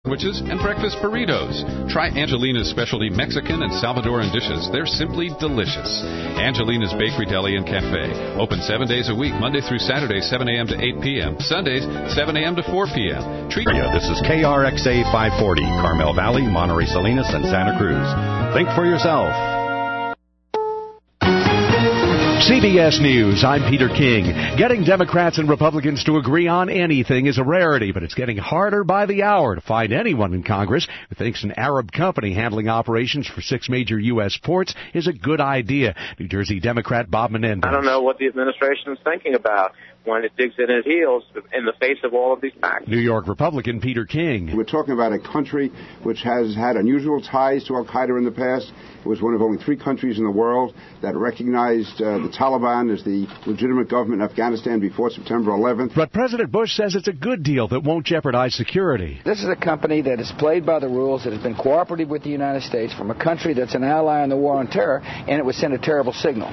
sandwiches and breakfast burritos. Try Angelina's specialty Mexican and Salvadoran dishes. They're simply delicious. Angelina's Bakery, Deli, and Cafe. Open 7 days a week, Monday through Saturday, 7 a.m. to 8 p.m. Sundays, 7 a.m. to 4 p.m. This is KRXA 540, Carmel Valley, Monterey Salinas, and Santa Cruz. Think for yourself. CBS News, I'm Peter King. Getting Democrats and Republicans to agree on anything is a rarity, but it's getting harder by the hour to find anyone in Congress who thinks an Arab company handling operations for 6 major U.S. ports is a good idea. New Jersey Democrat Bob Menendez. I don't know what the administration is thinking about when it digs in its heels in the face of all of these facts. New York Republican Peter King. We're talking about a country which has had unusual ties to al-Qaeda in the past. It was one of only 3 countries in the world that recognized the Taliban as the legitimate government in Afghanistan before September 11th. But President Bush says it's a good deal that won't jeopardize security. This is a company that has played by the rules, that has been cooperative with the United States from a country that's an ally in the war on terror, and it would send a terrible signal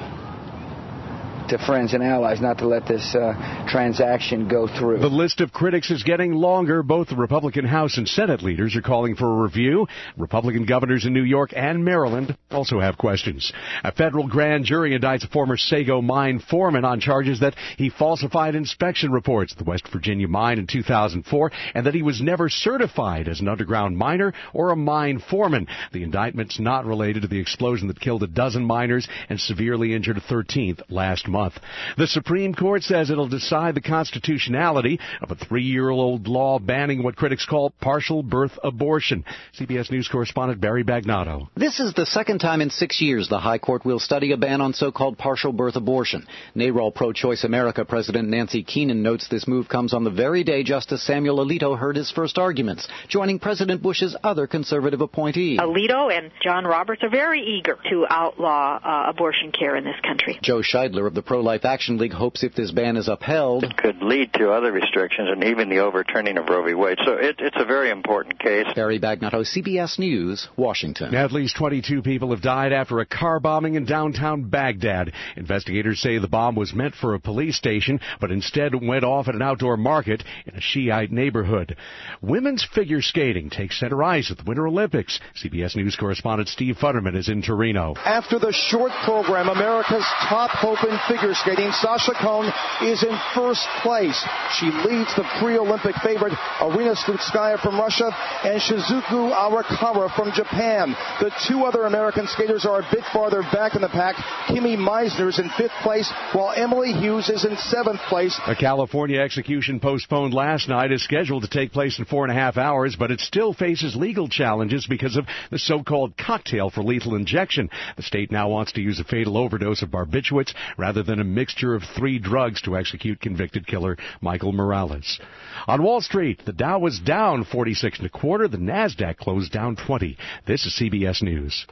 to friends and allies not to let this transaction go through. The list of critics is getting longer. Both the Republican House and Senate leaders are calling for a review. Republican governors in New York and Maryland also have questions. A federal grand jury indicts a former Sago mine foreman on charges that he falsified inspection reports at the West Virginia mine in 2004 and that he was never certified as an underground miner or a mine foreman. The indictment's not related to the explosion that killed a dozen miners and severely injured a 13th last month. The Supreme Court says it'll decide the constitutionality of a 3-year-old law banning what critics call partial birth abortion. CBS News correspondent Barry Bagnato. This is the second time in 6 years the High Court will study a ban on so-called partial birth abortion. NARAL Pro-Choice America President Nancy Keenan notes this move comes on the very day Justice Samuel Alito heard his first arguments, joining President Bush's other conservative appointees. Alito and John Roberts are very eager to outlaw abortion care in this country. Joe Scheidler of the Pro-Life Action League hopes if this ban is upheld, it could lead to other restrictions and even the overturning of Roe v. Wade. So it's a very important case. Barry Bagnato, CBS News, Washington. At least 22 people have died after a car bombing in downtown Baghdad. Investigators say the bomb was meant for a police station, but instead went off at an outdoor market in a Shiite neighborhood. Women's figure skating takes center ice at the Winter Olympics. CBS News correspondent Steve Futterman is in Torino. After the short program, America's top hope in figure skating, Sasha Cohn, is in first place. She leads the pre-Olympic favorite Arina Slutskaya from Russia and Shizuku Arakawa from Japan. The 2 other American skaters are a bit farther back in the pack. Kimi Meisner is in 5th place, while Emily Hughes is in 7th place. A California execution postponed last night is scheduled to take place in 4.5 hours, but it still faces legal challenges because of the so-called cocktail for lethal injection. The state now wants to use a fatal overdose of barbiturates rather than a mixture of 3 drugs to execute convicted killer Michael Morales. On Wall Street, the Dow was down 46 1/4. The Nasdaq closed down 20. This is CBS News.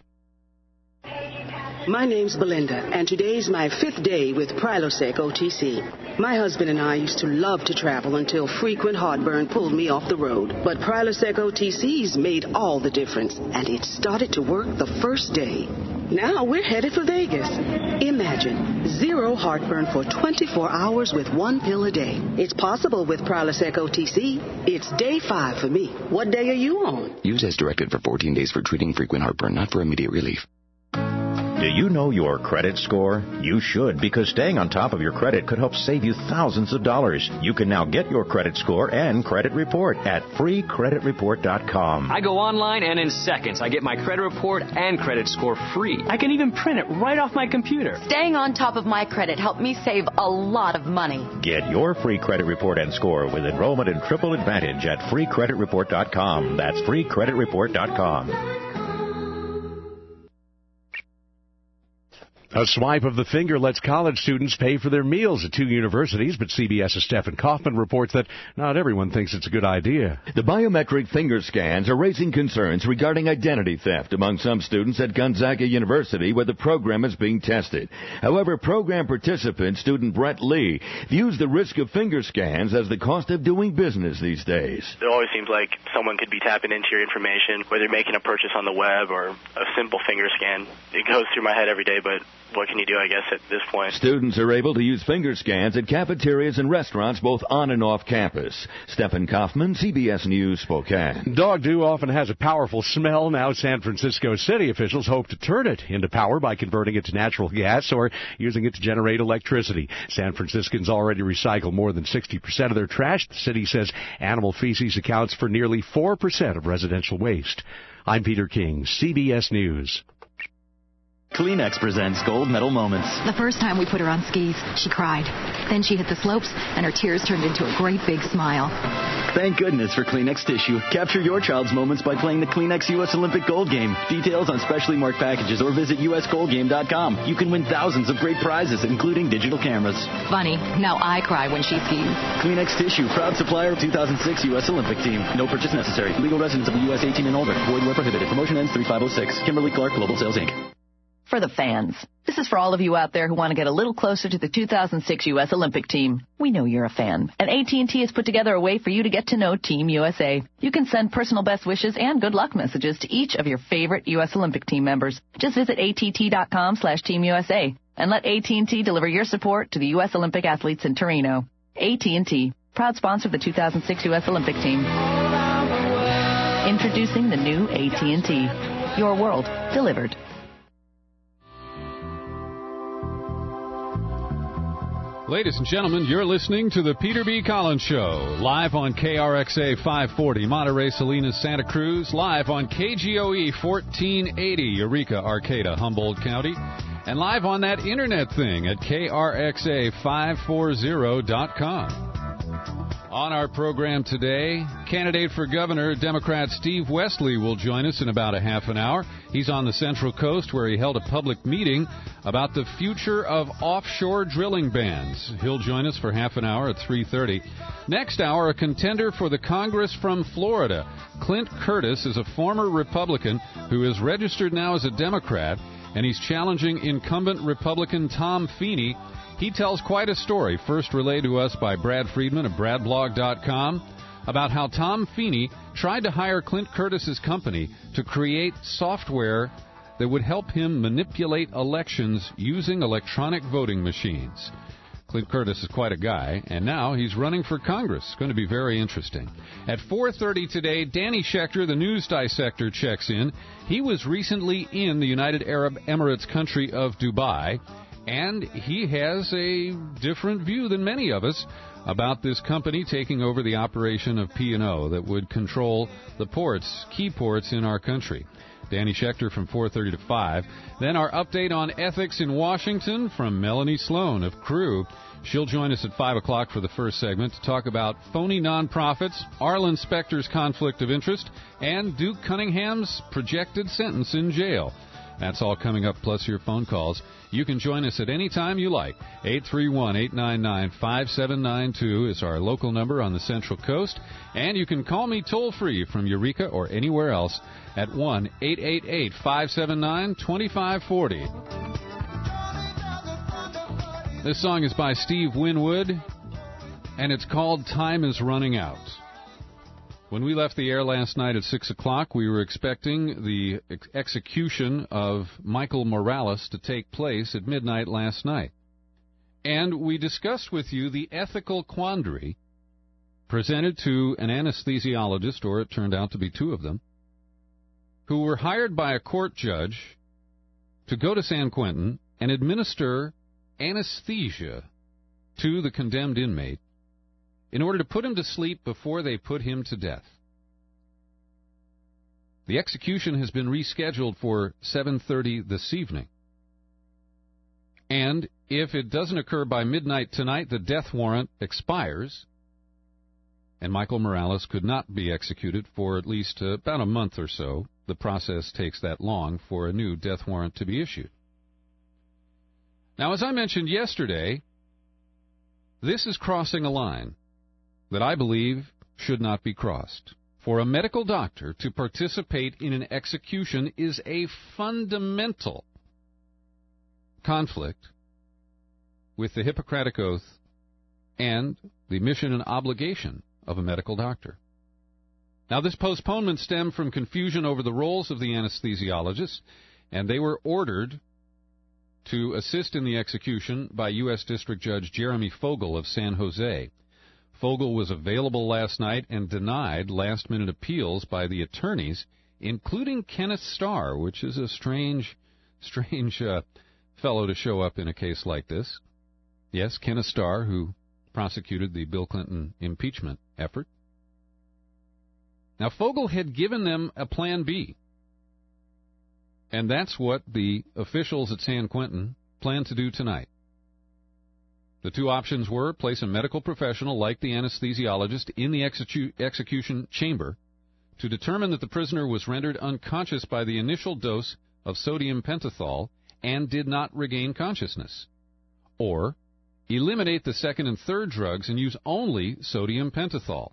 My name's Belinda, and today's my 5th day with Prilosec OTC. My husband and I used to love to travel until frequent heartburn pulled me off the road. But Prilosec OTC's made all the difference, and it started to work the first day. Now we're headed for Vegas. Imagine 0 heartburn for 24 hours with 1 pill a day. It's possible with Prilosec OTC. It's day 5 for me. What day are you on? Use as directed for 14 days for treating frequent heartburn, not for immediate relief. Do you know your credit score? You should, because staying on top of your credit could help save you thousands of dollars. You can now get your credit score and credit report at freecreditreport.com. I go online and in seconds I get my credit report and credit score free. I can even print it right off my computer. Staying on top of my credit helped me save a lot of money. Get your free credit report and score with enrollment in Triple Advantage at freecreditreport.com. That's freecreditreport.com. A swipe of the finger lets college students pay for their meals at 2 universities, but CBS's Stephen Kaufman reports that not everyone thinks it's a good idea. The biometric finger scans are raising concerns regarding identity theft among some students at Gonzaga University, where the program is being tested. However, program participant, student Brett Lee, views the risk of finger scans as the cost of doing business these days. It always seems like someone could be tapping into your information, whether you're making a purchase on the web or a simple finger scan. It goes through my head every day, but what can you do, I guess, at this point? Students are able to use finger scans at cafeterias and restaurants both on and off campus. Stephen Kaufman, CBS News, Spokane. Dog dew often has a powerful smell. Now San Francisco city officials hope to turn it into power by converting it to natural gas or using it to generate electricity. San Franciscans already recycle more than 60% of their trash. The city says animal feces accounts for nearly 4% of residential waste. I'm Peter King, CBS News. Kleenex presents Gold Medal Moments. The first time we put her on skis, she cried. Then she hit the slopes, and her tears turned into a great big smile. Thank goodness for Kleenex tissue. Capture your child's moments by playing the Kleenex U.S. Olympic Gold Game. Details on specially marked packages or visit usgoldgame.com. You can win thousands of great prizes, including digital cameras. Funny, now I cry when she skis. Kleenex tissue, proud supplier of 2006 U.S. Olympic team. No purchase necessary. Legal residents of the U.S. 18 and older. Void where prohibited. Promotion ends 3506. Kimberly-Clark Global Sales, Inc. For the fans. This is for all of you out there who want to get a little closer to the 2006 U.S. Olympic team. We know you're a fan. And AT&T has put together a way for you to get to know Team USA. You can send personal best wishes and good luck messages to each of your favorite U.S. Olympic team members. Just visit att.com/Team USA and let AT&T deliver your support to the U.S. Olympic athletes in Torino. AT&T, proud sponsor of the 2006 U.S. Olympic team. Introducing the new AT&T. Your world delivered. Ladies and gentlemen, you're listening to the Peter B. Collins Show, live on KRXA 540, Monterey, Salinas, Santa Cruz, live on KGOE 1480, Eureka, Arcata, Humboldt County, and live on that internet thing at KRXA540.com. On our program today, candidate for governor, Democrat Steve Wesley, will join us in about a half an hour. He's on the Central Coast where he held a public meeting about the future of offshore drilling bans. He'll join us for half an hour at 3:30. Next hour, a contender for the Congress from Florida. Clint Curtis is a former Republican who is registered now as a Democrat, and he's challenging incumbent Republican Tom Feeney. He tells quite a story, first relayed to us by Brad Friedman of BradBlog.com, about how Tom Feeney tried to hire Clint Curtis's company to create software that would help him manipulate elections using electronic voting machines. Clint Curtis is quite a guy, and now he's running for Congress. It's going to be very interesting. At 4:30 today, Danny Schechter, the news dissector, checks in. He was recently in the United Arab Emirates country of Dubai, and he has a different view than many of us about this company taking over the operation of P&O that would control the ports, key ports in our country. Danny Schechter from 4:30 to 5. Then our update on ethics in Washington from Melanie Sloan of Crew. She'll join us at 5 o'clock for the first segment to talk about phony nonprofits, Arlen Specter's conflict of interest, and Duke Cunningham's projected sentence in jail. That's all coming up, plus your phone calls. You can join us at any time you like. 831-899-5792 is our local number on the Central Coast. And you can call me toll-free from Eureka or anywhere else at 1-888-579-2540. This song is by Steve Winwood, and it's called Time Is Running Out. When we left the air last night at 6 o'clock, we were expecting the execution of Michael Morales to take place at midnight last night. And we discussed with you the ethical quandary presented to an anesthesiologist, or it turned out to be two of them, who were hired by a court judge to go to San Quentin and administer anesthesia to the condemned inmate in order to put him to sleep before they put him to death. The execution has been rescheduled for 7:30 this evening. And if it doesn't occur by midnight tonight, the death warrant expires, and Michael Morales could not be executed for at least about a month or so. The process takes that long for a new death warrant to be issued. Now, as I mentioned yesterday, this is crossing a line that I believe should not be crossed. For a medical doctor to participate in an execution is a fundamental conflict with the Hippocratic Oath and the mission and obligation of a medical doctor. Now, this postponement stemmed from confusion over the roles of the anesthesiologists, and they were ordered to assist in the execution by U.S. District Judge Jeremy Fogel of San Jose. Fogel was available last night and denied last-minute appeals by the attorneys, including Kenneth Starr, which is a strange fellow to show up in a case like this. Yes, Kenneth Starr, who prosecuted the Bill Clinton impeachment effort. Now, Fogel had given them a plan B, and that's what the officials at San Quentin plan to do tonight. The two options were place a medical professional like the anesthesiologist in the execution chamber to determine that the prisoner was rendered unconscious by the initial dose of sodium pentothal and did not regain consciousness, or eliminate the second and third drugs and use only sodium pentothal.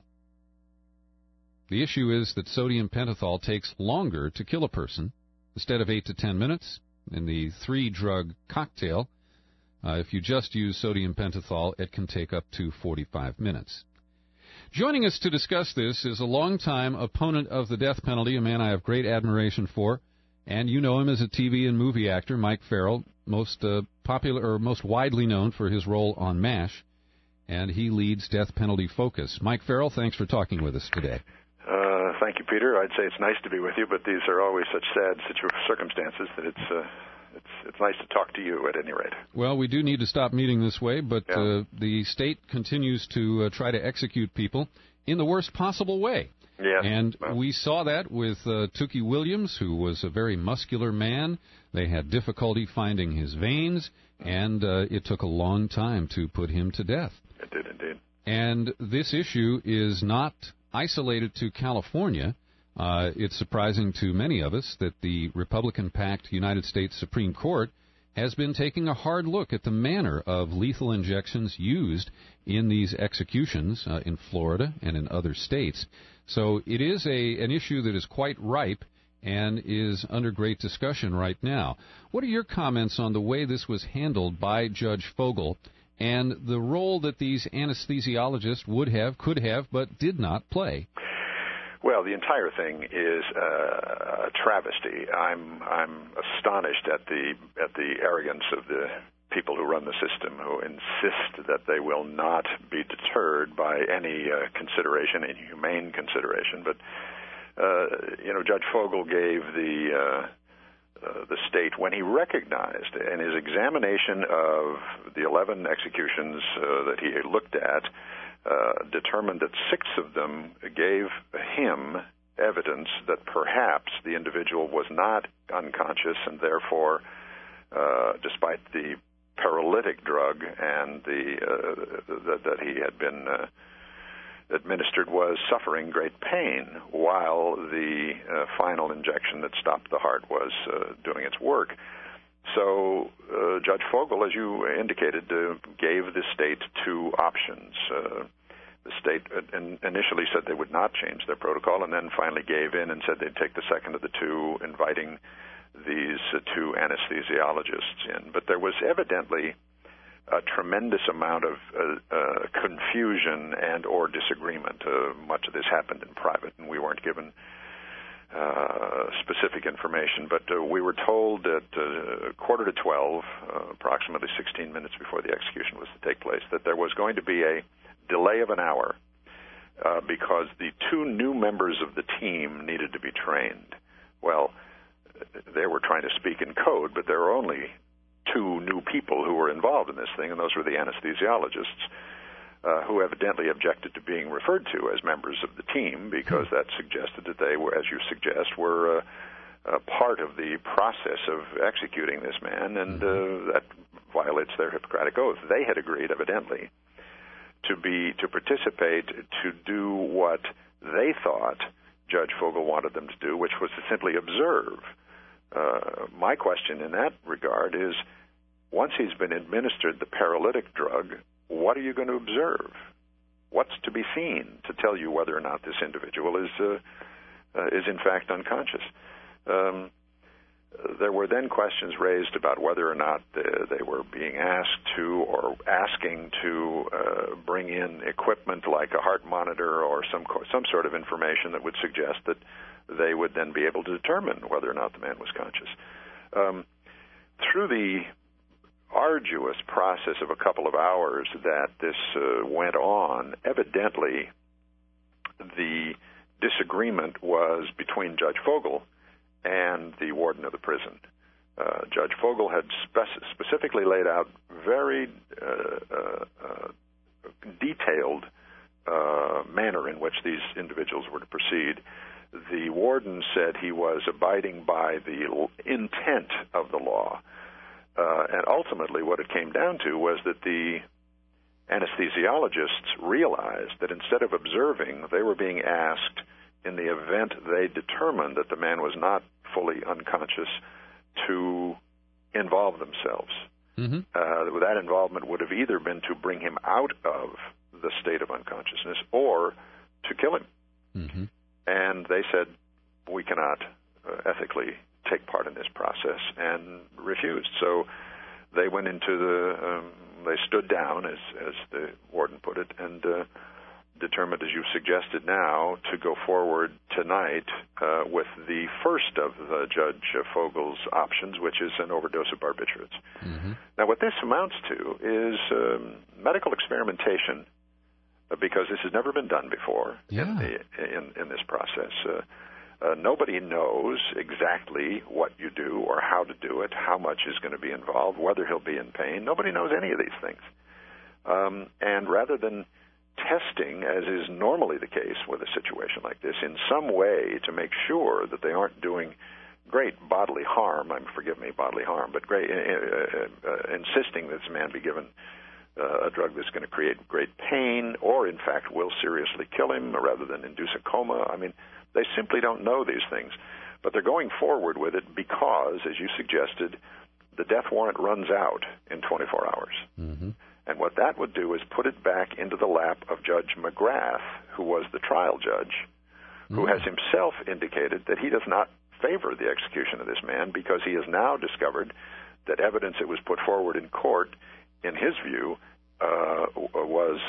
The issue is that sodium pentothal takes longer to kill a person. Instead of 8 to 10 minutes in the 3-drug cocktail, if you just use sodium pentothal, it can take up to 45 minutes. Joining us to discuss this is a longtime opponent of the death penalty, a man I have great admiration for, and you know him as a TV and movie actor, Mike Farrell, most popular or most widely known for his role on MASH, and he leads Death Penalty Focus. Mike Farrell, thanks for talking with us today. Thank you, Peter. I'd say it's nice to be with you, but these are always such sad circumstances that it's nice to talk to you at any rate. Well, we do need to stop meeting this way, but the state continues to try to execute people in the worst possible way. Yes. And we saw that with Tookie Williams, who was a very muscular man. They had difficulty finding his veins, and it took a long time to put him to death. It did indeed. And this issue is not isolated to California. It's surprising to many of us that the Republican-packed United States Supreme Court has been taking a hard look at the manner of lethal injections used in these executions in Florida and in other states. So it is an issue that is quite ripe and is under great discussion right now. What are your comments on the way this was handled by Judge Fogel and the role that these anesthesiologists could have, but did not play? Well, the entire thing is a travesty. I'm astonished at the arrogance of the people who run the system, who insist that they will not be deterred by any consideration, any humane consideration. But Judge Fogel gave the state, when he recognized in his examination of the 11 executions that he had looked at, determined that 6 of them gave him evidence that perhaps the individual was not unconscious, and therefore, despite the paralytic drug and that he had been administered, was suffering great pain, while the final injection that stopped the heart was doing its work. So Judge Fogel, as you indicated, gave the state 2 options. The state initially said they would not change their protocol, and then finally gave in and said they'd take the second of the 2, inviting these 2 anesthesiologists in. But there was evidently a tremendous amount of confusion and or disagreement. Much of this happened in private, and we weren't given specific information, but we were told at 11:45, approximately 16 minutes before the execution was to take place, that there was going to be a delay of an hour because the 2 new members of the team needed to be trained. Well, they were trying to speak in code, but there were only 2 new people who were involved in this thing, and those were the anesthesiologists, who evidently objected to being referred to as members of the team, because that suggested that they were, as you suggest, were part of the process of executing this man, and that violates their Hippocratic oath. They had agreed, evidently, to participate, to do what they thought Judge Fogel wanted them to do, which was to simply observe. My question in that regard is, once he's been administered the paralytic drug, what are you going to observe? What's to be seen to tell you whether or not this individual is in fact unconscious? There were then questions raised about whether or not they were being asked to or asking to bring in equipment like a heart monitor or some sort of information that would suggest that they would then be able to determine whether or not the man was conscious. Through the arduous process of a couple of hours that this went on, evidently the disagreement was between Judge Fogel and the warden of the prison. Judge Fogel had specifically laid out very detailed manner in which these individuals were to proceed. The warden said he was abiding by the intent of the law. And ultimately what it came down to was that the anesthesiologists realized that instead of observing, they were being asked, in the event they determined that the man was not fully unconscious, to involve themselves. Mm-hmm. That involvement would have either been to bring him out of the state of unconsciousness or to kill him. Mm-hmm. And they said, we cannot ethically take part in this process, and refused. So they went into they stood down, as the warden put it, and determined, as you've suggested now, to go forward tonight with the first of Judge Fogel's options, which is an overdose of barbiturates. Mm-hmm. Now, what this amounts to is medical experimentation, because this has never been done before in this process. Nobody knows exactly what you do or how to do it, how much is going to be involved, whether he'll be in pain. Nobody knows any of these things. And rather than testing, as is normally the case with a situation like this, in some way to make sure that they aren't doing great bodily harm, forgive me, bodily harm, but great insisting that this man be given a drug that's going to create great pain or, in fact, will seriously kill him rather than induce a coma. I mean, they simply don't know these things. But they're going forward with it because, as you suggested, the death warrant runs out in 24 hours. Mm-hmm. And what that would do is put it back into the lap of Judge McGrath, who was the trial judge, who has himself indicated that he does not favor the execution of this man because he has now discovered that evidence that was put forward in court, in his view, was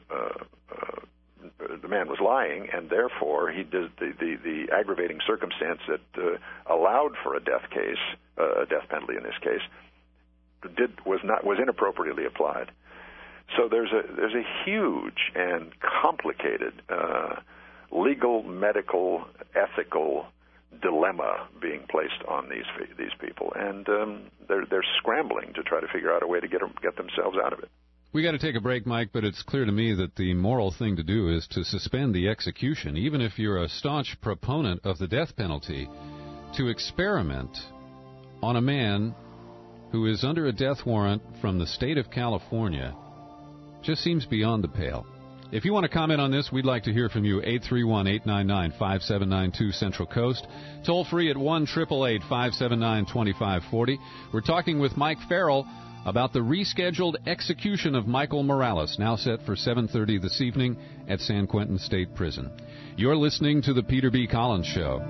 the man was lying, and therefore he did the aggravating circumstance that allowed for a death penalty in this case, was inappropriately applied. So there's a huge and complicated legal, medical, ethical dilemma being placed on these people, and they're scrambling to try to figure out a way to get themselves out of it. We got to take a break, Mike, but it's clear to me that the moral thing to do is to suspend the execution, even if you're a staunch proponent of the death penalty, to experiment on a man who is under a death warrant from the state of California just seems beyond the pale. If you want to comment on this, we'd like to hear from you. 831-899-5792 Central Coast. Toll free at 1-888-579-2540. We're talking with Mike Farrell about the rescheduled execution of Michael Morales, now set for 7:30 this evening at San Quentin State Prison. You're listening to The Peter B. Collins Show.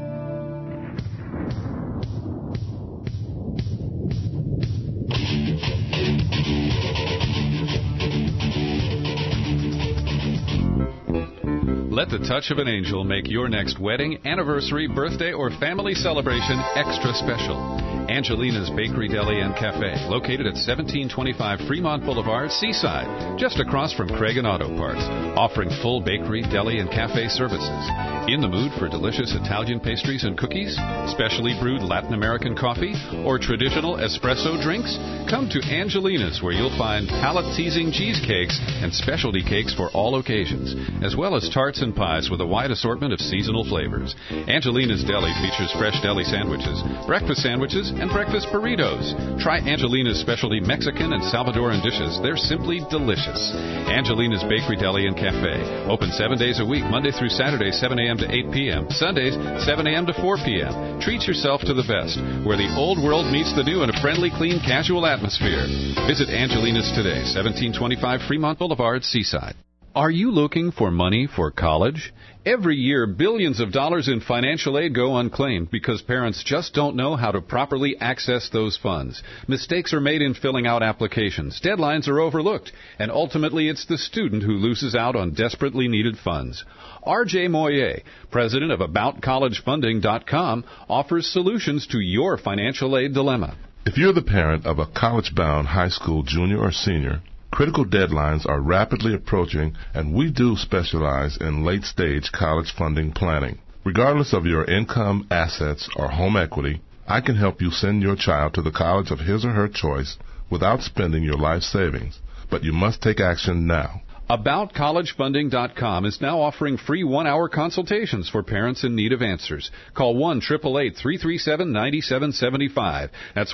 Let the touch of an angel make your next wedding, anniversary, birthday, or family celebration extra special. Angelina's Bakery, Deli, and Cafe, located at 1725 Fremont Boulevard, Seaside, just across from Craig and Auto Parts, offering full bakery, deli, and cafe services. In the mood for delicious Italian pastries and cookies, specially brewed Latin American coffee, or traditional espresso drinks? Come to Angelina's, where you'll find palate-teasing cheesecakes and specialty cakes for all occasions, as well as tarts and pies with a wide assortment of seasonal flavors. Angelina's Deli features fresh deli sandwiches, breakfast sandwiches, and breakfast burritos. Try Angelina's specialty Mexican and Salvadoran dishes. They're simply delicious. Angelina's Bakery, Deli, and Cafe. Open 7 days a week, Monday through Saturday, 7 a.m. to 8 p.m. Sundays, 7 a.m. to 4 p.m. Treat yourself to the best, where the old world meets the new in a friendly, clean, casual atmosphere. Visit Angelina's today, 1725 Fremont Boulevard, Seaside. Are you looking for money for college? Every year, billions of dollars in financial aid go unclaimed because parents just don't know how to properly access those funds. Mistakes are made in filling out applications. Deadlines are overlooked. And ultimately, it's the student who loses out on desperately needed funds. R.J. Moyer, president of AboutCollegeFunding.com, offers solutions to your financial aid dilemma. If you're the parent of a college-bound high school junior or senior, critical deadlines are rapidly approaching, and we do specialize in late-stage college funding planning. Regardless of your income, assets, or home equity, I can help you send your child to the college of his or her choice without spending your life savings. But you must take action now. AboutCollegeFunding.com is now offering free 1-hour consultations for parents in need of answers. Call 1-888-337-9775. That's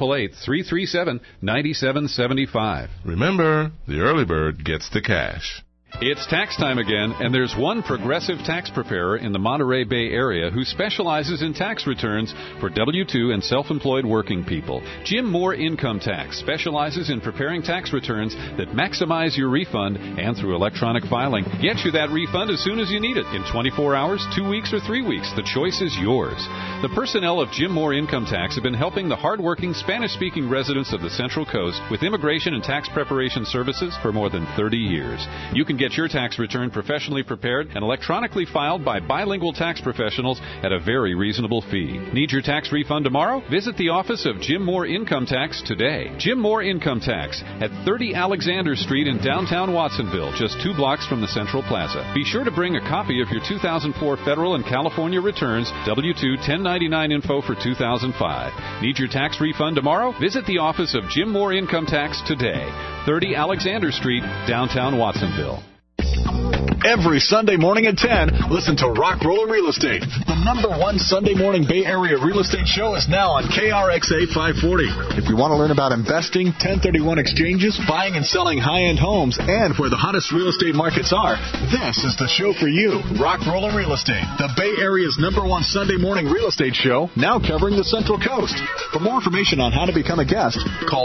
1-888-337-9775. Remember, the early bird gets the cash. It's tax time again, and there's one progressive tax preparer in the Monterey Bay area who specializes in tax returns for W-2 and self-employed working people. Jim Moore Income Tax specializes in preparing tax returns that maximize your refund and, through electronic filing, get you that refund as soon as you need it, in 24 hours, 2 weeks, or 3 weeks. The choice is yours. The personnel of Jim Moore Income Tax have been helping the hardworking Spanish-speaking residents of the Central Coast with immigration and tax preparation services for more than 30 years. You can get your tax return professionally prepared and electronically filed by bilingual tax professionals at a very reasonable fee. Need your tax refund tomorrow? Visit the office of Jim Moore Income Tax today. Jim Moore Income Tax at 30 Alexander Street in downtown Watsonville, just 2 blocks from the Central Plaza. Be sure to bring a copy of your 2004 federal and California returns, W-2 1099 info for 2005. Need your tax refund tomorrow? Visit the office of Jim Moore Income Tax today. 30 Alexander Street, downtown Watsonville. Every Sunday morning at 10, listen to Rock Roller Real Estate. The #1 Sunday morning Bay Area real estate show is now on KRXA 540. If you want to learn about investing, 1031 exchanges, buying and selling high-end homes, and where the hottest real estate markets are, this is the show for you. Rock Roller Real Estate, the Bay Area's #1 Sunday morning real estate show, now covering the Central Coast. For more information on how to become a guest, call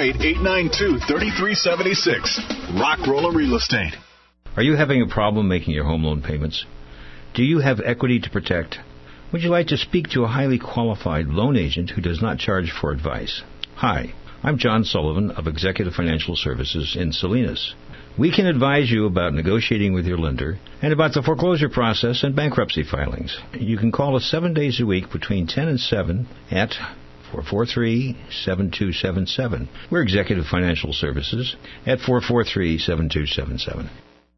408-892-3376. Rock Roller Real Estate. Are you having a problem making your home loan payments? Do you have equity to protect? Would you like to speak to a highly qualified loan agent who does not charge for advice? Hi, I'm John Sullivan of Executive Financial Services in Salinas. We can advise you about negotiating with your lender and about the foreclosure process and bankruptcy filings. You can call us 7 days a week between 10 and 7 at 443-7277. We're Executive Financial Services at 443-7277.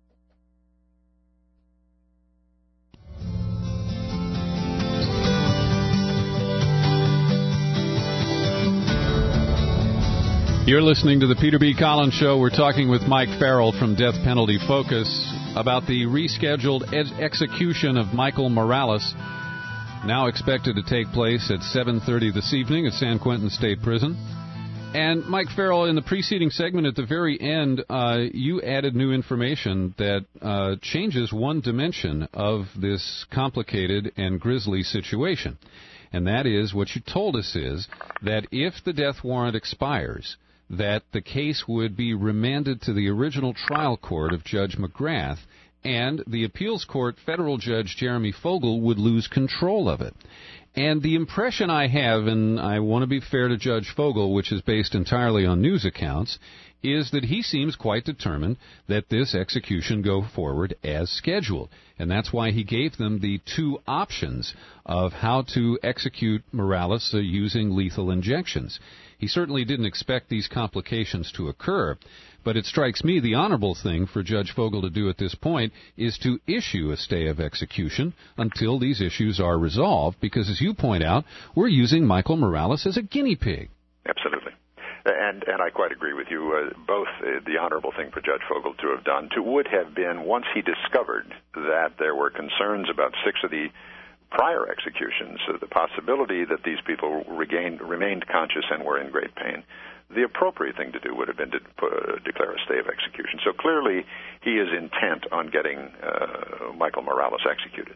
You're listening to the Peter B. Collins Show. We're talking with Mike Farrell from Death Penalty Focus about the rescheduled execution of Michael Morales, now expected to take place at 7:30 this evening at San Quentin State Prison. And Mike Farrell, in the preceding segment at the very end, you added new information that changes one dimension of this complicated and grisly situation. And that is, what you told us is that if the death warrant expires, that the case would be remanded to the original trial court of Judge McGrath, and the appeals court federal judge Jeremy Fogel would lose control of it. And the impression I have, and I want to be fair to Judge Fogel, which is based entirely on news accounts, is that he seems quite determined that this execution go forward as scheduled. And that's why he gave them the 2 options of how to execute Morales using lethal injections. He certainly didn't expect these complications to occur, but it strikes me the honorable thing for Judge Fogel to do at this point is to issue a stay of execution until these issues are resolved, because, as you point out, we're using Michael Morales as a guinea pig. Absolutely. And I quite agree with you. Both the honorable thing for Judge Fogel to have done would have been, once he discovered that there were concerns about 6 of the prior executions, the possibility that these people remained conscious and were in great pain, the appropriate thing to do would have been to declare a stay of execution. So clearly he is intent on getting Michael Morales executed.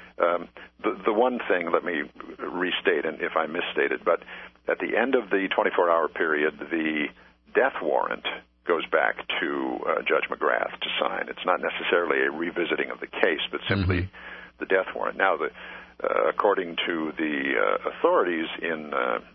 The one thing, let me restate, and if I misstated, but at the end of the 24-hour period, the death warrant goes back to Judge McGrath to sign. It's not necessarily a revisiting of the case, but simply the death warrant. Now, according to the authorities in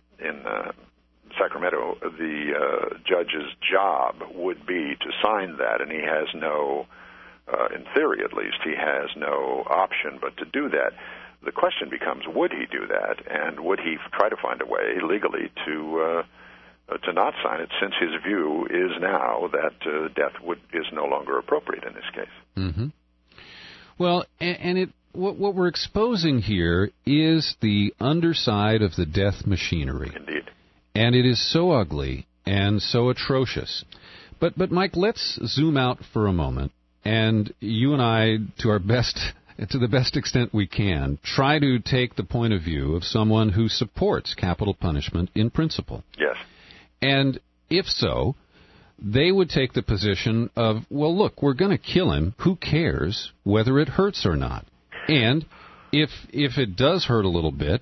Sacramento, the judge's job would be to sign that, and he has no, in theory at least, he has no option but to do that. the question becomes, would he do that, and would he try to find a way legally to not sign it, since his view is now that death is no longer appropriate in this case. Mm-hmm. Well, and what we're exposing here is the underside of the death machinery. Indeed. And it is so ugly and so atrocious. But Mike, let's zoom out for a moment, and you and I, to the best extent we can, try to take the point of view of someone who supports capital punishment in principle. Yes. And if so, they would take the position of, well, look, we're going to kill him. Who cares whether it hurts or not? And if it does hurt a little bit,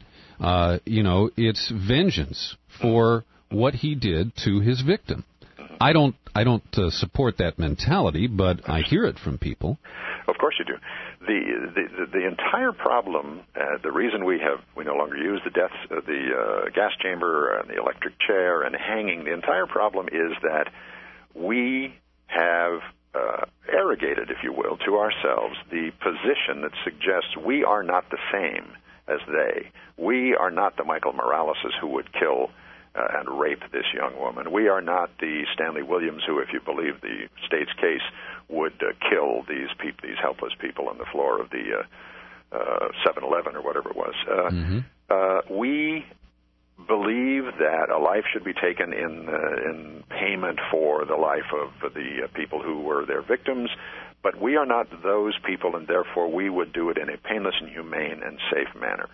it's vengeance for what he did to his victim. I don't support that mentality, but I hear it from people. Of course you do. The entire problem, the reason we no longer use the gas chamber and the electric chair and hanging, the entire problem is that we have arrogated, if you will, to ourselves the position that suggests we are not the same as they. We are not the Michael Moraleses who would kill and rape this young woman. We are not the Stanley Williams who, if you believe the state's case, would kill these helpless people on the floor of the 7-Eleven or whatever it was. We believe that a life should be taken in payment for the life of the people who were their victims, but we are not those people, and therefore we would do it in a painless and humane and safe manner.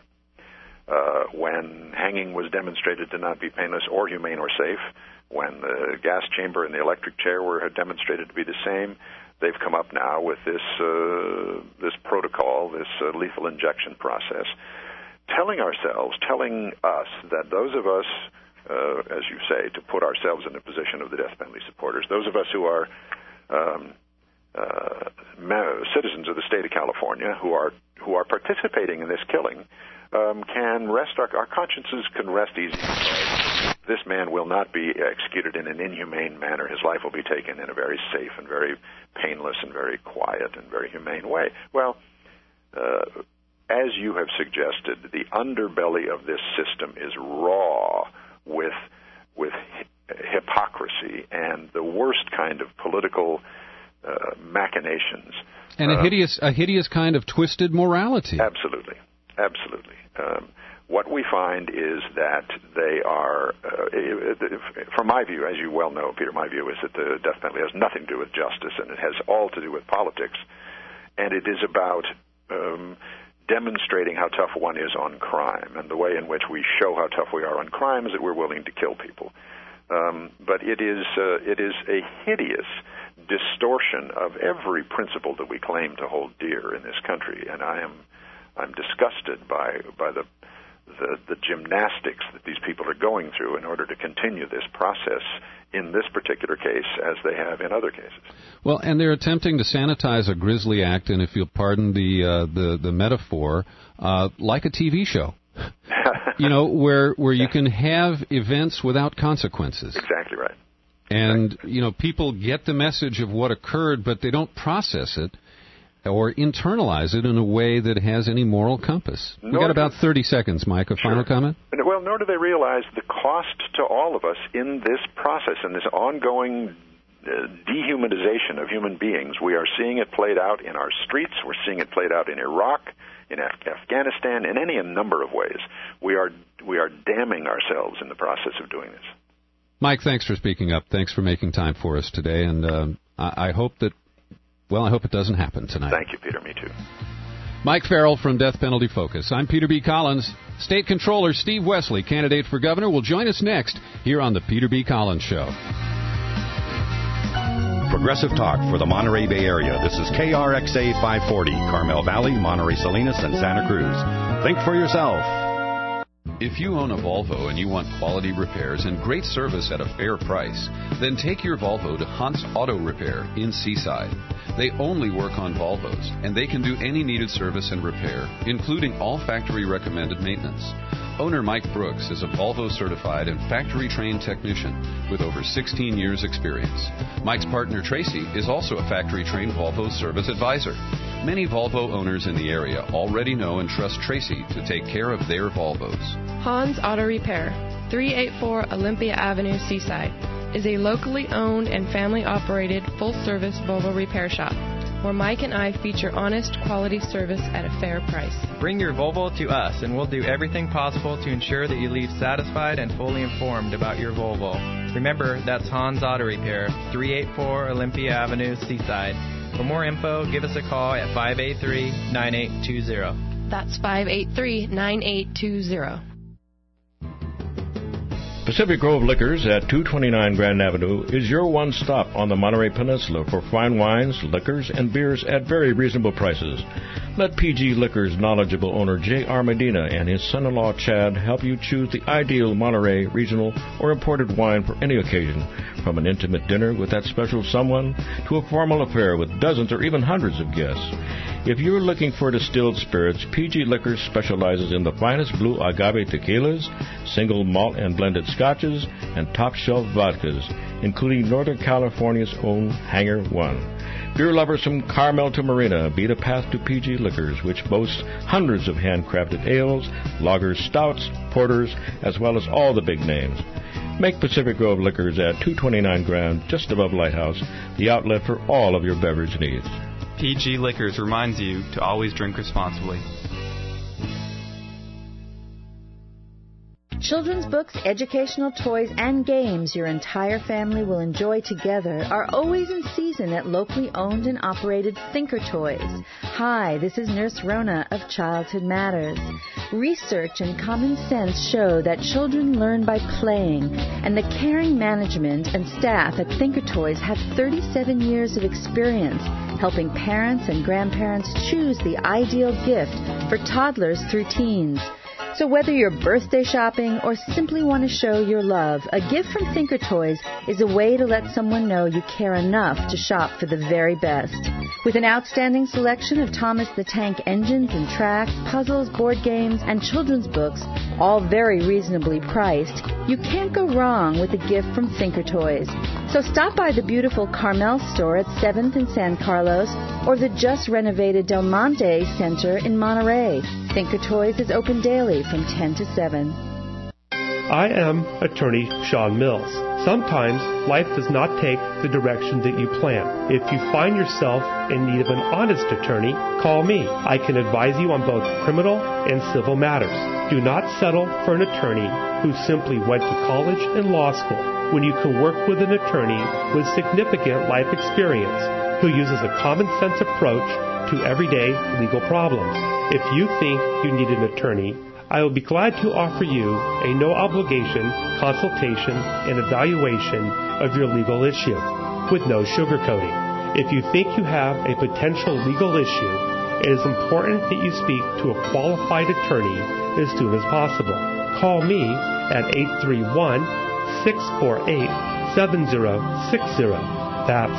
When hanging was demonstrated to not be painless or humane or safe, when the gas chamber and the electric chair were demonstrated to be the same, they've come up now with this protocol, this lethal injection process, telling us that those of us, as you say, to put ourselves in the position of the death penalty supporters, those of us who are citizens of the state of California who are participating in this killing, can rest, our consciences can rest easy. This man will not be executed in an inhumane manner. His life will be taken in a very safe and very painless and very quiet and very humane way. Well, as you have suggested, the underbelly of this system is raw with hypocrisy and the worst kind of political machinations. And a hideous kind of twisted morality. Absolutely. What we find is that they are, from my view, as you well know, Peter, my view is that the death penalty has nothing to do with justice, and it has all to do with politics. And it is about demonstrating how tough one is on crime. And the way in which we show how tough we are on crime is that we're willing to kill people. But it is a hideous distortion of every principle that we claim to hold dear in this country. And I'm disgusted by the gymnastics that these people are going through in order to continue this process in this particular case as they have in other cases. Well, and they're attempting to sanitize a grisly act, and if you'll pardon the metaphor, like a TV show. Where you can have events without consequences. Exactly right. And, people get the message of what occurred, but they don't process it or internalize it in a way that has any moral compass. We've got about 30 seconds, Mike. A final comment? Well, nor do they realize the cost to all of us in this process, in this ongoing dehumanization of human beings. We are seeing it played out in our streets. We're seeing it played out in Iraq, in Afghanistan, in any number of ways. We are damning ourselves in the process of doing this. Mike, thanks for speaking up. Thanks for making time for us today. And I hope that, I hope it doesn't happen tonight. Thank you, Peter. Me too. Mike Farrell from Death Penalty Focus. I'm Peter B. Collins. State Controller Steve Wesley, candidate for governor, will join us next here on the Peter B. Collins Show. Progressive Talk for the Monterey Bay Area. This is KRXA 540, Carmel Valley, Monterey Salinas, and Santa Cruz. Think for yourself. If you own a Volvo and you want quality repairs and great service at a fair price, then take your Volvo to Hunt's Auto Repair in Seaside. They only work on Volvos, and they can do any needed service and repair, including all factory-recommended maintenance. Owner Mike Brooks is a Volvo-certified and factory-trained technician with over 16 years' experience. Mike's partner Tracy is also a factory-trained Volvo service advisor. Many Volvo owners in the area already know and trust Tracy to take care of their Volvos. Hans Auto Repair, 384 Olympia Avenue, Seaside, is a locally owned and family-operated full-service Volvo repair shop, where Mike and I feature honest, quality service at a fair price. Bring your Volvo to us, and we'll do everything possible to ensure that you leave satisfied and fully informed about your Volvo. Remember, that's Hans Auto Repair, 384 Olympia Avenue, Seaside. For more info, give us a call at 583-9820. That's 583-9820. Pacific Grove Liquors at 229 Grand Avenue is your one stop on the Monterey Peninsula for fine wines, liquors, and beers at very reasonable prices. Let PG Liquors' knowledgeable owner J.R. Medina and his son-in-law Chad help you choose the ideal Monterey regional or imported wine for any occasion, from an intimate dinner with that special someone to a formal affair with dozens or even hundreds of guests. If you're looking for distilled spirits, PG Liquors specializes in the finest blue agave tequilas, single malt and blended scotches, and top-shelf vodkas, including Northern California's own Hangar One. Beer lovers from Carmel to Marina beat a path to PG Liquors, which boasts hundreds of handcrafted ales, lagers, stouts, porters, as well as all the big names. Make Pacific Grove Liquors at 229 Grand, just above Lighthouse, the outlet for all of your beverage needs. PG Liquors reminds you to always drink responsibly. Children's books, educational toys, and games your entire family will enjoy together are always in season at locally owned and operated Thinker Toys. Hi, this is Nurse Rona of Childhood Matters. Research and common sense show that children learn by playing, and the caring management and staff at Thinker Toys have 37 years of experience helping parents and grandparents choose the ideal gift for toddlers through teens. So whether you're birthday shopping or simply want to show your love, a gift from Thinker Toys is a way to let someone know you care enough to shop for the very best. With an outstanding selection of Thomas the Tank engines and tracks, puzzles, board games, and children's books, all very reasonably priced, you can't go wrong with a gift from Thinker Toys. So stop by the beautiful Carmel store at 7th and San Carlos or the just renovated Del Monte Center in Monterey. Thinker Toys is open daily from 10 to 7. I am attorney Sean Mills. Sometimes life does not take the direction that you plan. If you find yourself in need of an honest attorney, call me. I can advise you on both criminal and civil matters. Do not settle for an attorney who simply went to college and law school when you can work with an attorney with significant life experience who uses a common sense approach to everyday legal problems. If you think you need an attorney, I will be glad to offer you a no-obligation consultation and evaluation of your legal issue with no sugarcoating. If you think you have a potential legal issue, it is important that you speak to a qualified attorney as soon as possible. Call me at 831-648-7060. That's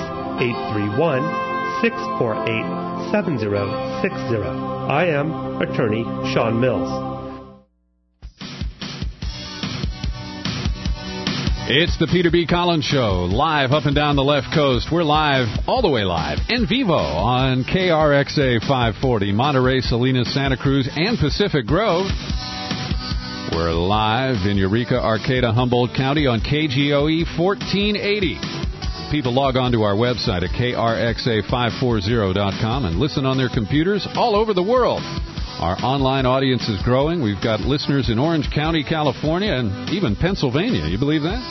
831-648-7060. I am attorney Sean Mills. It's the Peter B. Collins Show, live up and down the left coast. We're live, all the way live, en vivo on KRXA 540, Monterey, Salinas, Santa Cruz, and Pacific Grove. We're live in Eureka, Arcata, Humboldt County on KGOE 1480. People log on to our website at krxa540.com and listen on their computers all over the world. Our online audience is growing. We've got listeners in Orange County, California, and even Pennsylvania. You believe that?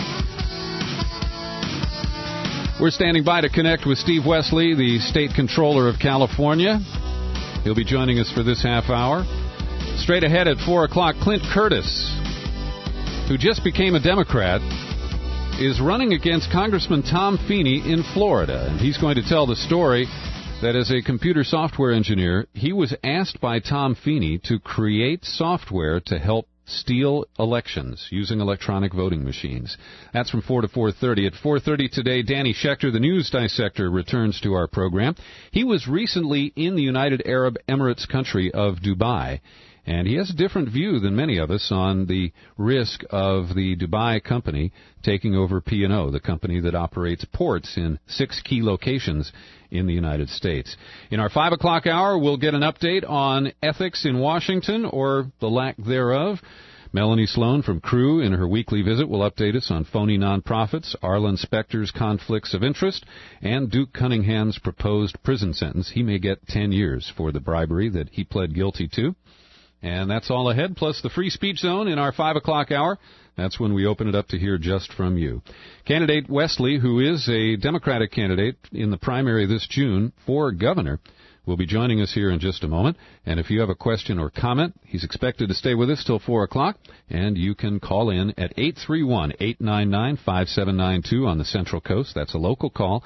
We're standing by to connect with Steve Wesley, the State Controller of California. He'll be joining us for this half hour. Straight ahead at 4 o'clock, Clint Curtis, who just became a Democrat, is running against Congressman Tom Feeney in Florida. And he's going to tell the story that as a computer software engineer, he was asked by Tom Feeney to create software to help steal elections using electronic voting machines. That's from 4 to 4:30. At 4:30 today, Danny Schechter, the news dissector, returns to our program. He was recently in the United Arab Emirates country of Dubai, And he has a different view than many of us on the risk of the Dubai company taking over P&O, the company that operates ports in 6 key locations in the United States. In our 5 o'clock hour, we'll get an update on ethics in Washington, or the lack thereof. Melanie Sloan from Crew in her weekly visit will update us on phony nonprofits, Arlen Specter's conflicts of interest, and Duke Cunningham's proposed prison sentence. He may get 10 years for the bribery that he pled guilty to. And that's all ahead, plus the Free Speech Zone in our 5 o'clock hour. That's when we open it up to hear just from you. Candidate Wesley, who is a Democratic candidate in the primary this June for governor, will be joining us here in just a moment. And if you have a question or comment, he's expected to stay with us till 4 o'clock. And you can call in at 831-899-5792 on the Central Coast. That's a local call,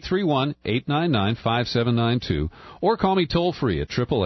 831-899-5792. Or call me toll-free at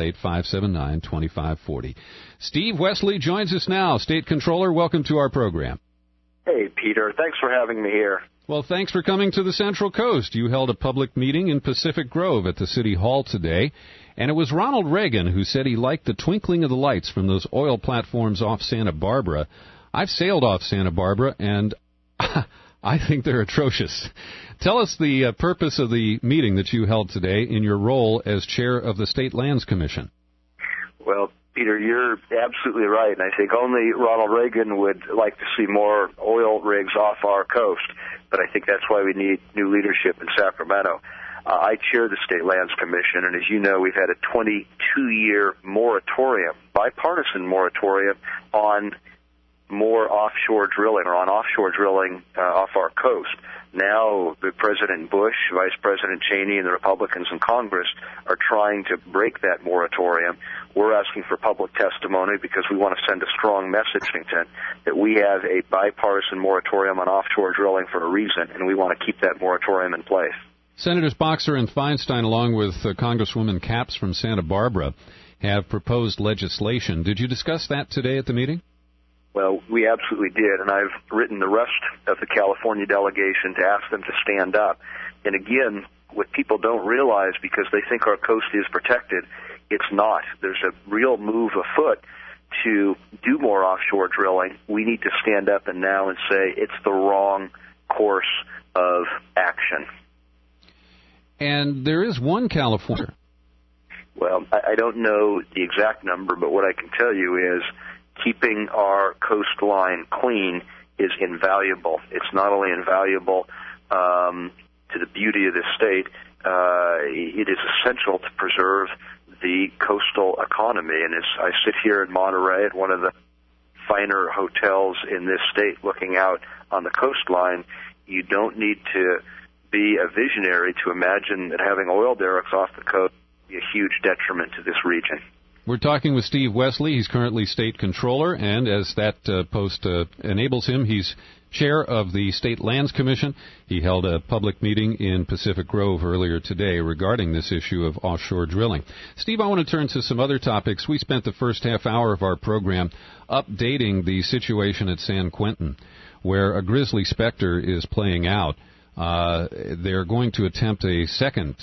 888-579-2540. Steve Wesley joins us now. State Controller, welcome to our program. Hey, Peter. Thanks for having me here. Well, thanks for coming to the Central Coast. You held a public meeting in Pacific Grove at the City Hall today, and it was Ronald Reagan who said he liked the twinkling of the lights from those oil platforms off Santa Barbara. I've sailed off Santa Barbara, and I think they're atrocious. Tell us the purpose of the meeting that you held today in your role as chair of the State Lands Commission. Well, Peter, you're absolutely right, and I think only Ronald Reagan would like to see more oil rigs off our coast, but I think that's why we need new leadership in Sacramento. I chair the State Lands Commission, and as you know, we've had a 22-year moratorium, bipartisan moratorium, on more offshore drilling, or on offshore drilling off our coast. Now, President Bush, Vice President Cheney, and the Republicans in Congress are trying to break that moratorium. We're asking for public testimony because we want to send a strong message, Washington, that we have a bipartisan moratorium on offshore drilling for a reason, and we want to keep that moratorium in place. Senators Boxer and Feinstein, along with Congresswoman Capps from Santa Barbara, have proposed legislation. Did you discuss that today at the meeting? Well, we absolutely did, and I've written the rest of the California delegation to ask them to stand up. And again, what people don't realize, because they think our coast is protected, it's not. There's a real move afoot to do more offshore drilling. We need to stand up and now and say it's the wrong course of action. And there is one California. Well, I don't know the exact number, but what I can tell you is keeping our coastline clean is invaluable. It's not only invaluable to the beauty of this state, it is essential to preserve the coastal economy. And as I sit here in Monterey at one of the finer hotels in this state looking out on the coastline, you don't need to be a visionary to imagine that having oil derricks off the coast would be a huge detriment to this region. We're talking with Steve Wesley. He's currently state controller, and as that post enables him, he's chair of the State Lands Commission. He held a public meeting in Pacific Grove earlier today regarding this issue of offshore drilling. Steve, I want to turn to some other topics. We spent the first half hour of our program updating the situation at San Quentin, where a grisly specter is playing out. They're going to attempt a second,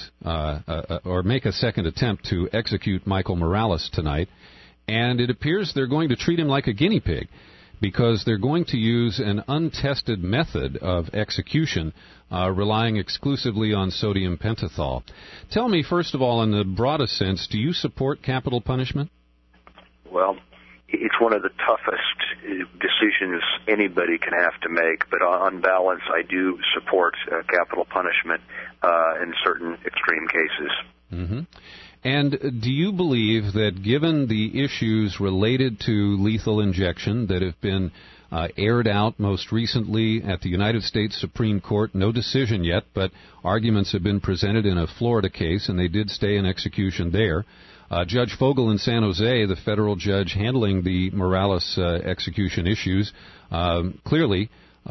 or make a second attempt to execute Michael Morales tonight, and it appears they're going to treat him like a guinea pig, because they're going to use an untested method of execution, relying exclusively on sodium pentothal. Tell me, first of all, in the broadest sense, do you support capital punishment? Well, it's one of the toughest decisions anybody can have to make, but on balance, I do support capital punishment in certain extreme cases. Mm-hmm. And do you believe that given the issues related to lethal injection that have been aired out most recently at the United States Supreme Court, no decision yet, but arguments have been presented in a Florida case, and they did stay in execution there. Judge Fogel in San Jose, the federal judge handling the Morales execution issues, clearly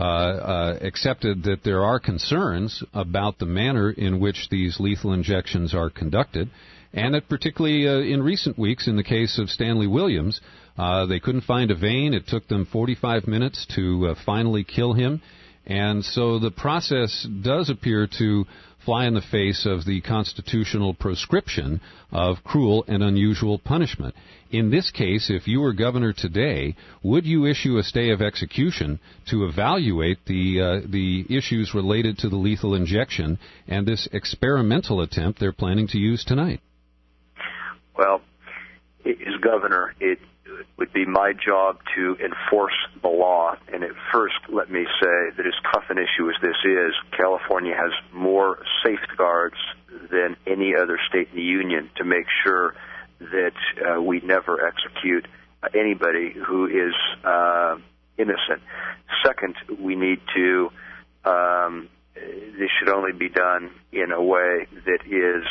accepted that there are concerns about the manner in which these lethal injections are conducted, and that particularly in recent weeks, in the case of Stanley Williams, they couldn't find a vein. It took them 45 minutes to finally kill him. And so the process does appear to fly in the face of the constitutional proscription of cruel and unusual punishment. In this case, if you were governor today, would you issue a stay of execution to evaluate the issues related to the lethal injection and this experimental attempt they're planning to use tonight? Well, as governor, it would be my job to enforce the law. And at first, let me say that as tough an issue as this is, California has more safeguards than any other state in the union to make sure that we never execute anybody who is innocent. Second, we need to, this should only be done in a way that is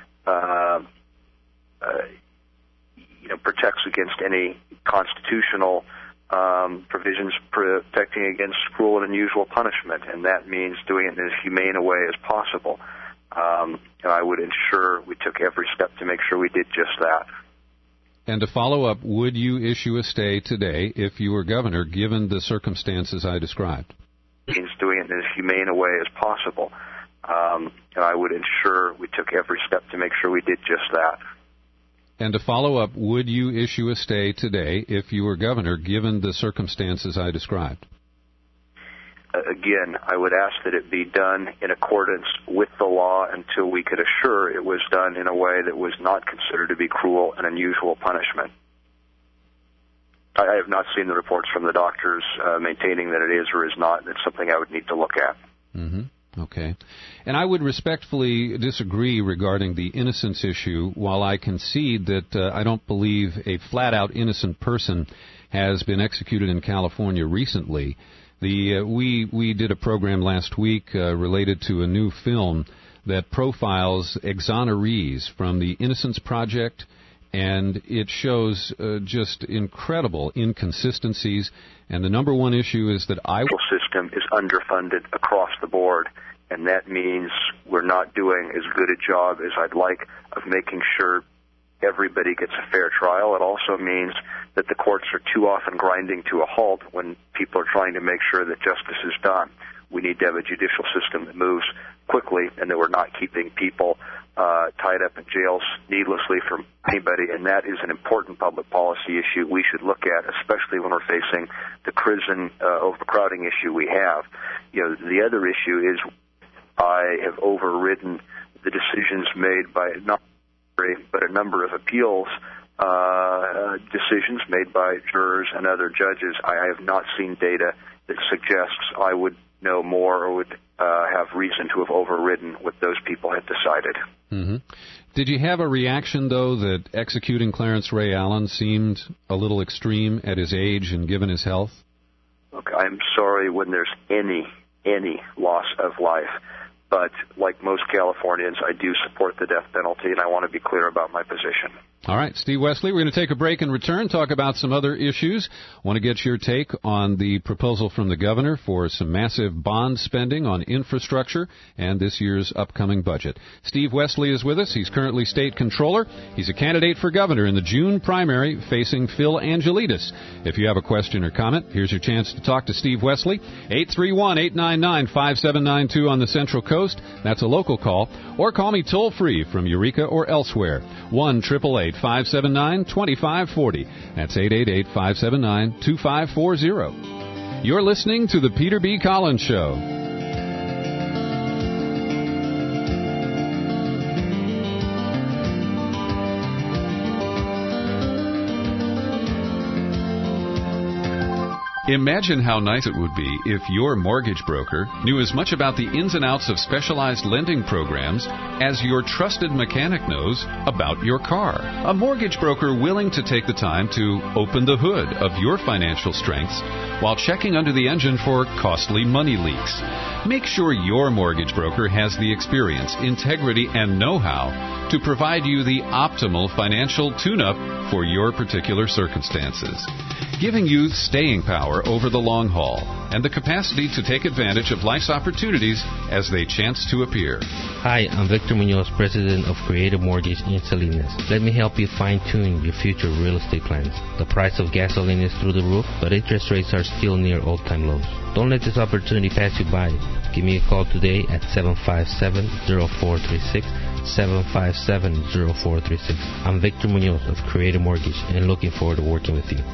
protects against any constitutional provisions protecting against cruel and unusual punishment, and that means doing it in as humane a way as possible. And I would ensure we took every step to make sure we did just that. And to follow up, would you issue a stay today if you were governor, given the circumstances I described? It means doing it in as humane a way as possible. And I would ensure we took every step to make sure we did just that. And to follow up, would you issue a stay today if you were governor, given the circumstances I described? Again, I would ask that it be done in accordance with the law until we could assure it was done in a way that was not considered to be cruel and unusual punishment. I have not seen the reports from the doctors maintaining that it is or is not. It's something I would need to look at. Mm-hmm. Okay. And I would respectfully disagree regarding the innocence issue. While I concede that I don't believe a flat-out innocent person has been executed in California recently, we did a program last week related to a new film that profiles exonerees from the Innocence Project, and it shows just incredible inconsistencies. And the number one issue is that the system is underfunded across the board, and that means we're not doing as good a job as I'd like of making sure everybody gets a fair trial. It also means that the courts are too often grinding to a halt when people are trying to make sure that justice is done. We need to have a judicial system that moves quickly and that we're not keeping people tied up in jails needlessly for anybody, and that is an important public policy issue we should look at, especially when we're facing the prison overcrowding issue we have. The other issue is I have overridden the decisions made by not but a number of appeals decisions made by jurors and other judges. I have not seen data that suggests I would know more or would have reason to have overridden what those people had decided. Mm-hmm. Did you have a reaction, though, that executing Clarence Ray Allen seemed a little extreme at his age and given his health? Look, I'm sorry when there's any loss of life. But like most Californians, I do support the death penalty, and I want to be clear about my position. All right, Steve Wesley, we're going to take a break and return, talk about some other issues. Want to get your take on the proposal from the governor for some massive bond spending on infrastructure and this year's upcoming budget. Steve Wesley is with us. He's currently state controller. He's a candidate for governor in the June primary facing Phil Angelides. If you have a question or comment, here's your chance to talk to Steve Wesley. 831-899-5792 on the Central Coast. That's a local call. Or call me toll-free from Eureka or elsewhere. 1-888-579-2540. That's 888-579-2540. You're listening to The Peter B. Collins Show. Imagine how nice it would be if your mortgage broker knew as much about the ins and outs of specialized lending programs as your trusted mechanic knows about your car. A mortgage broker willing to take the time to open the hood of your financial strengths while checking under the engine for costly money leaks. Make sure your mortgage broker has the experience, integrity, and know-how to provide you the optimal financial tune-up for your particular circumstances, giving you staying power over the long haul and the capacity to take advantage of life's opportunities as they chance to appear. Hi, I'm Victor Munoz, president of Creative Mortgage in Salinas. Let me help you fine-tune your future real estate plans. The price of gasoline is through the roof, but interest rates are still near all-time lows. Don't let this opportunity pass you by. Give me a call today at 757-0436, 757-0436. I'm Victor Munoz of Creative Mortgage and looking forward to working with you.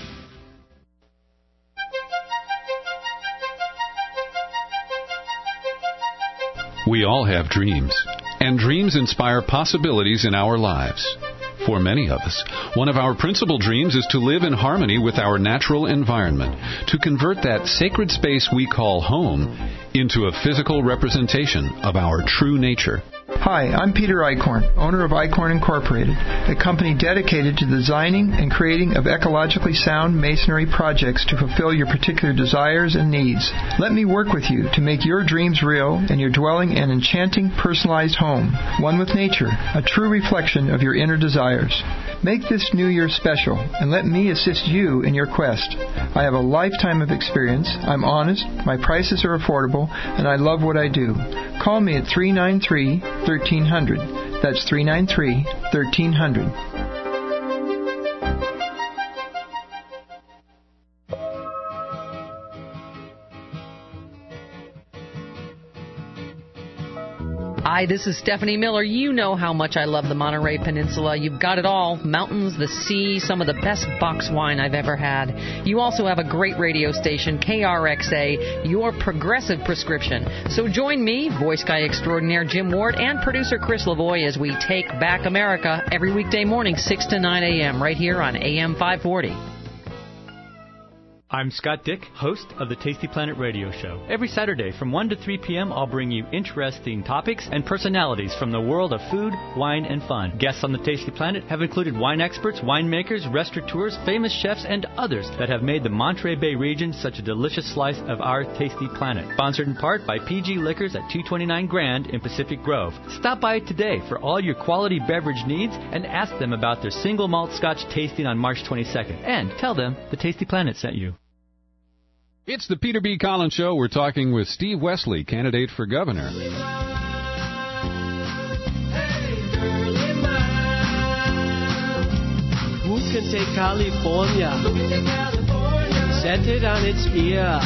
We all have dreams, and dreams inspire possibilities in our lives. For many of us, one of our principal dreams is to live in harmony with our natural environment, to convert that sacred space we call home into a physical representation of our true nature. Hi, I'm Peter Eichhorn, owner of Eichhorn Incorporated, a company dedicated to designing and creating of ecologically sound masonry projects to fulfill your particular desires and needs. Let me work with you to make your dreams real and your dwelling an enchanting, personalized home, one with nature, a true reflection of your inner desires. Make this New Year special, and let me assist you in your quest. I have a lifetime of experience, I'm honest, my prices are affordable, and I love what I do. Call me at 393-1300. That's 393-1300. Hi, this is Stephanie Miller. You know how much I love the Monterey Peninsula. You've got it all. Mountains, the sea, some of the best box wine I've ever had. You also have a great radio station, KRXA, your progressive prescription. So join me, voice guy extraordinaire Jim Ward, and producer Chris Lavoie as we take back America every weekday morning, 6 to 9 a.m. right here on AM 540. I'm Scott Dick, host of the Tasty Planet Radio Show. Every Saturday from 1 to 3 p.m., I'll bring you interesting topics and personalities from the world of food, wine, and fun. Guests on the Tasty Planet have included wine experts, winemakers, restaurateurs, famous chefs, and others that have made the Monterey Bay region such a delicious slice of our Tasty Planet. Sponsored in part by PG Liquors at 229 Grand in Pacific Grove. Stop by today for all your quality beverage needs and ask them about their single malt scotch tasting on March 22nd. And tell them the Tasty Planet sent you. It's the Peter B. Collins Show. We're talking with Steve Wesley, candidate for governor. Who can take California? Set it on its ear.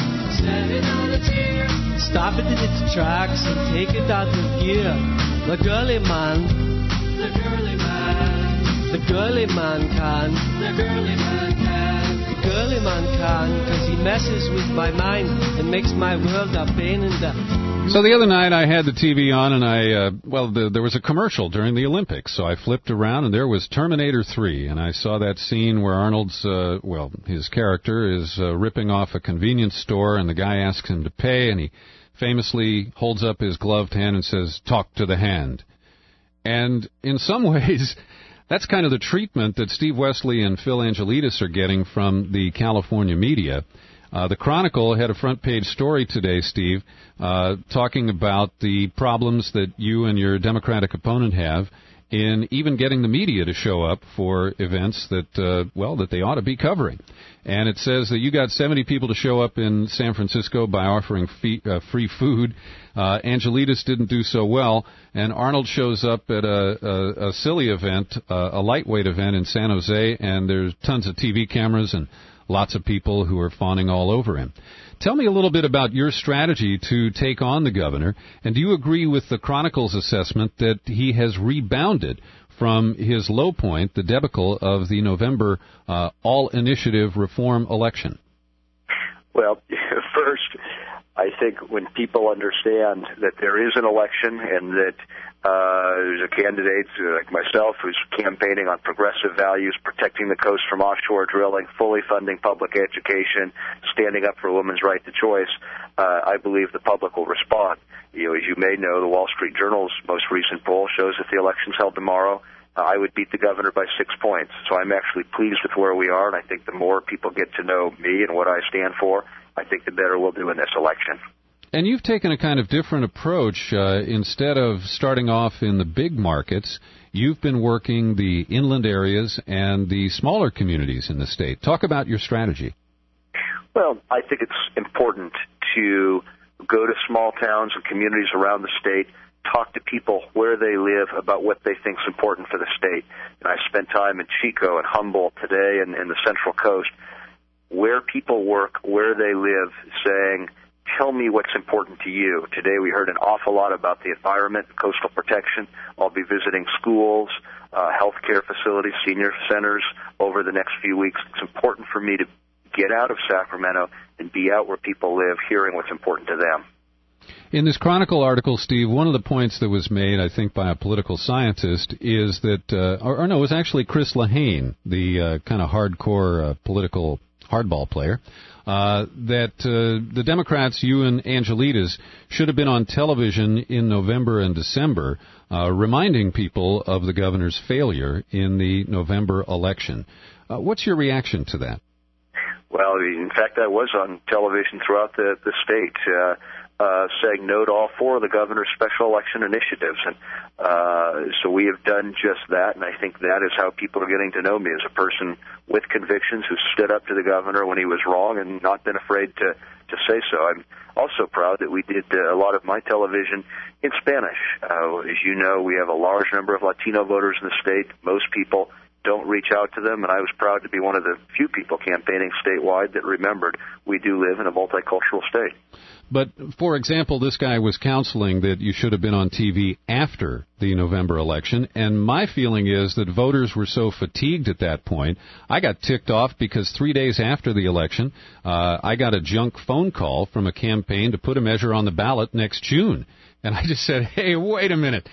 Stop it in its tracks and take it out of gear. The girly man. The girly man. The girly man can. The girly man can. Girly man can, because he messes with my mind and makes my world a pain in the... So the other night I had the TV on and there was a commercial during the Olympics, so I flipped around and there was Terminator 3, and I saw that scene where Arnold's, his character is ripping off a convenience store, and the guy asks him to pay, and he famously holds up his gloved hand and says, "Talk to the hand." And in some ways... that's kind of the treatment that Steve Wesley and Phil Angelides are getting from the California media. The Chronicle had a front-page story today, Steve, talking about the problems that you and your Democratic opponent have in even getting the media to show up for events that they ought to be covering. And it says that you got 70 people to show up in San Francisco by offering free food. Angelides didn't do so well, and Arnold shows up at a silly event, a lightweight event in San Jose, and there's tons of TV cameras and lots of people who are fawning all over him. Tell me a little bit about your strategy to take on the governor, and do you agree with the Chronicle's assessment that he has rebounded from his low point, the debacle of the November all-initiative reform election? Well, first, I think when people understand that there is an election and that there's a candidate like myself who's campaigning on progressive values, protecting the coast from offshore drilling, fully funding public education, standing up for a woman's right to choice, I believe the public will respond. As you may know, the Wall Street Journal's most recent poll shows if the election's held tomorrow, I would beat the governor by 6 points. So I'm actually pleased with where we are, and I think the more people get to know me and what I stand for, I think the better we'll do in this election. And you've taken a kind of different approach. Instead of starting off in the big markets, you've been working the inland areas and the smaller communities in the state. Talk about your strategy. Well, I think it's important to go to small towns and communities around the state, talk to people where they live about what they think is important for the state. And I spent time in Chico and Humboldt today and in the Central Coast. where people work, where they live, saying, tell me what's important to you. Today we heard an awful lot about the environment, coastal protection. I'll be visiting schools, healthcare facilities, senior centers over the next few weeks. It's important for me to get out of Sacramento and be out where people live, hearing what's important to them. In this Chronicle article, Steve, one of the points that was made, I think, by a political scientist is that, it was actually Chris Lehane, the kind of hardcore political hardball player, that the Democrats, you and Angelides, should have been on television in November and December reminding people of the governor's failure in the November election. What's your reaction to that? Well, in fact, I was on television throughout the state saying no to all four of the governor's special election initiatives. And so we have done just that, and I think that is how people are getting to know me as a person with convictions who stood up to the governor when he was wrong and not been afraid to say so. I'm also proud that we did a lot of my television in Spanish. As you know, we have a large number of Latino voters in the state. Most people don't reach out to them, and I was proud to be one of the few people campaigning statewide that remembered we do live in a multicultural state. But, for example, this guy was counseling that you should have been on TV after the November election, and my feeling is that voters were so fatigued at that point. I got ticked off because 3 days after the election, I got a junk phone call from a campaign to put a measure on the ballot next June. And I just said, hey, wait a minute,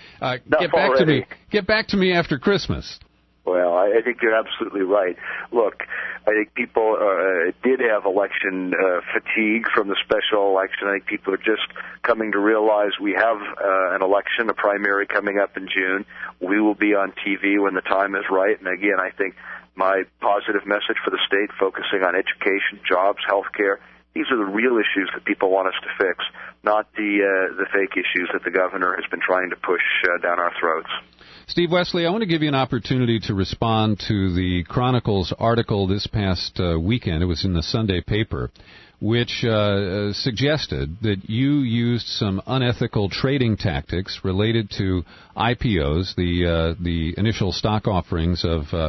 get back to me after Christmas. Well, I think you're absolutely right. Look, I think people did have election fatigue from the special election. I think people are just coming to realize we have an election, a primary coming up in June. We will be on TV when the time is right. And again, I think my positive message for the state, focusing on education, jobs, health care, these are the real issues that people want us to fix, not the fake issues that the governor has been trying to push down our throats. Steve Wesley, I want to give you an opportunity to respond to the Chronicle's article this past weekend. It was in the Sunday paper, which suggested that you used some unethical trading tactics related to IPOs, the initial stock offerings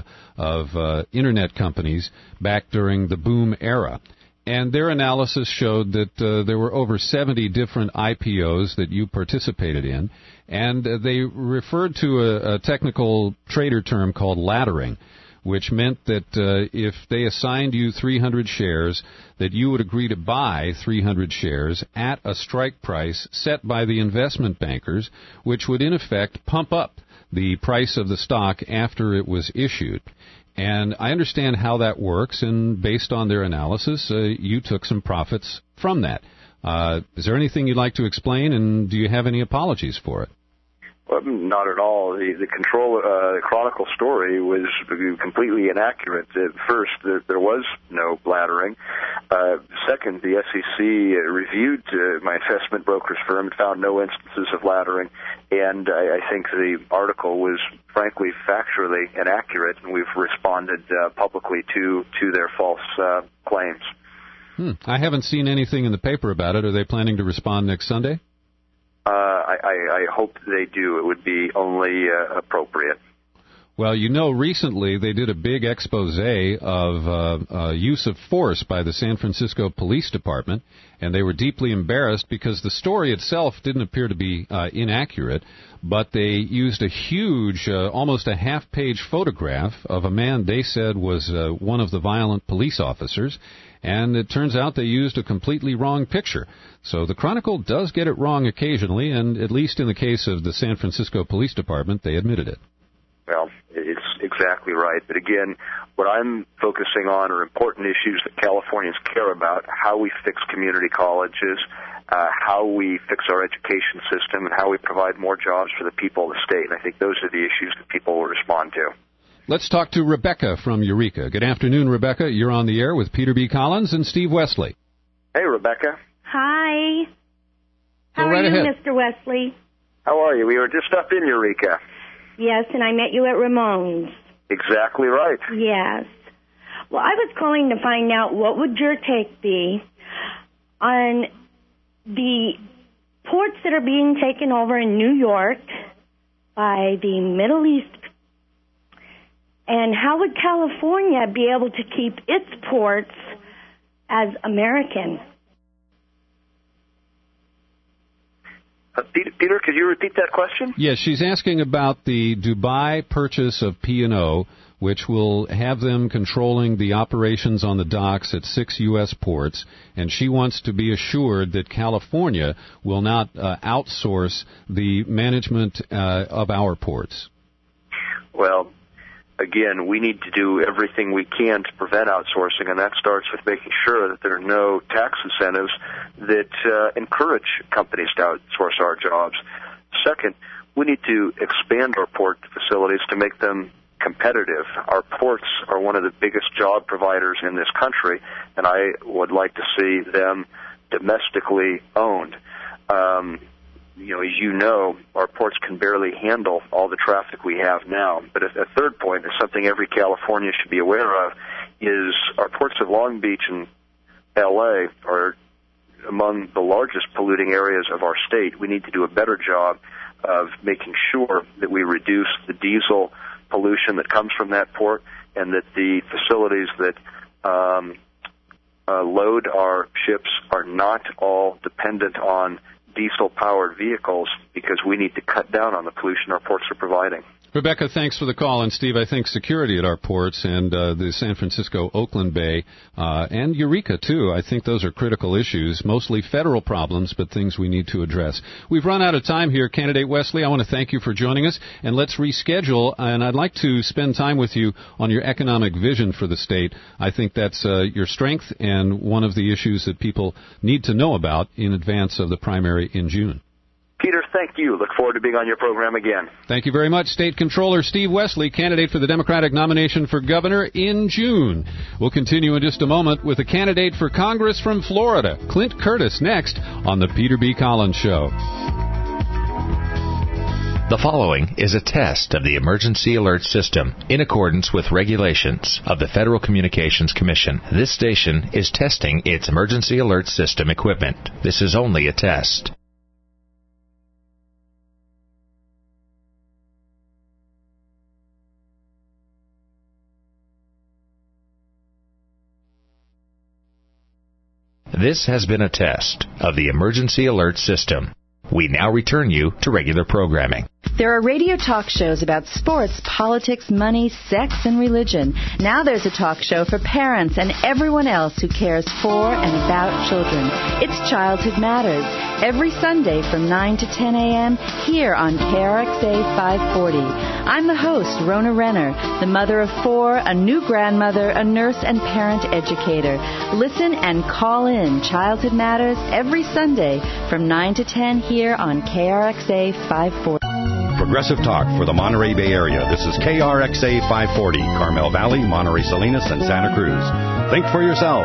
of Internet companies back during the boom era. And their analysis showed that there were over 70 different IPOs that you participated in, and they referred to a technical trader term called laddering, which meant that if they assigned you 300 shares, that you would agree to buy 300 shares at a strike price set by the investment bankers, which would in effect pump up the price of the stock after it was issued. And I understand how that works, and based on their analysis, you took some profits from that. Is there anything you'd like to explain, and do you have any apologies for it? Well, not at all. The Chronicle story was completely inaccurate. First, there was no laddering. Second, the SEC reviewed my investment broker's firm and found no instances of laddering. And I think the article was, frankly, factually inaccurate, and we've responded publicly to their false claims. I haven't seen anything in the paper about it. Are they planning to respond next Sunday? I hope they do. It would be only appropriate. Well, you know, recently they did a big expose of use of force by the San Francisco Police Department, and they were deeply embarrassed because the story itself didn't appear to be inaccurate, but they used a huge, almost a half-page photograph of a man they said was one of the violent police officers, and it turns out they used a completely wrong picture. So the Chronicle does get it wrong occasionally, and at least in the case of the San Francisco Police Department, they admitted it. Well, it's exactly right. But again, what I'm focusing on are important issues that Californians care about, how we fix community colleges, how we fix our education system, and how we provide more jobs for the people of the state. And I think those are the issues that people will respond to. Let's talk to Rebecca from Eureka. Good afternoon, Rebecca. You're on the air with Peter B. Collins and Steve Wesley. Hey, Rebecca. Hi. How Go right are you, ahead. Mr. Wesley? How are you? We were just up in Eureka. Yes, and I met you at Ramon's. Exactly right. Yes. Well, I was calling to find out what would your take be on the ports that are being taken over in New York by the Middle East, and how would California be able to keep its ports as American. Peter, could you repeat that question? Yes, she's asking about the Dubai purchase of P&O, which will have them controlling the operations on the docks at 6 U.S. ports, and she wants to be assured that California will not outsource the management of our ports. Well, again, we need to do everything we can to prevent outsourcing, and that starts with making sure that there are no tax incentives that encourage companies to outsource our jobs. Second, we need to expand our port facilities to make them competitive. Our ports are one of the biggest job providers in this country, and I would like to see them domestically owned. As you know, our ports can barely handle all the traffic we have now. But a third point is something every Californian should be aware of, is our ports of Long Beach and L.A. are among the largest polluting areas of our state. We need to do a better job of making sure that we reduce the diesel pollution that comes from that port, and that the facilities that load our ships are not all dependent on diesel-powered vehicles, because we need to cut down on the pollution our ports are providing. Rebecca, thanks for the call. And, Steve, I think security at our ports and the San Francisco-Oakland Bay and Eureka, too, I think those are critical issues, mostly federal problems, but things we need to address. We've run out of time here. Candidate Wesley, I want to thank you for joining us, and let's reschedule. And I'd like to spend time with you on your economic vision for the state. I think that's your strength and one of the issues that people need to know about in advance of the primary in June. Peter, thank you. Look forward to being on your program again. Thank you very much. State Controller Steve Wesley, candidate for the Democratic nomination for governor in June. We'll continue in just a moment with a candidate for Congress from Florida, Clint Curtis, next on the Peter B. Collins Show. The following is a test of the emergency alert system in accordance with regulations of the Federal Communications Commission. This station is testing its emergency alert system equipment. This is only a test. This has been a test of the emergency alert system. We now return you to regular programming. There are radio talk shows about sports, politics, money, sex, and religion. Now there's a talk show for parents and everyone else who cares for and about children. It's Childhood Matters, every Sunday from 9 to 10 a.m. here on KRXA 540. I'm the host, Rona Renner, the mother of 4, a new grandmother, a nurse, and parent educator. Listen and call in Childhood Matters every Sunday from 9 to 10 here on KRXA 540. Progressive talk for the Monterey Bay Area. This is KRXA 540, Carmel Valley, Monterey Salinas, and Santa Cruz. Think for yourself.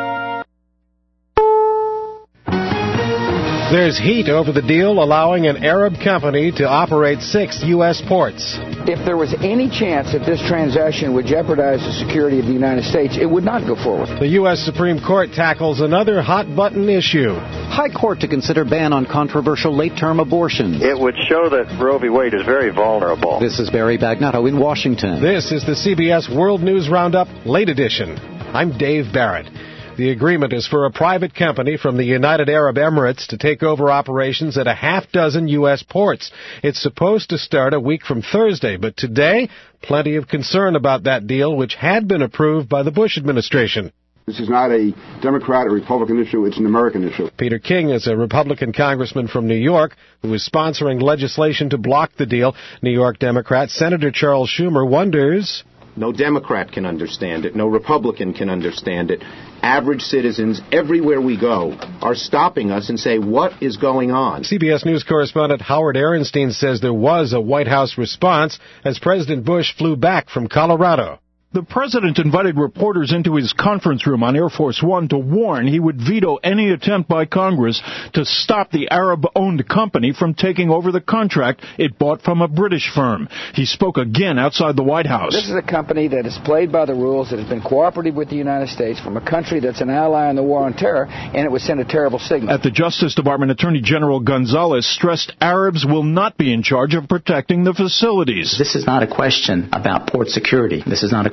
There's heat over the deal allowing an Arab company to operate 6 U.S. ports. If there was any chance that this transaction would jeopardize the security of the United States, it would not go forward. The U.S. Supreme Court tackles another hot-button issue. High Court to consider ban on controversial late-term abortion. It would show that Roe v. Wade is very vulnerable. This is Barry Bagnotto in Washington. This is the CBS World News Roundup, Late Edition. I'm Dave Barrett. The agreement is for a private company from the United Arab Emirates to take over operations at a half-dozen U.S. ports. It's supposed to start a week from Thursday, but today, plenty of concern about that deal, which had been approved by the Bush administration. This is not a Democrat or Republican issue. It's an American issue. Peter King is a Republican congressman from New York who is sponsoring legislation to block the deal. New York Democrat Senator Charles Schumer wonders... No Democrat can understand it. No Republican can understand it. Average citizens, everywhere we go, are stopping us and say, what is going on? CBS News correspondent Howard Ehrenstein says there was a White House response as President Bush flew back from Colorado. The president invited reporters into his conference room on Air Force One to warn he would veto any attempt by Congress to stop the Arab-owned company from taking over the contract it bought from a British firm. He spoke again outside the White House. This is a company that has played by the rules, that has been cooperative with the United States, from a country that's an ally in the war on terror, and it would send a terrible signal. At the Justice Department, Attorney General Gonzalez stressed Arabs will not be in charge of protecting the facilities. This is not a question about port security. This is not a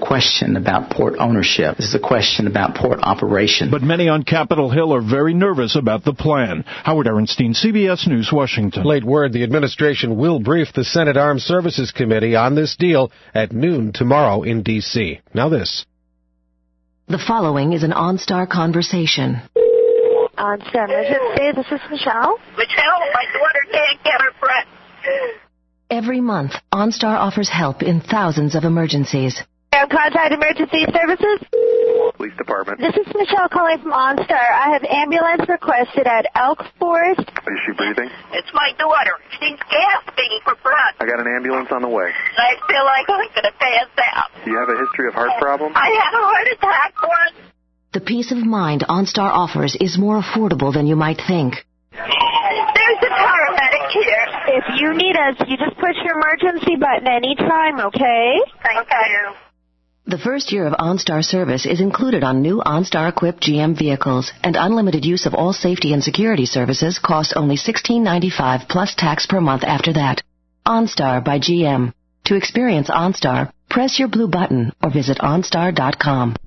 question about port ownership. This is a question about port operation. But many on Capitol Hill are very nervous about the plan. Howard Ehrenstein, CBS News, Washington. Late word, the administration will brief the Senate Armed Services Committee on this deal at noon tomorrow in D.C. Now this. The following is an OnStar conversation. OnStar Emergency, this is Michelle. Michelle, my daughter can't get her breath. Every month, OnStar offers help in thousands of emergencies. Contact Emergency Services. Police Department. This is Michelle calling from OnStar. I have ambulance requested at Elk Forest. Is she breathing? It's my daughter. She's gasping for breath. I got an ambulance on the way. I feel like I'm going to pass out. Do you have a history of heart problems? I had a heart attack once. The peace of mind OnStar offers is more affordable than you might think. There's a paramedic here. If you need us, you just push your emergency button anytime, okay? Thank you. The first year of OnStar service is included on new OnStar-equipped GM vehicles, and unlimited use of all safety and security services costs only $16.95 plus tax per month after that. OnStar by GM. To experience OnStar, press your blue button or visit OnStar.com.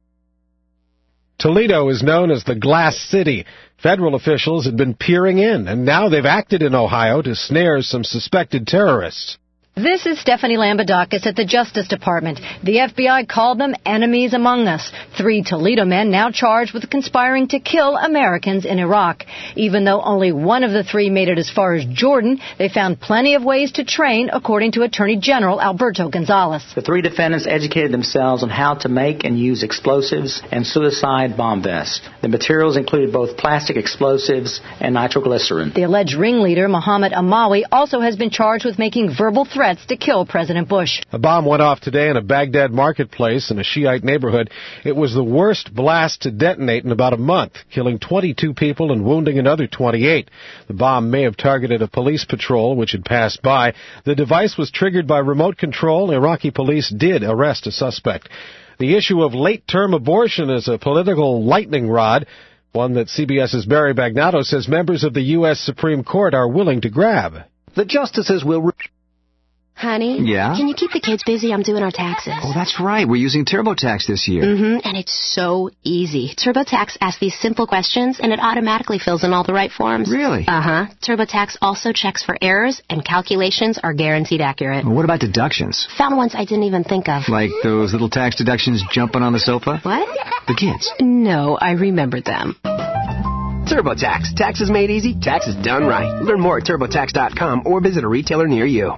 Toledo is known as the Glass City. Federal officials had been peering in, and now they've acted in Ohio to snare some suspected terrorists. This is Stephanie Lambadakis at the Justice Department. The FBI called them enemies among us. 3 Toledo men now charged with conspiring to kill Americans in Iraq. Even though only one of the 3 made it as far as Jordan, they found plenty of ways to train, according to Attorney General Alberto Gonzales. The 3 defendants educated themselves on how to make and use explosives and suicide bomb vests. The materials included both plastic explosives and nitroglycerin. The alleged ringleader, Mohammed Amawi, also has been charged with making verbal threats to kill President Bush. A bomb went off today in a Baghdad marketplace in a Shiite neighborhood. It was the worst blast to detonate in about a month, killing 22 people and wounding another 28. The bomb may have targeted a police patrol which had passed by. The device was triggered by remote control. Iraqi police did arrest a suspect. The issue of late-term abortion is a political lightning rod, one that CBS's Barry Bagnato says members of the U.S. Supreme Court are willing to grab. The justices will... Honey? Yeah? Can you keep the kids busy? I'm doing our taxes. Oh, that's right. We're using TurboTax this year. And it's so easy. TurboTax asks these simple questions, and it automatically fills in all the right forms. Really? Uh-huh. TurboTax also checks for errors, and calculations are guaranteed accurate. Well, what about deductions? Found ones I didn't even think of. Like those little tax deductions jumping on the sofa? What? The kids. No, I remembered them. TurboTax. Taxes made easy, taxes done right. Learn more at TurboTax.com or visit a retailer near you.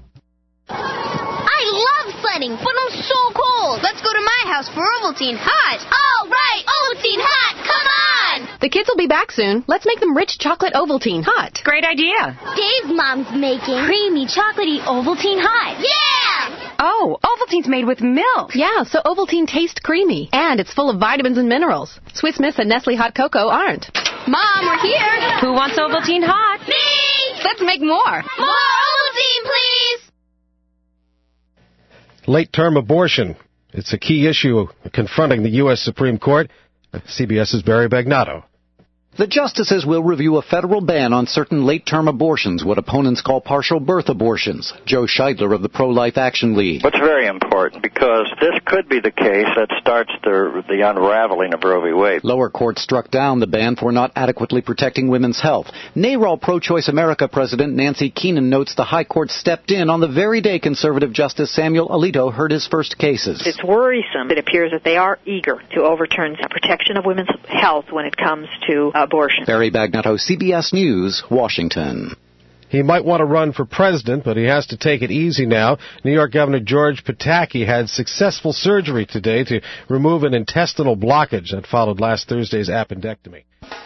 I love sledding, but I'm so cold. Let's go to my house for Ovaltine Hot. All right, Ovaltine Hot, come on! The kids will be back soon. Let's make them rich chocolate Ovaltine Hot. Great idea. Dave's mom's making creamy chocolatey Ovaltine Hot. Yeah! Oh, Ovaltine's made with milk. Yeah, so Ovaltine tastes creamy. And it's full of vitamins and minerals. Swiss Miss and Nestle Hot Cocoa aren't. Mom, we're here. Who wants Ovaltine Hot? Me! Let's make more. More Ovaltine, please! Late-term abortion. It's a key issue confronting the U.S. Supreme Court. CBS's Barry Bagnato. The justices will review a federal ban on certain late-term abortions, what opponents call partial birth abortions. Joe Scheidler of the Pro-Life Action League. What's very important, because this could be the case that starts the unraveling of Roe v. Wade. Lower courts struck down the ban for not adequately protecting women's health. NARAL Pro-Choice America President Nancy Keenan notes the High Court stepped in on the very day conservative Justice Samuel Alito heard his first cases. It's worrisome. It appears that they are eager to overturn the protection of women's health when it comes to abortion. Barry Bagnato, CBS News, Washington. He might want to run for president, but he has to take it easy now. New York Governor George Pataki had successful surgery today to remove an intestinal blockage that followed last Thursday's appendectomy.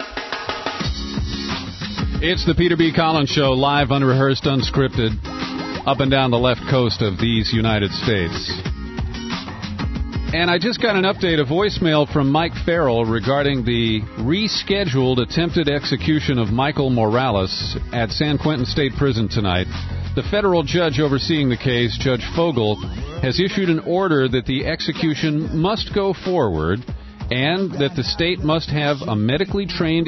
It's the Peter B. Collins Show, live, unrehearsed, unscripted, up and down the left coast of these United States. And I just got an update, a voicemail from Mike Farrell regarding the rescheduled attempted execution of Michael Morales at San Quentin State Prison tonight. The federal judge overseeing the case, Judge Fogel, has issued an order that the execution must go forward and that the state must have a medically trained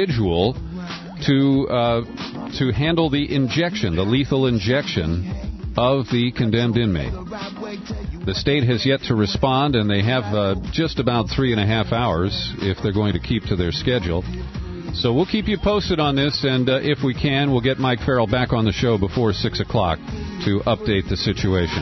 individual to handle the injection, the lethal injection, of the condemned inmate. The state has yet to respond, and they have just about 3.5 hours if they're going to keep to their schedule. So we'll keep you posted on this, and if we can, we'll get Mike Farrell back on the show before 6 o'clock to update the situation.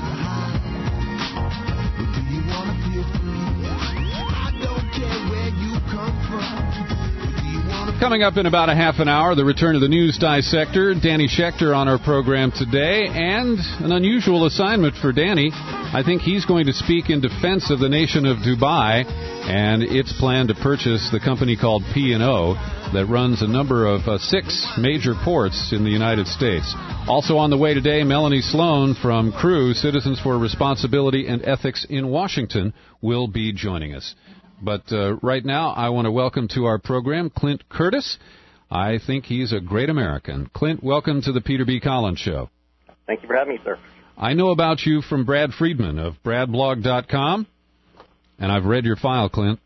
Coming up in about a half an hour, the return of the News Dissector. Danny Schechter on our program today, and an unusual assignment for Danny. I think he's going to speak in defense of the nation of Dubai and its plan to purchase the company called P&O that runs a number of 6 major ports in the United States. Also on the way today, Melanie Sloan from CREW, Citizens for Responsibility and Ethics in Washington, will be joining us. But right now, I want to welcome to our program Clint Curtis. I think he's a great American. Clint, welcome to the Peter B. Collins Show. Thank you for having me, sir. I know about you from Brad Friedman of bradblog.com, and I've read your file, Clint.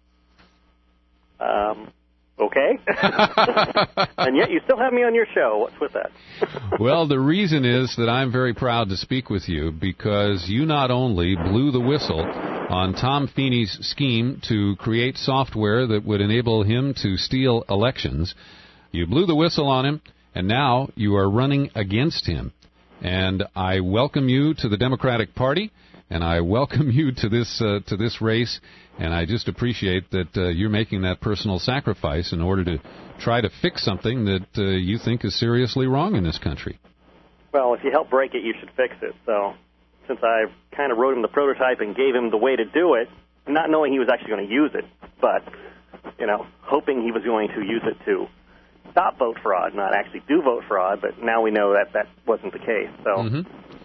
Okay. And yet you still have me on your show. What's with that? Well, the reason is that I'm very proud to speak with you because you not only blew the whistle on Tom Feeney's scheme to create software that would enable him to steal elections, you blew the whistle on him, and now you are running against him. And I welcome you to the Democratic Party, and I welcome you to this race, and I just appreciate that you're making that personal sacrifice in order to try to fix something that you think is seriously wrong in this country. Well, if you help break it, you should fix it. So since I kind of wrote him the prototype and gave him the way to do it, not knowing he was actually going to use it, but, hoping he was going to use it to stop vote fraud, not actually do vote fraud, but now we know that wasn't the case. So. Mm-hmm.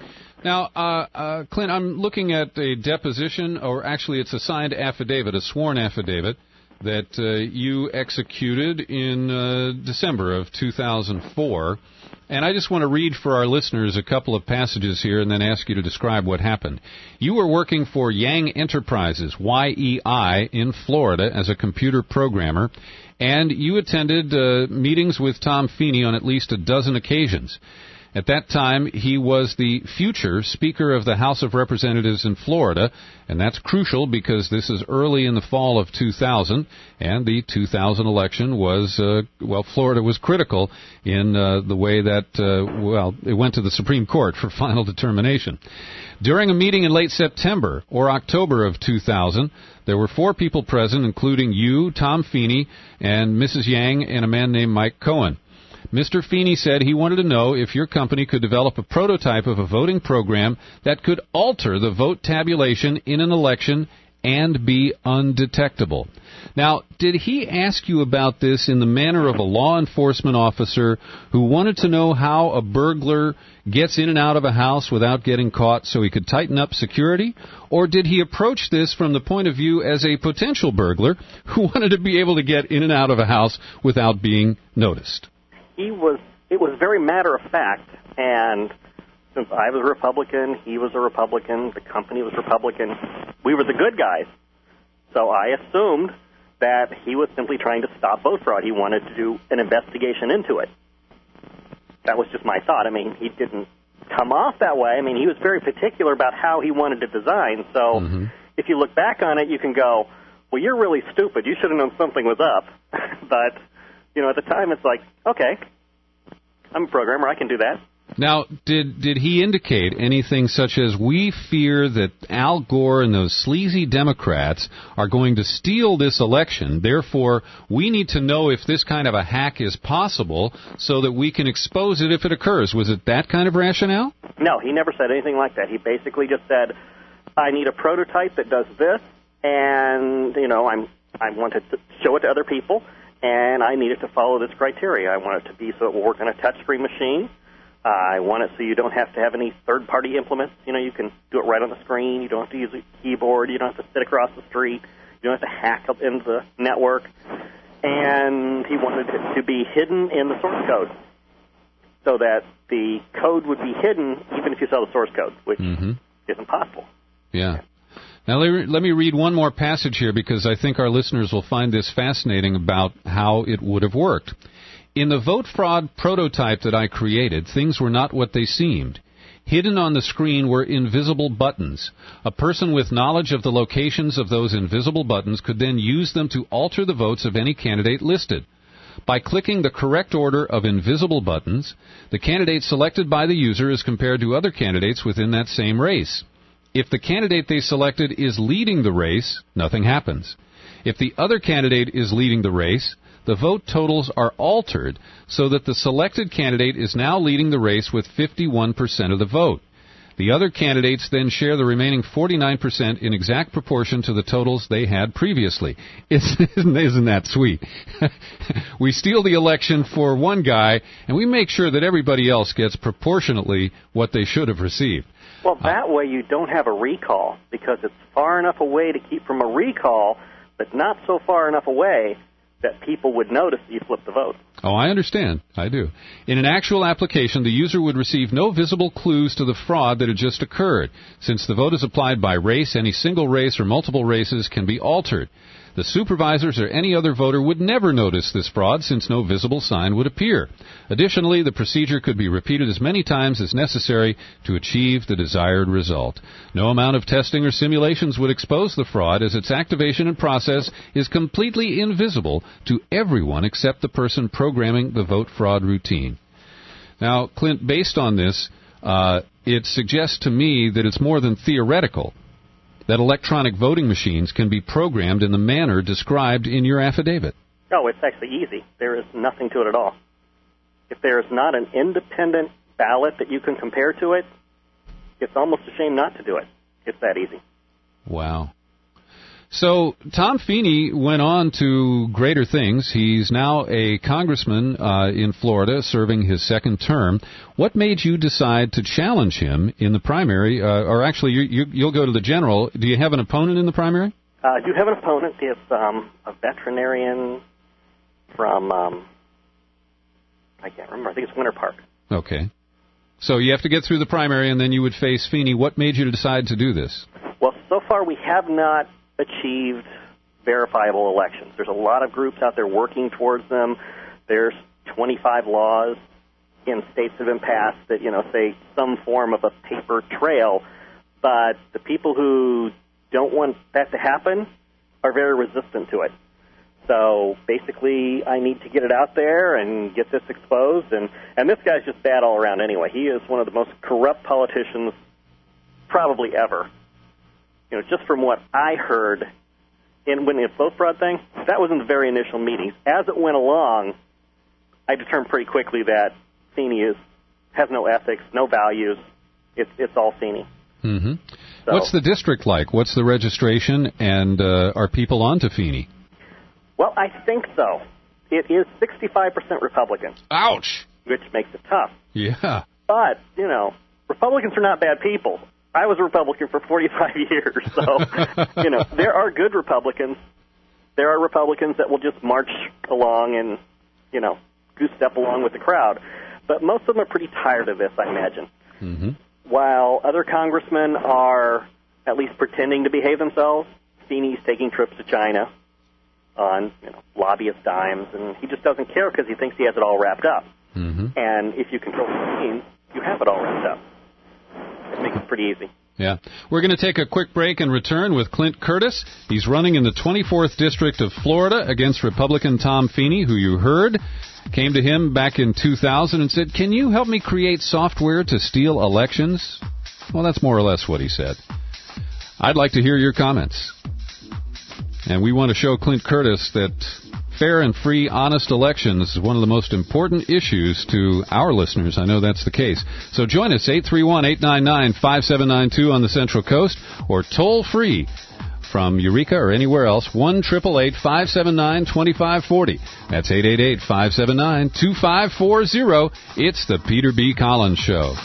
Now, Clint, I'm looking at a deposition, or actually it's a signed affidavit, a sworn affidavit, that you executed in December of 2004. And I just want to read for our listeners a couple of passages here and then ask you to describe what happened. You were working for Yang Enterprises, YEI, in Florida as a computer programmer, and you attended meetings with Tom Feeney on at least a dozen occasions. At that time, he was the future Speaker of the House of Representatives in Florida, and that's crucial because this is early in the fall of 2000, and the 2000 election was, Florida was critical in the way that, it went to the Supreme Court for final determination. During a meeting in late September or October of 2000, there were 4 people present, including you, Tom Feeney, and Mrs. Yang, and a man named Mike Cohen. Mr. Feeney said he wanted to know if your company could develop a prototype of a voting program that could alter the vote tabulation in an election and be undetectable. Now, did he ask you about this in the manner of a law enforcement officer who wanted to know how a burglar gets in and out of a house without getting caught so he could tighten up security? Or did he approach this from the point of view as a potential burglar who wanted to be able to get in and out of a house without being noticed? It was very matter of fact, and since I was a Republican, he was a Republican, the company was Republican, we were the good guys. So I assumed that he was simply trying to stop vote fraud. He wanted to do an investigation into it. That was just my thought. I mean, he didn't come off that way. I mean, he was very particular about how he wanted to design. So if you look back on it, you can go, well, you're really stupid. You should have known something was up. But at the time, it's like, okay, I'm a programmer. I can do that. Now, did he indicate anything such as, we fear that Al Gore and those sleazy Democrats are going to steal this election, therefore we need to know if this kind of a hack is possible so that we can expose it if it occurs? Was it that kind of rationale? No, he never said anything like that. He basically just said, I need a prototype that does this, and, I want to show it to other people. And I need it to follow this criteria. I want it to be so it will work on a touchscreen machine. I want it so you don't have to have any third-party implements. You can do it right on the screen. You don't have to use a keyboard. You don't have to sit across the street. You don't have to hack up into the network. And he wanted it to be hidden in the source code so that the code would be hidden even if you saw the source code, which isn't possible. Yeah. Now, let me read one more passage here because I think our listeners will find this fascinating about how it would have worked. In the vote fraud prototype that I created, things were not what they seemed. Hidden on the screen were invisible buttons. A person with knowledge of the locations of those invisible buttons could then use them to alter the votes of any candidate listed. By clicking the correct order of invisible buttons, the candidate selected by the user is compared to other candidates within that same race. If the candidate they selected is leading the race, nothing happens. If the other candidate is leading the race, the vote totals are altered so that the selected candidate is now leading the race with 51% of the vote. The other candidates then share the remaining 49% in exact proportion to the totals they had previously. Isn't that sweet? We steal the election for one guy, and we make sure that everybody else gets proportionately what they should have received. Well, that way you don't have a recall, because it's far enough away to keep from a recall, but not so far enough away that people would notice that you flipped the vote. Oh, I understand. I do. In an actual application, the user would receive no visible clues to the fraud that had just occurred. Since the vote is applied by race, any single race or multiple races can be altered. The supervisors or any other voter would never notice this fraud since no visible sign would appear. Additionally, the procedure could be repeated as many times as necessary to achieve the desired result. No amount of testing or simulations would expose the fraud, as its activation and process is completely invisible to everyone except the person programming the vote fraud routine. Now, Clint, based on this, it suggests to me that it's more than theoretical that electronic voting machines can be programmed in the manner described in your affidavit. No, it's actually easy. There is nothing to it at all. If there is not an independent ballot that you can compare to it, it's almost a shame not to do it. It's that easy. Wow. So Tom Feeney went on to greater things. He's now a congressman in Florida serving his second term. What made you decide to challenge him in the primary? Or actually, you'll go to the general. Do you have an opponent in the primary? I do have an opponent. It's a veterinarian from, I can't remember. I think it's Winter Park. Okay. So you have to get through the primary, and then you would face Feeney. What made you decide to do this? Well, so far we have not achieved verifiable elections. There's a lot of groups out there working towards them. There's 25 laws in states that have been passed that, say some form of a paper trail, but the people who don't want that to happen are very resistant to it. So basically, I need to get it out there and get this exposed, and this guy's just bad all around anyway. He is one of the most corrupt politicians probably ever. Just from what I heard when the vote fraud thing, that was in the very initial meetings. As it went along, I determined pretty quickly that Feeney has no ethics, no values. It's all Feeney. Mm-hmm. So, what's the district like? What's the registration, and are people on to Feeney? Well, I think so. It is 65% Republican. Ouch! Which makes it tough. Yeah. But, Republicans are not bad people. I was a Republican for 45 years, so, there are good Republicans. There are Republicans that will just march along and, goose step along with the crowd. But most of them are pretty tired of this, I imagine. Mm-hmm. While other congressmen are at least pretending to behave themselves, Feeney's taking trips to China on, lobbyist dimes, and he just doesn't care because he thinks he has it all wrapped up. Mm-hmm. And if you control the machines, you have it all wrapped up. It makes it pretty easy. Yeah. We're going to take a quick break and return with Clint Curtis. He's running in the 24th District of Florida against Republican Tom Feeney, who you heard came to him back in 2000 and said, "Can you help me create software to steal elections?" Well, that's more or less what he said. I'd like to hear your comments. And we want to show Clint Curtis that fair and free, honest elections is one of the most important issues to our listeners. I know that's the case. So join us, 831-899-5792 on the Central Coast, or toll free from Eureka or anywhere else, 1-888-579-2540. That's 888-579-2540. It's the Peter B. Collins Show.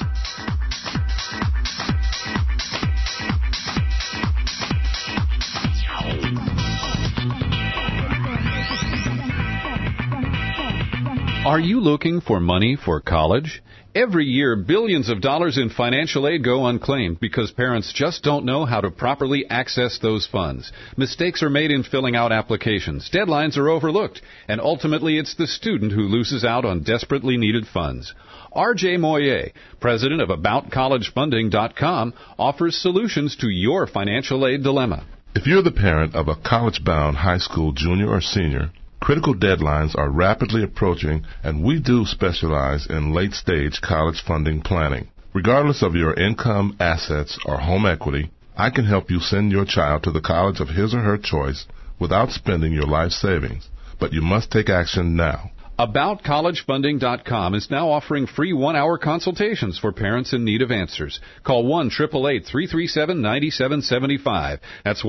Are you looking for money for college? Every year, billions of dollars in financial aid go unclaimed because parents just don't know how to properly access those funds. Mistakes are made in filling out applications, deadlines are overlooked, and ultimately it's the student who loses out on desperately needed funds. R.J. Moyer, president of AboutCollegeFunding.com, offers solutions to your financial aid dilemma. If you're the parent of a college-bound high school junior or senior, critical deadlines are rapidly approaching, and we do specialize in late-stage college funding planning. Regardless of your income, assets, or home equity, I can help you send your child to the college of his or her choice without spending your life savings. But you must take action now. AboutCollegeFunding.com is now offering free 1-hour consultations for parents in need of answers. Call 1-888-337-9775. That's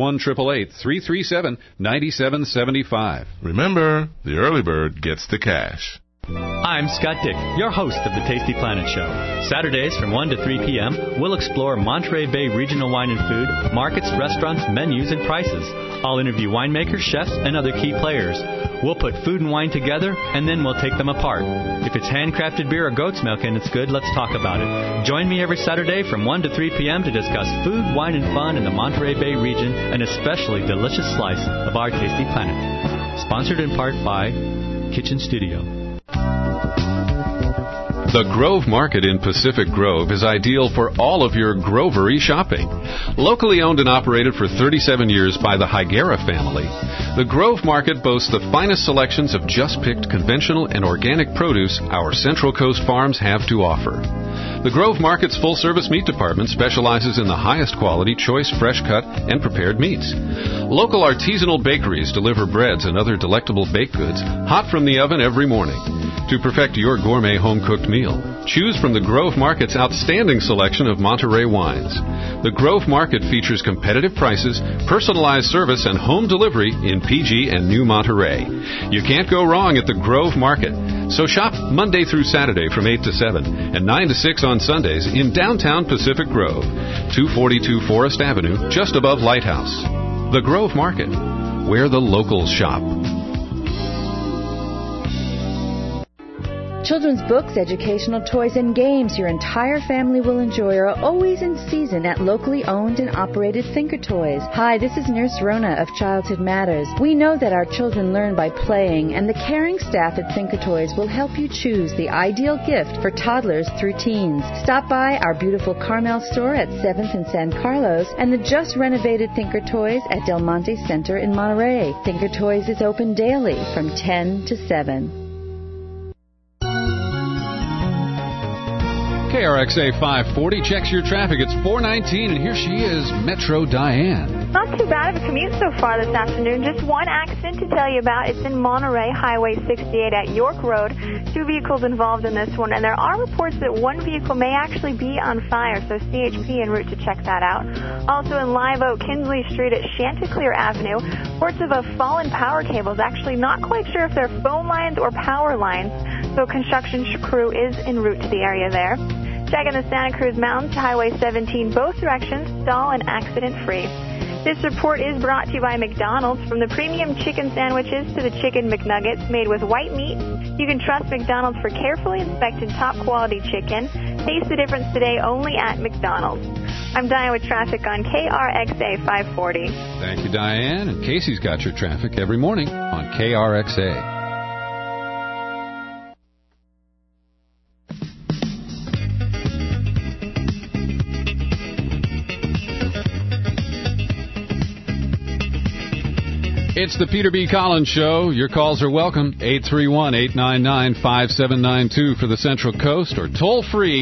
1-888-337-9775. Remember, the early bird gets the cash. I'm Scott Dick, your host of the Tasty Planet Show. Saturdays from 1 to 3 p.m., we'll explore Monterey Bay regional wine and food, markets, restaurants, menus, and prices. I'll interview winemakers, chefs, and other key players. We'll put food and wine together, and then we'll take them apart. If it's handcrafted beer or goat's milk and it's good, let's talk about it. Join me every Saturday from 1 to 3 p.m. to discuss food, wine, and fun in the Monterey Bay region, an especially delicious slice of our Tasty Planet. Sponsored in part by Kitchen Studio. The Grove Market in Pacific Grove is ideal for all of your grovery shopping. Locally owned and operated for 37 years by the Higuera family, the Grove Market boasts the finest selections of just-picked conventional and organic produce our Central Coast farms have to offer. The Grove Market's full-service meat department specializes in the highest quality, choice, fresh-cut, and prepared meats. Local artisanal bakeries deliver breads and other delectable baked goods hot from the oven every morning. To perfect your gourmet home-cooked meal, choose from the Grove Market's outstanding selection of Monterey wines. The Grove Market features competitive prices, personalized service, and home delivery in PG and New Monterey. You can't go wrong at the Grove Market. So shop Monday through Saturday from 8 to 7 and 9 to 6 on Sundays in downtown Pacific Grove, 242 Forest Avenue, just above Lighthouse. The Grove Market, where the locals shop. Children's books, educational toys, and games your entire family will enjoy are always in season at locally owned and operated Thinker Toys. Hi, this is Nurse Rona of Childhood Matters. We know that our children learn by playing, and the caring staff at Thinker Toys will help you choose the ideal gift for toddlers through teens. Stop by our beautiful Carmel store at 7th and San Carlos and the just renovated Thinker Toys at Del Monte Center in Monterey. Thinker Toys is open daily from 10 to 7. KRXA 540 checks your traffic. It's 4:19, and here she is, Metro Diane. Not too bad of a commute so far this afternoon. Just one accident to tell you about. It's in Monterey, Highway 68 at York Road. 2 vehicles involved in this one, and there are reports that one vehicle may actually be on fire, so CHP en route to check that out. Also in Live Oak, Kinsley Street at Chanticleer Avenue, reports of a fallen power cables. Actually not quite sure if they're phone lines or power lines, so construction crew is en route to the area there. Checking the Santa Cruz Mountains, Highway 17, both directions, stall and accident-free. This report is brought to you by McDonald's. From the premium chicken sandwiches to the chicken McNuggets made with white meat, you can trust McDonald's for carefully inspected top-quality chicken. Taste the difference today only at McDonald's. I'm Diane with traffic on KRXA 540. Thank you, Diane. And Casey's got your traffic every morning on KRXA. It's the Peter B. Collins Show. Your calls are welcome. 831-899-5792 for the Central Coast, or toll free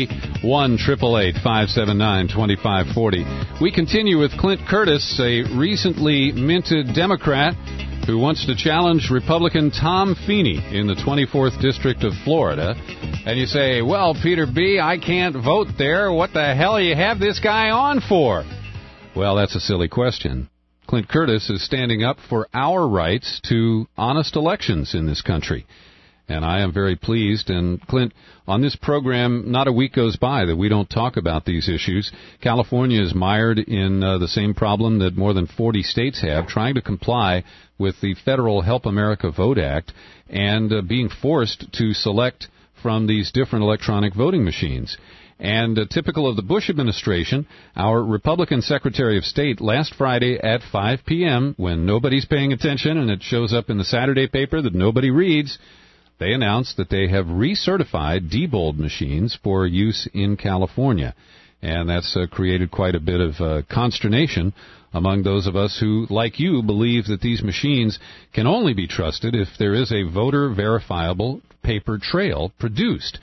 1-888-579-2540. We continue with Clint Curtis, a recently minted Democrat who wants to challenge Republican Tom Feeney in the 24th District of Florida. And you say, well, Peter B., I can't vote there. What the hell do you have this guy on for? Well, that's a silly question. Clint Curtis is standing up for our rights to honest elections in this country. And I am very pleased. And, Clint, on this program, not a week goes by that we don't talk about these issues. California is mired in the same problem that more than 40 states have, trying to comply with the federal Help America Vote Act and being forced to select from these different electronic voting machines. And typical of the Bush administration, our Republican Secretary of State last Friday at 5 p.m., when nobody's paying attention and it shows up in the Saturday paper that nobody reads, they announced that they have recertified Diebold machines for use in California. And that's created quite a bit of consternation among those of us who, like you, believe that these machines can only be trusted if there is a voter-verifiable paper trail produced.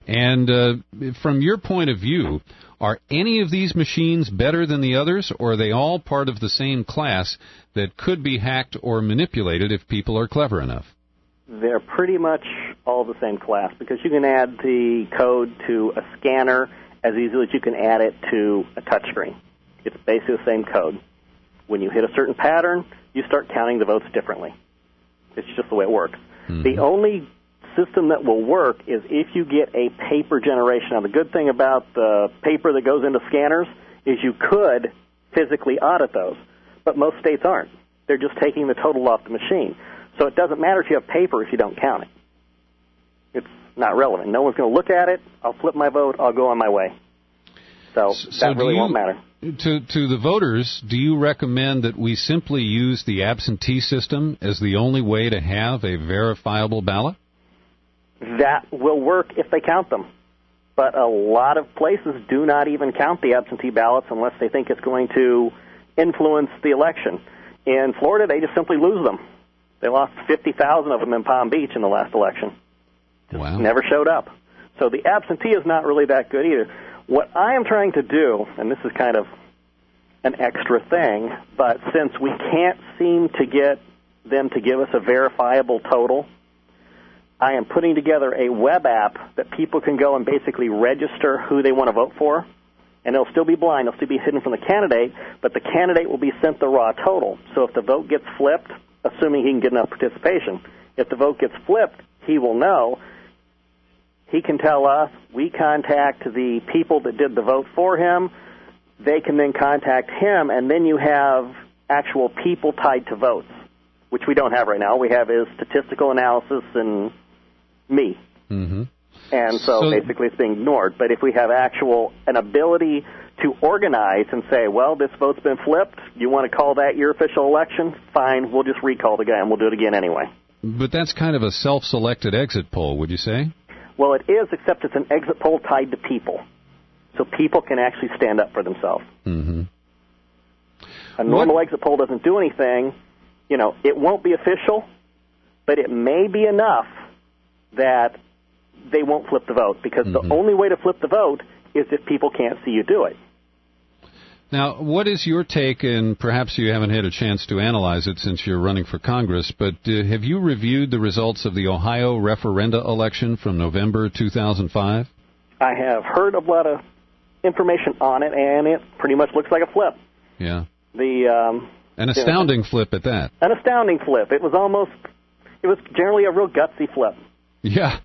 And from your point of view, are any of these machines better than the others, or are they all part of the same class that could be hacked or manipulated if people are clever enough? They're pretty much all the same class, because you can add the code to a scanner as easily as you can add it to a touchscreen. It's basically the same code. When you hit a certain pattern, you start counting the votes differently. It's just the way it works. Mm-hmm. The only system that will work is if you get a paper generation. Now, the good thing about the paper that goes into scanners is you could physically audit those, but most states aren't. They're just taking the total off the machine. So it doesn't matter if you have paper if you don't count it. It's not relevant. No one's going to look at it. I'll flip my vote. I'll go on my way. So that really won't matter. To the voters, do you recommend that we simply use the absentee system as the only way to have a verifiable ballot? That will work if they count them. But a lot of places do not even count the absentee ballots unless they think it's going to influence the election. In Florida, they just simply lose them. They lost 50,000 of them in Palm Beach in the last election. Just never showed up. So the absentee is not really that good either. What I am trying to do, and this is kind of an extra thing, but since we can't seem to get them to give us a verifiable total, I am putting together a web app that people can go and basically register who they want to vote for, and it'll still be blind. It'll still be hidden from the candidate, but the candidate will be sent the raw total. So if the vote gets flipped, assuming he can get enough participation, if the vote gets flipped, he will know. He can tell us. We contact the people that did the vote for him. They can then contact him, and then you have actual people tied to votes, which we don't have right now. We have is statistical analysis and me. Mm-hmm. And so basically it's being ignored. But if we have an ability to organize and say, well, this vote's been flipped, you want to call that your official election? Fine, we'll just recall the guy and we'll do it again anyway. But that's kind of a self-selected exit poll, would you say? Well, it is, except it's an exit poll tied to people. So people can actually stand up for themselves. Mm-hmm. A normal exit poll doesn't do anything. You know, it won't be official, but it may be enough that they won't flip the vote, because the only way to flip the vote is if people can't see you do it. Now, what is your take, and perhaps you haven't had a chance to analyze it since you're running for Congress, but have you reviewed the results of the Ohio referenda election from November 2005? I have heard a lot of information on it, and it pretty much looks like a flip. Yeah. An astounding flip at that. An astounding flip. It was generally a real gutsy flip. Yeah.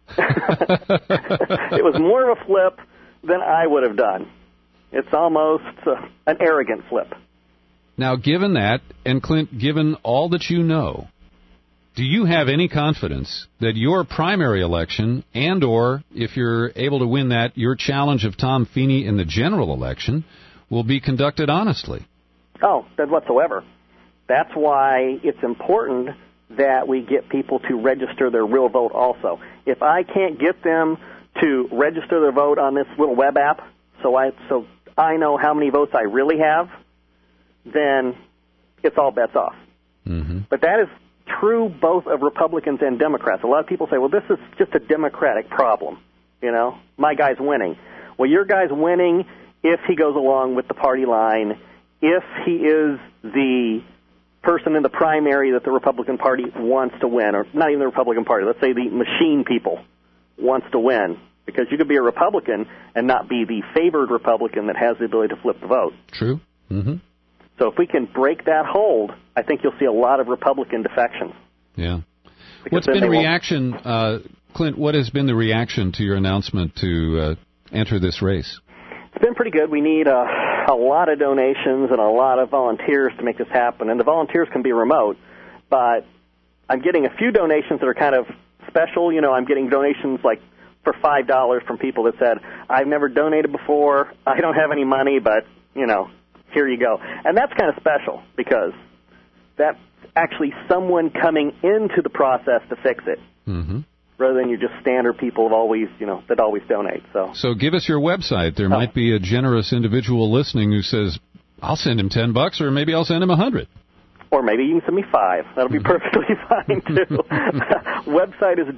It was more of a flip than I would have done. It's almost an arrogant flip. Now, given that, and Clint, given all that you know, do you have any confidence that your primary election and or, if you're able to win that, your challenge of Tom Feeney in the general election will be conducted honestly? Oh, none whatsoever. That's why it's important that we get people to register their real vote also. If I can't get them to register their vote on this little web app, so I know how many votes I really have, then it's all bets off. Mm-hmm. But that is true both of Republicans and Democrats. A lot of people say, well, this is just a Democratic problem. You know, my guy's winning. Well, your guy's winning if he goes along with the party line, if he is the person in the primary that the Republican Party wants to win, or not even the Republican Party, let's say the machine people wants to win. Because you could be a Republican and not be the favored Republican that has the ability to flip the vote. True. Mm-hmm. So if we can break that hold, I think you'll see a lot of Republican defections. Yeah. What's been the reaction, Clint, what has been the reaction to your announcement to enter this race? It's been pretty good. We need a lot of donations and a lot of volunteers to make this happen. And the volunteers can be remote, but I'm getting a few donations that are kind of special. You know, I'm getting donations like for $5 from people that said, I've never donated before, I don't have any money, but, here you go. And that's kind of special because that's actually someone coming into the process to fix it, rather than your just standard people of always, that always donate. So give us your website. There might be a generous individual listening who says, I'll send him $10, or maybe I'll send him 100. Or maybe you can send me 5. That'll be perfectly fine, too. Website is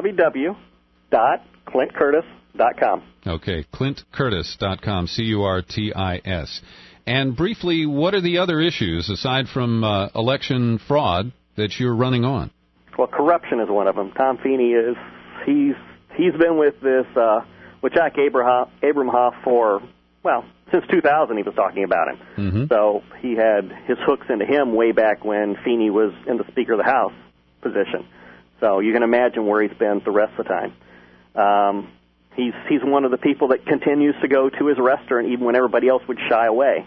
www.clintcurtis.com. Okay, clintcurtis.com, CURTIS. And briefly, what are the other issues, aside from election fraud, that you're running on? Well, corruption is one of them. Tom Feeney he's been with this, with Jack Abramoff for, since 2000 he was talking about him. So he had his hooks into him way back when Feeney was in the Speaker of the House position. So you can imagine where he's been the rest of the time. He's one of the people that continues to go to his restaurant even when everybody else would shy away.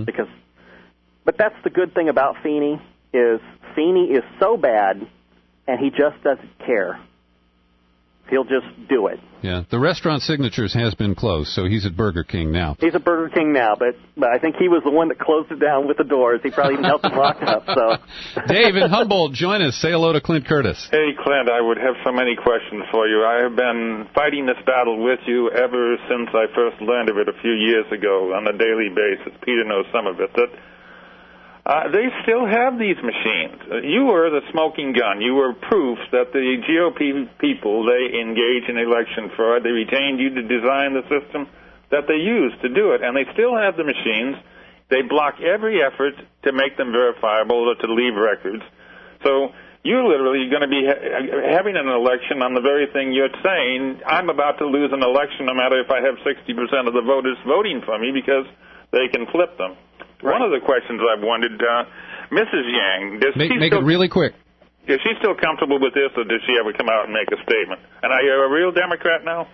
But that's the good thing about Feeney is so bad, and he just doesn't care. He'll just do it. Yeah, the restaurant Signatures has been closed, so he's at Burger King now. He's at Burger King now, but I think he was the one that closed it down with the doors. He probably even helped him lock it up. So, Dave in Humboldt, join us. Say hello to Clint Curtis. Hey, Clint, I would have so many questions for you. I have been fighting this battle with you ever since I first learned of it a few years ago on a daily basis. Peter knows some of it. They still have these machines. You were the smoking gun. You were proof that the GOP people, they engage in election fraud. They retained you to design the system that they used to do it. And they still have the machines. They block every effort to make them verifiable or to leave records. So you're literally going to be having an election on the very thing you're saying. I'm about to lose an election no matter if I have 60% of the voters voting for me because they can flip them. One of the questions I've wondered, Mrs. Yang, make it really quick. Is she still comfortable with this, or does she ever come out and make a statement? And are you a real Democrat now?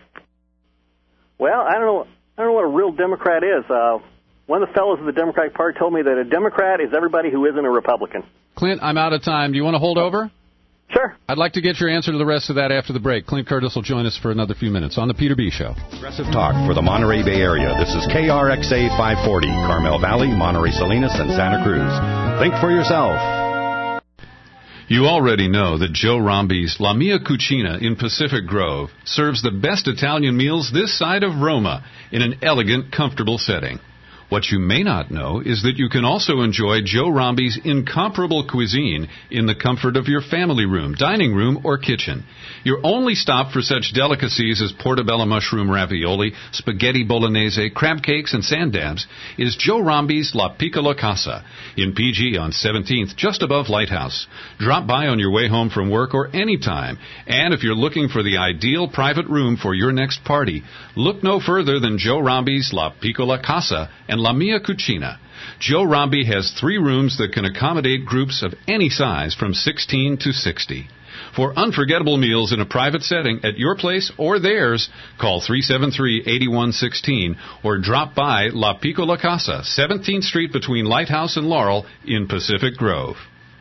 Well, I don't know what a real Democrat is. One of the fellows of the Democratic Party told me that a Democrat is everybody who isn't a Republican. Clint, I'm out of time. Do you want to hold over? Sure. I'd like to get your answer to the rest of that after the break. Clint Curtis will join us for another few minutes on The Peter B. Show. Progressive Talk for the Monterey Bay Area. This is KRXA 540, Carmel Valley, Monterey Salinas, and Santa Cruz. Think for yourself. You already know that Joe Rombi's La Mia Cucina in Pacific Grove serves the best Italian meals this side of Roma in an elegant, comfortable setting. What you may not know is that you can also enjoy Joe Rombi's incomparable cuisine in the comfort of your family room, dining room, or kitchen. Your only stop for such delicacies as portobello mushroom ravioli, spaghetti bolognese, crab cakes, and sand dabs is Joe Rombi's La Piccola Casa in PG on 17th, just above Lighthouse. Drop by on your way home from work or anytime. And if you're looking for the ideal private room for your next party, look no further than Joe Rombi's La Piccola Casa and La Mia Cucina. Joe Rombi has 3 rooms that can accommodate groups of any size from 16 to 60. For unforgettable meals in a private setting at your place or theirs, call 373-8116 or drop by La Piccola Casa, 17th Street between Lighthouse and Laurel in Pacific Grove.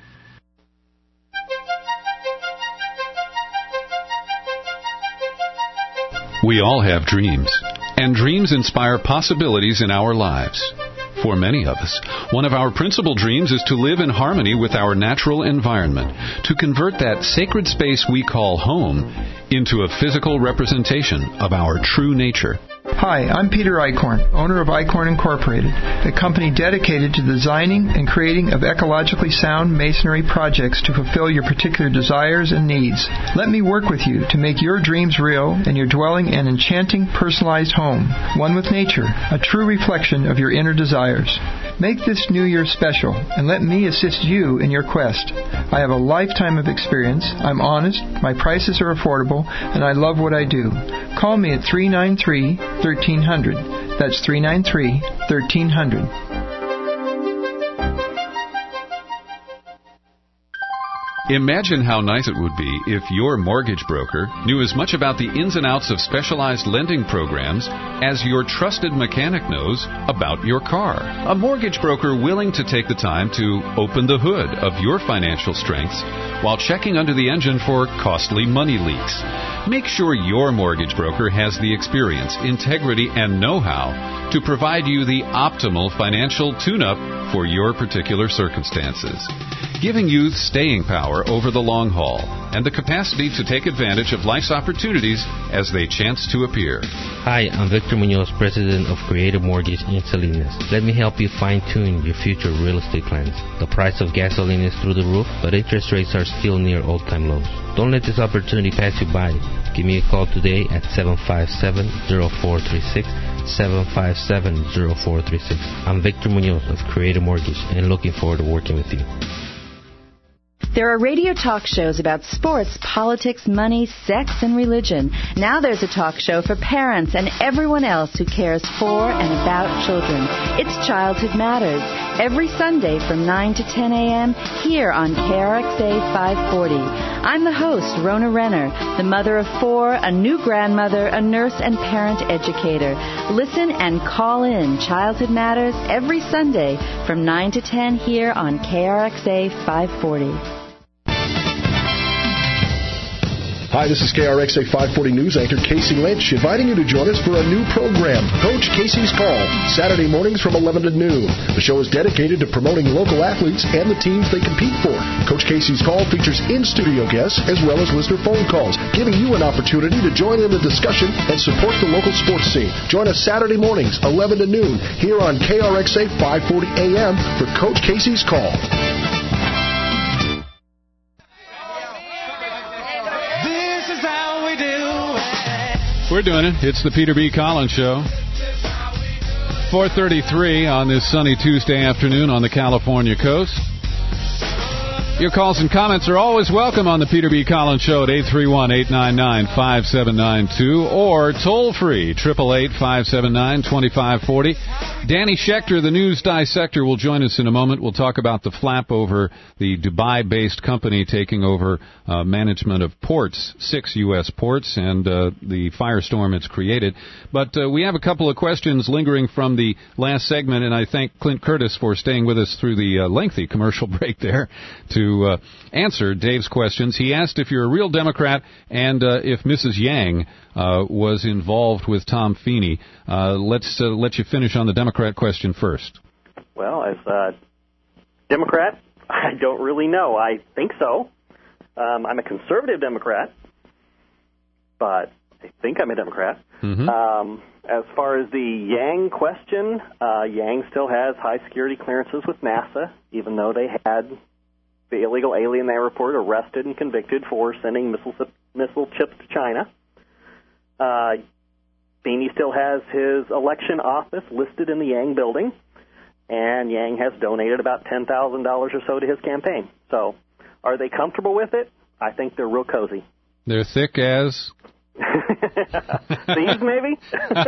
We all have dreams, and dreams inspire possibilities in our lives. For many of us, one of our principal dreams is to live in harmony with our natural environment, to convert that sacred space we call home into a physical representation of our true nature. Hi, I'm Peter Eichhorn, owner of Eichhorn Incorporated, a company dedicated to designing and creating of ecologically sound masonry projects to fulfill your particular desires and needs. Let me work with you to make your dreams real and your dwelling an enchanting, personalized home, one with nature, a true reflection of your inner desires. Make this New Year special, and let me assist you in your quest. I have a lifetime of experience, I'm honest, my prices are affordable, and I love what I do. Call me at 393-1300. That's 393-1300. Imagine how nice it would be if your mortgage broker knew as much about the ins and outs of specialized lending programs as your trusted mechanic knows about your car. A mortgage broker willing to take the time to open the hood of your financial strengths while checking under the engine for costly money leaks. Make sure your mortgage broker has the experience, integrity, and know-how to provide you the optimal financial tune-up for your particular circumstances, giving you staying power over the long haul and the capacity to take advantage of life's opportunities as they chance to appear. Hi, I'm Victor Munoz, president of Creative Mortgage in Salinas. Let me help you fine-tune your future real estate plans. The price of gasoline is through the roof, but interest rates are still near all-time lows. Don't let this opportunity pass you by. Give me a call today at 757-0436, 757-0436. I'm Victor Munoz of Creative Mortgage and looking forward to working with you. There are radio talk shows about sports, politics, money, sex, and religion. Now there's a talk show for parents and everyone else who cares for and about children. It's Childhood Matters, every Sunday from 9 to 10 a.m. here on KRXA 540. I'm the host, Rona Renner, the mother of 4, a new grandmother, a nurse, and parent educator. Listen and call in Childhood Matters every Sunday from 9 to 10 here on KRXA 540. Hi, this is KRXA 540 News anchor Casey Lynch, inviting you to join us for a new program, Coach Casey's Call, Saturday mornings from 11 to noon. The show is dedicated to promoting local athletes and the teams they compete for. Coach Casey's Call features in-studio guests as well as listener phone calls, giving you an opportunity to join in the discussion and support the local sports scene. Join us Saturday mornings, 11 to noon, here on KRXA 540 AM for Coach Casey's Call. We're doing it. It's the Peter B. Collins Show. 4:33 on this sunny Tuesday afternoon on the California coast. Your calls and comments are always welcome on the Peter B. Collins Show at 831-899-5792 or toll-free 888-579-2540. Danny Schechter, the news dissector, will join us in a moment. We'll talk about the flap over the Dubai-based company taking over management of ports, 6 U.S. ports, and the firestorm it's created. But we have a couple of questions lingering from the last segment, and I thank Clint Curtis for staying with us through the lengthy commercial break there to answer Dave's questions. He asked if you're a real Democrat and if Mrs. Yang was involved with Tom Feeney. Let's let you finish on the Democrat question first. Well, as a Democrat, I don't really know. I think so. I'm a conservative Democrat, but I think I'm a Democrat. Mm-hmm. As far as the Yang question, Yang still has high security clearances with NASA, even though they had the illegal alien they report arrested and convicted for sending missile chips to China. Feeney still has his election office listed in the Yang building, and Yang has donated about $10,000 or so to his campaign. So are they comfortable with it? I think they're real cozy. They're thick as? Thieves, maybe?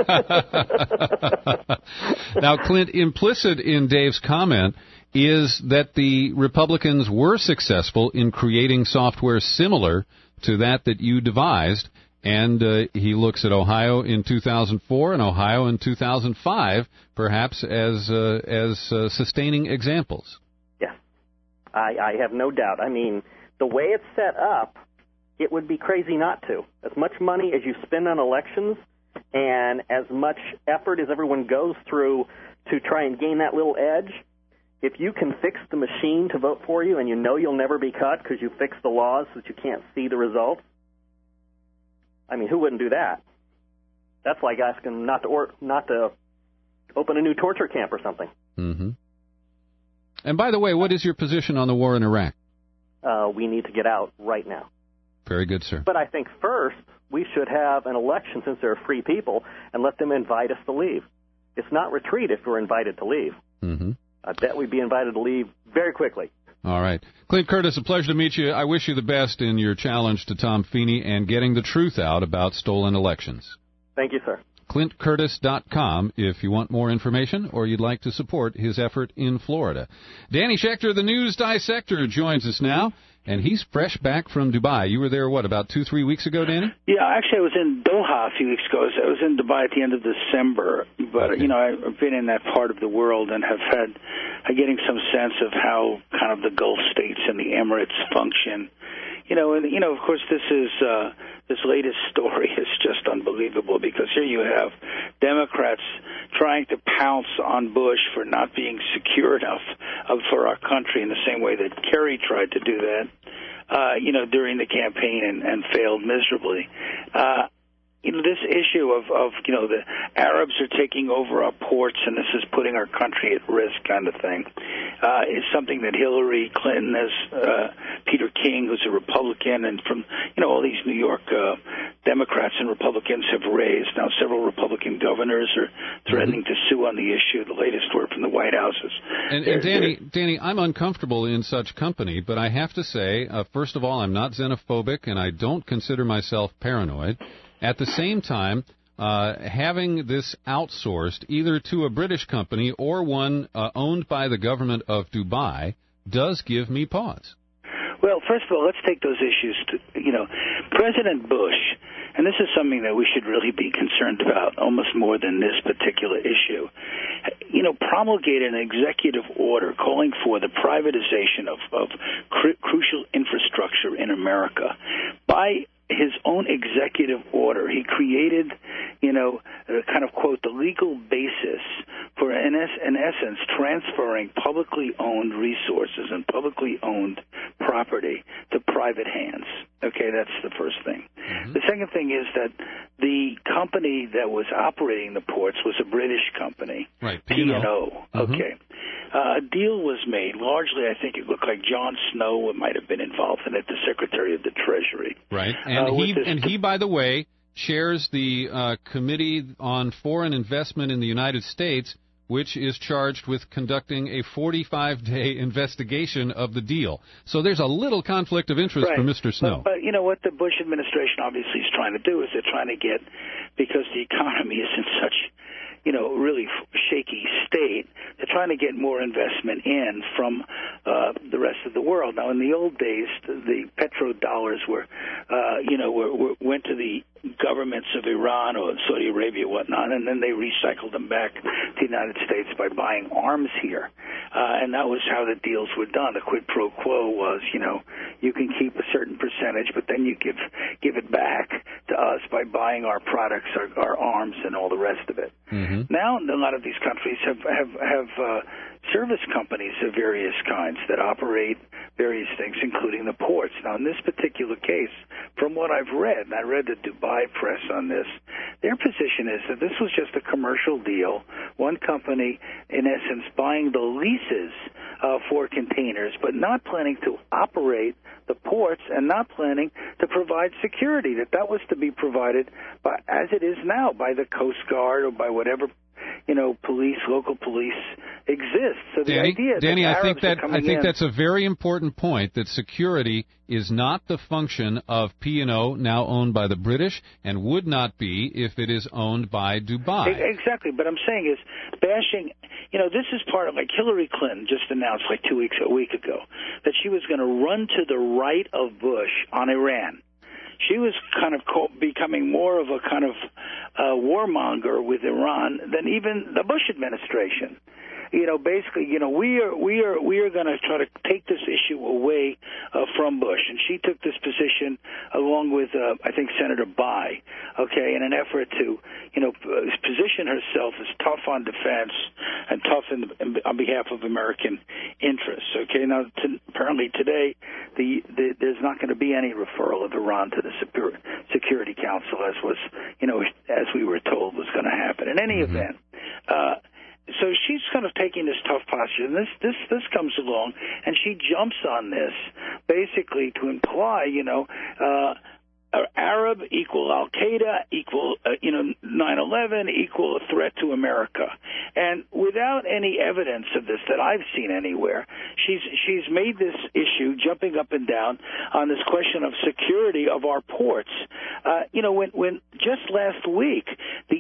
Now, Clint, implicit in Dave's comment is that the Republicans were successful in creating software similar to that you devised, and he looks at Ohio in 2004 and Ohio in 2005, perhaps as sustaining examples. Yes, I have no doubt. I mean, the way it's set up, it would be crazy not to. As much money as you spend on elections and as much effort as everyone goes through to try and gain that little edge, if you can fix the machine to vote for you and you know you'll never be caught because you fixed the laws so that you can't see the results, I mean, who wouldn't do that? That's like asking not to open a new torture camp or something. Mm-hmm. And by the way, what is your position on the war in Iraq? We need to get out right now. Very good, sir. But I think first we should have an election, since they're free people, and let them invite us to leave. It's not retreat if we're invited to leave. Mm-hmm. I bet we'd be invited to leave very quickly. All right. Clint Curtis, a pleasure to meet you. I wish you the best in your challenge to Tom Feeney and getting the truth out about stolen elections. Thank you, sir. ClintCurtis.com if you want more information or you'd like to support his effort in Florida. Danny Schechter, the news dissector, joins us now, and he's fresh back from Dubai. You were there, about 2-3 weeks ago, Danny? Yeah, actually, I was in Doha a few weeks ago. I was in Dubai at the end of December, but, okay. I've been in that part of the world and I'm getting some sense of how kind of the Gulf states and the Emirates function. Of course, this latest story is just unbelievable because here you have Democrats trying to pounce on Bush for not being secure enough for our country in the same way that Kerry tried to do that, during the campaign and failed miserably. This issue of the Arabs are taking over our ports and this is putting our country at risk kind of thing is something that Hillary Clinton, Peter King, who's a Republican, and from all these New York Democrats and Republicans have raised. Now several Republican governors are threatening to sue on the issue. The latest word from the White House is... And Danny, I'm uncomfortable in such company, but I have to say, first of all, I'm not xenophobic and I don't consider myself paranoid. At the same time, having this outsourced either to a British company or one owned by the government of Dubai does give me pause. Well, first of all, let's take those issues to, President Bush, and this is something that we should really be concerned about almost more than this particular issue, promulgated an executive order calling for the privatization of crucial infrastructure in America. By his own executive order, he created, kind of, quote, the legal basis for, in essence, transferring publicly owned resources and publicly owned property to private hands. Okay, that's the first thing. Mm-hmm. The second thing is that the company that was operating the ports was a British company, right? P&O. Mm-hmm. Okay. A deal was made. Largely, I think it looked like John Snow might have been involved in it, the Secretary of the Treasury. Right. And he, by the way, chairs the Committee on Foreign Investment in the United States, which is charged with conducting a 45-day investigation of the deal. So there's a little conflict of interest for Mr. Snow. But what the Bush administration obviously is trying to do is they're trying to get, because the economy is in such, really shaky state, they're trying to get more investment in from the rest of the world. Now, in the old days, the petrodollars went to the governments of Iran or Saudi Arabia, whatnot, and then they recycled them back to the United States by buying arms here. And that was how the deals were done. The quid pro quo was, you can keep a certain percentage, but then you give it back to us by buying our products, our arms, and all the rest of it. Mm-hmm. Now, a lot of these countries have service companies of various kinds that operate various things, including the ports. Now, in this particular case, from what I've read, and I read the Dubai press on this, their position is that this was just a commercial deal, one company, in essence, buying the leases for containers, but not planning to operate the ports and not planning to provide security, that was to be provided by, as it is now, by the Coast Guard or by whatever local police exists. So the idea that Danny, I think in, that's a very important point, that security is not the function of P&O, now owned by the British, and would not be if it is owned by Dubai. Exactly. But I'm saying is bashing, this is part of, like, Hillary Clinton just announced like a week ago that she was going to run to the right of Bush on Iran. She was kind of becoming more of a kind of warmonger with Iran than even the Bush administration. Basically, we are going to try to take this issue away from Bush, and she took this position along with I think Senator Bayh, okay, in an effort to position herself as tough on defense and tough on behalf of American interests. Okay, now apparently today there's not going to be any referral of Iran to the Security Council, as was as we were told was going to happen. In any event. So she's kind of taking this tough posture, and this comes along, and she jumps on this basically to imply, Arab equal Al-Qaeda equal 9/11 equal a threat to America, and without any evidence of this that I've seen anywhere, she's made this issue jumping up and down on this question of security of our ports. When just last week the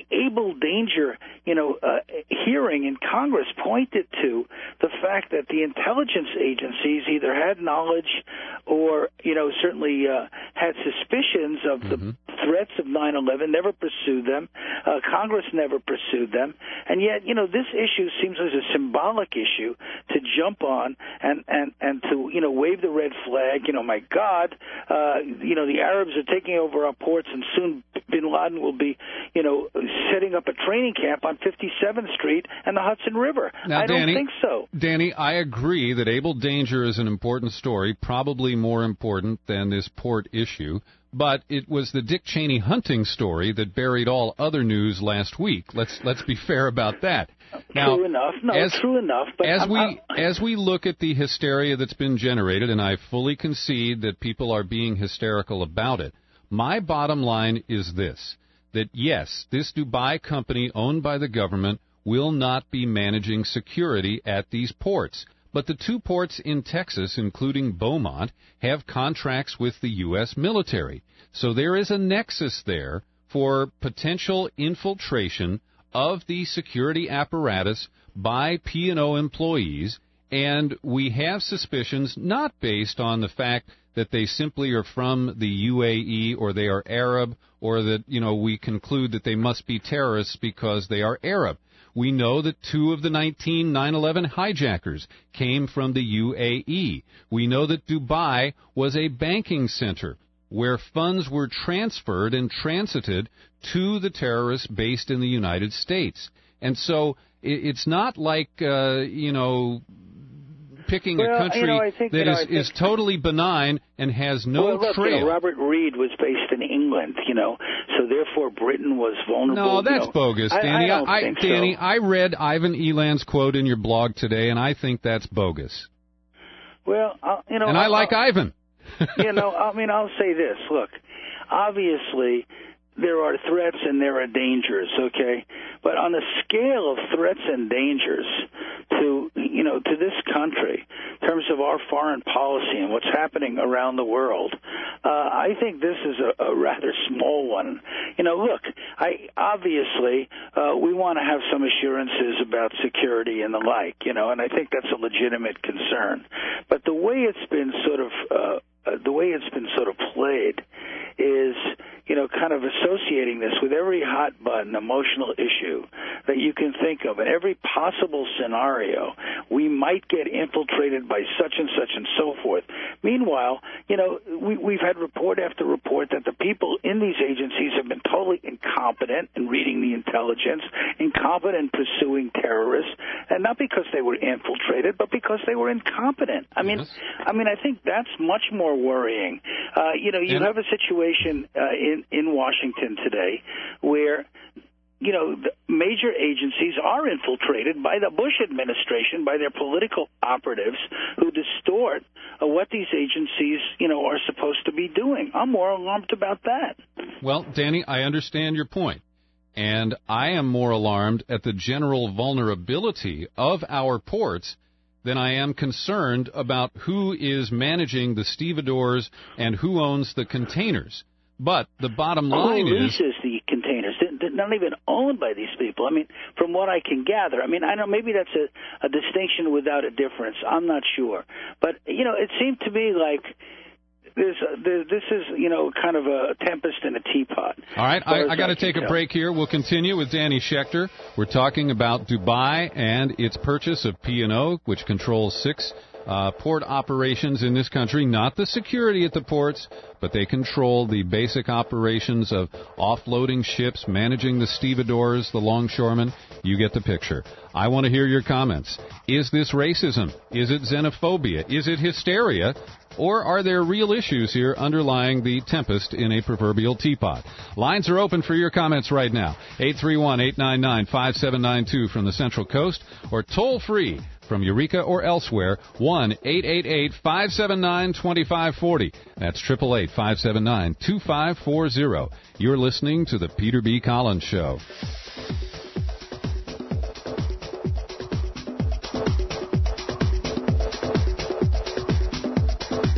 Able Danger, hearing in Congress pointed to the fact that the intelligence agencies either had knowledge or, certainly had suspicions of the threats of 9/11, never pursued them. Congress never pursued them. And yet, this issue seems as a symbolic issue to jump on and to, wave the red flag. My God, the Arabs are taking over our ports, and soon bin Laden will be, setting up a training camp on 57th Street and the Hudson River. Now, I don't think so. Danny, I agree that Able Danger is an important story, probably more important than this port issue. But it was the Dick Cheney hunting story that buried all other news last week. Let's be fair about that. Now, true enough. True enough. But as we look at the hysteria that's been generated, and I fully concede that people are being hysterical about it, my bottom line is this: that yes, this Dubai company owned by the government will not be managing security at these ports. But the two ports in Texas, including Beaumont, have contracts with the U.S. military. So there is a nexus there for potential infiltration of the security apparatus by P&O employees, and we have suspicions not based on the fact that they simply are from the UAE or they are Arab or that, we conclude that they must be terrorists because they are Arab. We know that 2 of the 19 9/11 hijackers came from the UAE. We know that Dubai was a banking center where funds were transferred and transited to the terrorists based in the United States. And so it's not like, picking a country that is totally benign and has no trail. Robert Reed was based in England, so therefore Britain was vulnerable. No, that's bogus, Danny. Danny, I read Ivan Eland's quote in your blog today, and I think that's bogus. Well, and I like Ivan. I'll say this. Look, obviously there are threats and there are dangers, okay? But on the scale of threats and dangers to this country, in terms of our foreign policy and what's happening around the world, I think this is a rather small one. Look, we want to have some assurances about security and the like, and I think that's a legitimate concern. But the way it's been sort of played is, kind of associating this with every hot-button emotional issue that you can think of. In every possible scenario, we might get infiltrated by such and such and so forth. Meanwhile, we've had report after report that the people in these agencies have been totally incompetent in reading the intelligence, incompetent in pursuing terrorists, and not because they were infiltrated, but because they were incompetent. I think that's much more worrying. You have a situation in Washington today where the major agencies are infiltrated by the Bush administration, by their political operatives who distort what these agencies, are supposed to be doing. I'm more alarmed about that. Well, Danny, I understand your point. And I am more alarmed at the general vulnerability of our ports than I am concerned about who is managing the stevedores and who owns the containers. But the bottom line who leases the containers? They're not even owned by these people. From what I can gather. I know maybe that's a distinction without a difference. I'm not sure. But, it seemed to me like this is, kind of a tempest in a teapot. All right, I got to take a break here. We'll continue with Danny Schechter. We're talking about Dubai and its purchase of P&O, which controls 6 port operations in this country, not the security at the ports, but they control the basic operations of offloading ships, managing the stevedores, the longshoremen. You get the picture. I want to hear your comments. Is this racism? Is it xenophobia? Is it hysteria? Or are there real issues here underlying the tempest in a proverbial teapot? Lines are open for your comments right now. 831-899-5792 from the Central Coast, or toll free from Eureka or elsewhere, 1-888-579-2540. That's 888-579-2540. You're listening to The Peter B. Collins Show.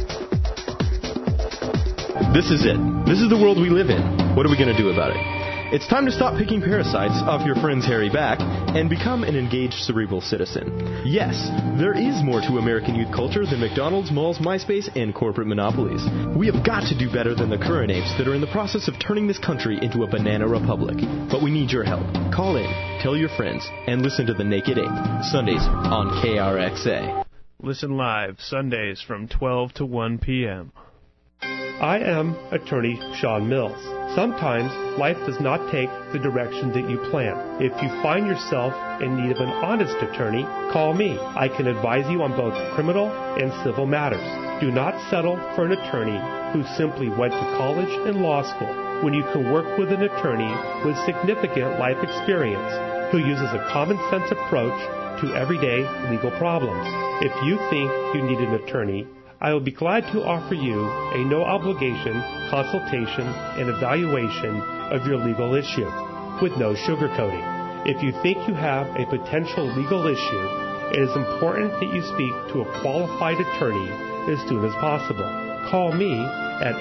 This is it. This is the world we live in. What are we going to do about it? It's time to stop picking parasites off your friend's hairy back and become an engaged cerebral citizen. Yes, there is more to American youth culture than McDonald's, malls, MySpace, and corporate monopolies. We have got to do better than the current apes that are in the process of turning this country into a banana republic. But we need your help. Call in, tell your friends, and listen to The Naked Ape, Sundays on KRXA. Listen live Sundays from 12 to 1 p.m. I am attorney Sean Mills. Sometimes life does not take the direction that you plan. If you find yourself in need of an honest attorney, call me. I can advise you on both criminal and civil matters. Do not settle for an attorney who simply went to college and law school when you can work with an attorney with significant life experience who uses a common sense approach to everyday legal problems. If you think you need an attorney, I will be glad to offer you a no-obligation consultation and evaluation of your legal issue with no sugarcoating. If you think you have a potential legal issue, it is important that you speak to a qualified attorney as soon as possible. Call me at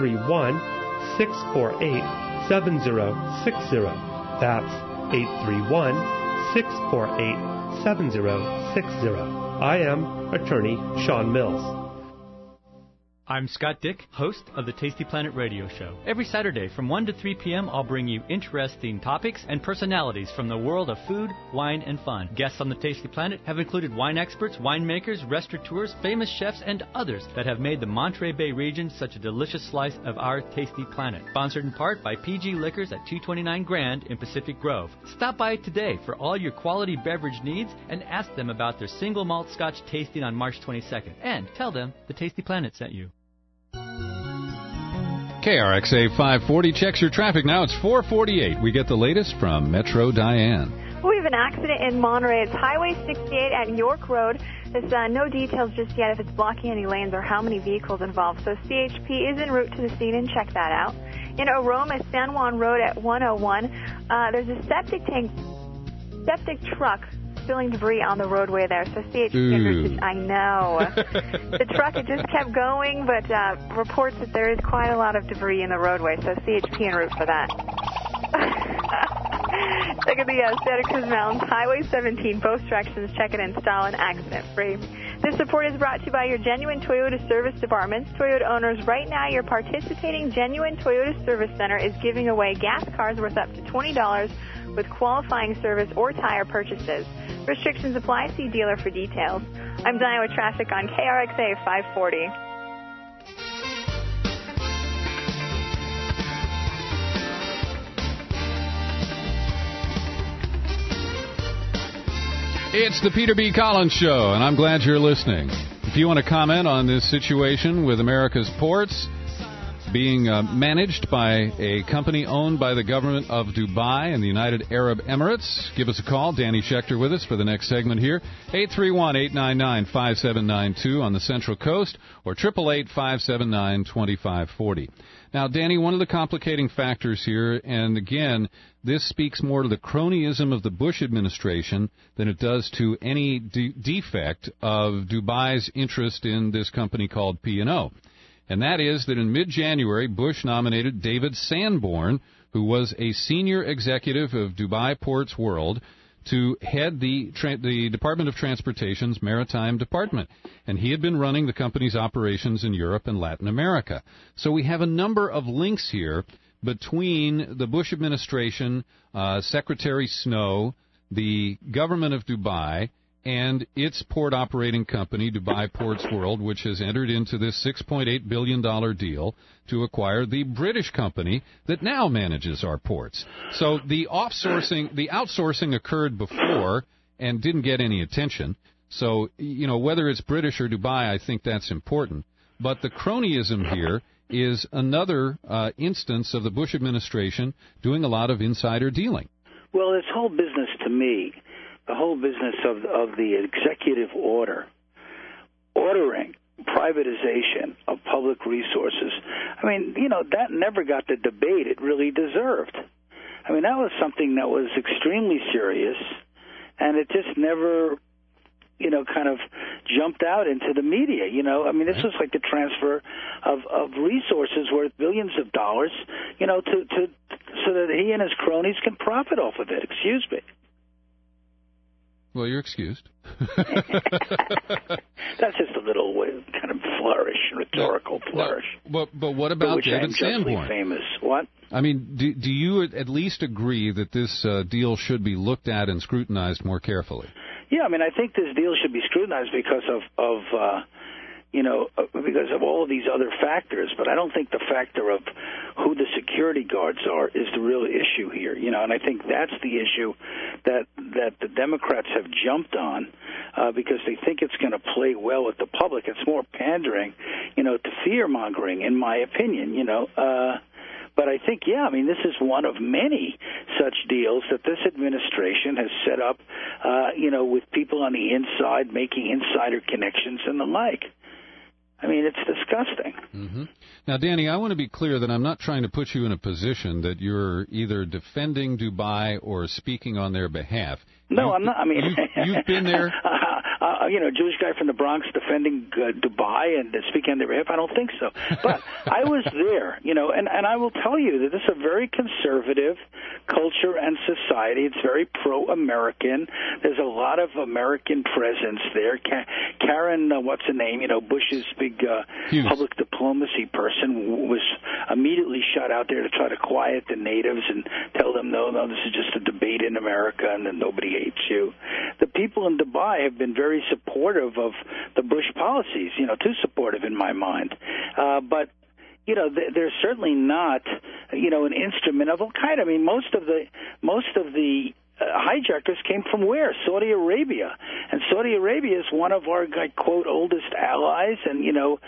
831-648-7060. That's 831-648-7060. I am attorney Sean Mills. I'm Scott Dick, host of the Tasty Planet radio show. Every Saturday from 1 to 3 p.m., I'll bring you interesting topics and personalities from the world of food, wine, and fun. Guests on the Tasty Planet have included wine experts, winemakers, restaurateurs, famous chefs, and others that have made the Monterey Bay region such a delicious slice of our Tasty Planet. Sponsored in part by PG Liquors at 229 Grand in Pacific Grove. Stop by today for all your quality beverage needs and ask them about their single malt scotch tasting on March 22nd. And tell them the Tasty Planet sent you. KRXA 540 checks your traffic now. It's 4:48. We get the latest from Metro Diane. We have an accident in Monterey. It's Highway 68 at York Road. There's no details just yet if it's blocking any lanes or how many vehicles involved. So CHP is en route to the scene and check that out. In Aroma, San Juan Road at 101, there's a septic truck spilling debris on the roadway there. So CHP, I know. The truck, it just kept going, but reports that there is quite a lot of debris in the roadway. So CHP en route for that. Look at the Santa Cruz Mountains, Highway 17, both directions, check and install and accident-free. This report is brought to you by your Genuine Toyota Service Departments. Toyota owners, right now, your participating Genuine Toyota Service Center is giving away gas cars worth up to $20 with qualifying service or tire purchases. Restrictions apply. See dealer for details. I'm Diane with traffic on KRXA 540. It's the Peter B. Collins Show, and I'm glad you're listening. If you want to comment on this situation with America's ports being managed by a company owned by the government of Dubai and the United Arab Emirates, give us a call. Danny Schechter with us for the next segment here. 831-899-5792 on the Central Coast or 888-579-2540. Now, Danny, one of the complicating factors here, and again, this speaks more to the cronyism of the Bush administration than it does to any defect of Dubai's interest in this company called P&O. And that is that in mid-January, Bush nominated David Sanborn, who was a senior executive of Dubai Ports World, to head the Department of Transportation's Maritime Department. And he had been running the company's operations in Europe and Latin America. So we have a number of links here between the Bush administration, Secretary Snow, the government of Dubai, and its port operating company, Dubai Ports World, which has entered into this $6.8 billion deal to acquire the British company that now manages our ports. So the outsourcing occurred before and didn't get any attention. So, you know, whether it's British or Dubai, I think that's important. But the cronyism here is another instance of the Bush administration doing a lot of insider dealing. Well, this whole business, to me, the whole business of the executive order, ordering privatization of public resources, I mean, you know, that never got the debate it really deserved. I mean, that was something that was extremely serious, and it just never, you know, kind of jumped out into the media, you know. I mean, this was like the transfer of resources worth billions of dollars, you know, to so that he and his cronies can profit off of it. Excuse me. Well, you're excused. That's just a little kind of flourish, rhetorical flourish. No, but what about David Sanborn? Famous. What? I mean, do you at least agree that this deal should be looked at and scrutinized more carefully? Yeah, I mean, I think this deal should be scrutinized because because of all of these other factors, but I don't think the factor of who the security guards are is the real issue here, and I think that's the issue that the Democrats have jumped on because they think it's going to play well with the public. It's more pandering, to fear-mongering, in my opinion, But I think, this is one of many such deals that this administration has set up, with people on the inside making insider connections and the like. I mean, it's disgusting. Mm-hmm. Now, Danny, I want to be clear that I'm not trying to put you in a position that you're either defending Dubai or speaking on their behalf. No, I'm not. I mean, you've been there. Jewish guy from the Bronx defending Dubai and speaking on their behalf. I don't think so. But I was there, and I will tell you that this is a very conservative culture and society. It's very pro-American. There's a lot of American presence there. Karen, what's her name? Bush's big public diplomacy person was immediately shot out there to try to quiet the natives and tell them, no, this is just a debate in America and that nobody hates you. The people in Dubai have been very supportive of the Bush policies, too supportive in my mind. But they're certainly not, an instrument of al-Qaeda. I mean, most of the hijackers came from where? Saudi Arabia. And Saudi Arabia is one of our, quote, oldest allies and,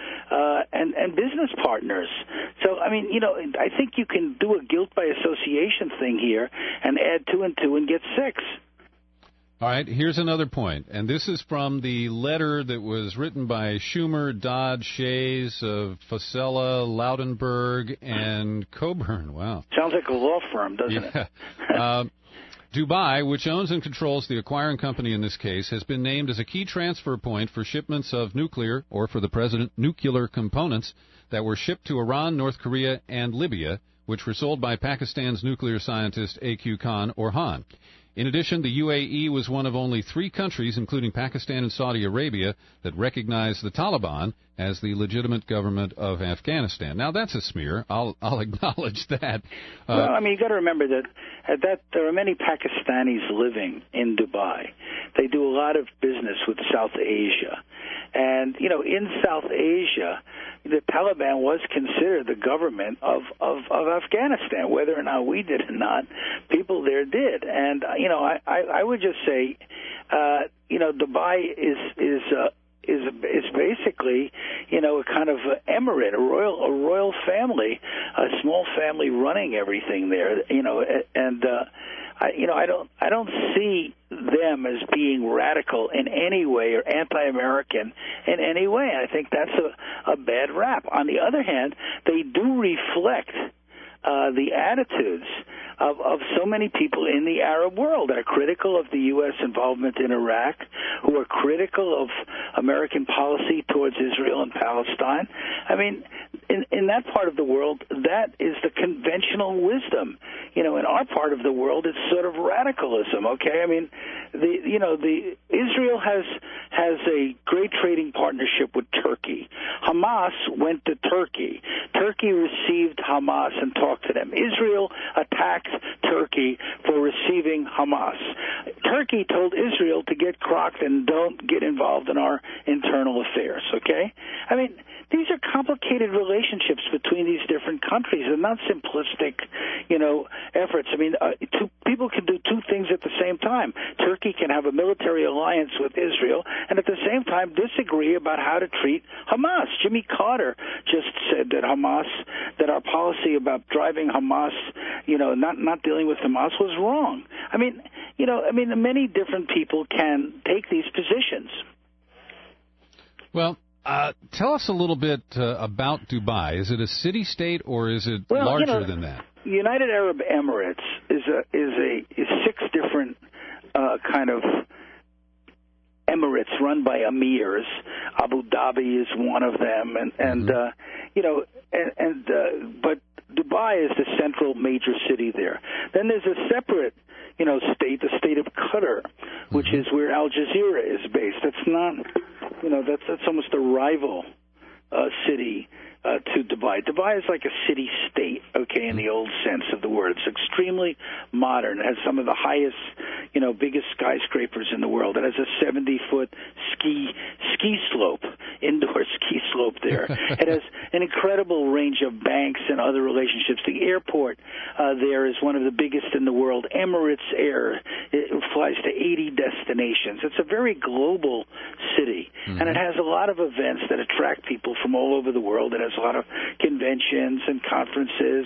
and business partners. So, I mean, I think you can do a guilt by association thing here and add 2 and 2 and get 6. All right, here's another point, and this is from the letter that was written by Schumer, Dodd, Shays, Fasella, Laudenberg, and Coburn. Wow. Sounds like a law firm, doesn't it? Dubai, which owns and controls the acquiring company in this case, has been named as a key transfer point for shipments of nuclear, or for the president, nuclear components that were shipped to Iran, North Korea, and Libya, which were sold by Pakistan's nuclear scientist A.Q. Khan, or Han. In addition, the UAE was one of only 3 countries, including Pakistan and Saudi Arabia, that recognized the Taliban as the legitimate government of Afghanistan. Now, that's a smear. I'll acknowledge that. Well, I mean, you got to remember that there are many Pakistanis living in Dubai. They do a lot of business with South Asia. And, in South Asia, the Taliban was considered the government of Afghanistan. Whether or not we did or not, people there did. And, I would just say, Dubai is basically, a kind of emirate, a royal family, a small family running everything there, and I don't see them as being radical in any way or anti-American in any way. I think that's a bad rap. On the other hand, they do reflect the attitudes of so many people in the Arab world that are critical of the U.S. involvement in Iraq, who are critical of American policy towards Israel and Palestine. I mean, in that part of the world, that is the conventional wisdom. In our part of the world, it's sort of radicalism, okay? I mean, Israel has a great trading partnership with Turkey. Hamas went to Turkey. Turkey received Hamas and talked to them. Israel attacked Turkey for receiving Hamas. Turkey told Israel to get crocked and don't get involved in our internal affairs, okay? I mean, these are complicated relationships between these different countries and not simplistic, efforts. I mean, people can do 2 things at the same time. Turkey can have a military alliance with Israel and at the same time disagree about how to treat Hamas. Jimmy Carter just said that our policy about driving Hamas, not dealing with Hamas was wrong. I mean, many different people can take these positions. Well, tell us a little bit about Dubai. Is it a city-state or is it larger than that? United Arab Emirates is 6 different kind of emirates run by emirs. Abu Dhabi is one of them, but Dubai Dubai is the central major city there. Then there's a separate, state, the state of Qatar, which is where Al Jazeera is based. That's not, that's almost a rival city to Dubai. Dubai is like a city-state, in the old sense of the word. It's extremely modern. It has some of the highest, biggest skyscrapers in the world. It has a 70-foot ski slope, indoor ski slope there. It has an incredible range of banks and other relationships. The airport there is one of the biggest in the world. Emirates Air, it flies to 80 destinations. It's a very global city, and it has a lot of events that attract people from all over the world. It has a lot of conventions and conferences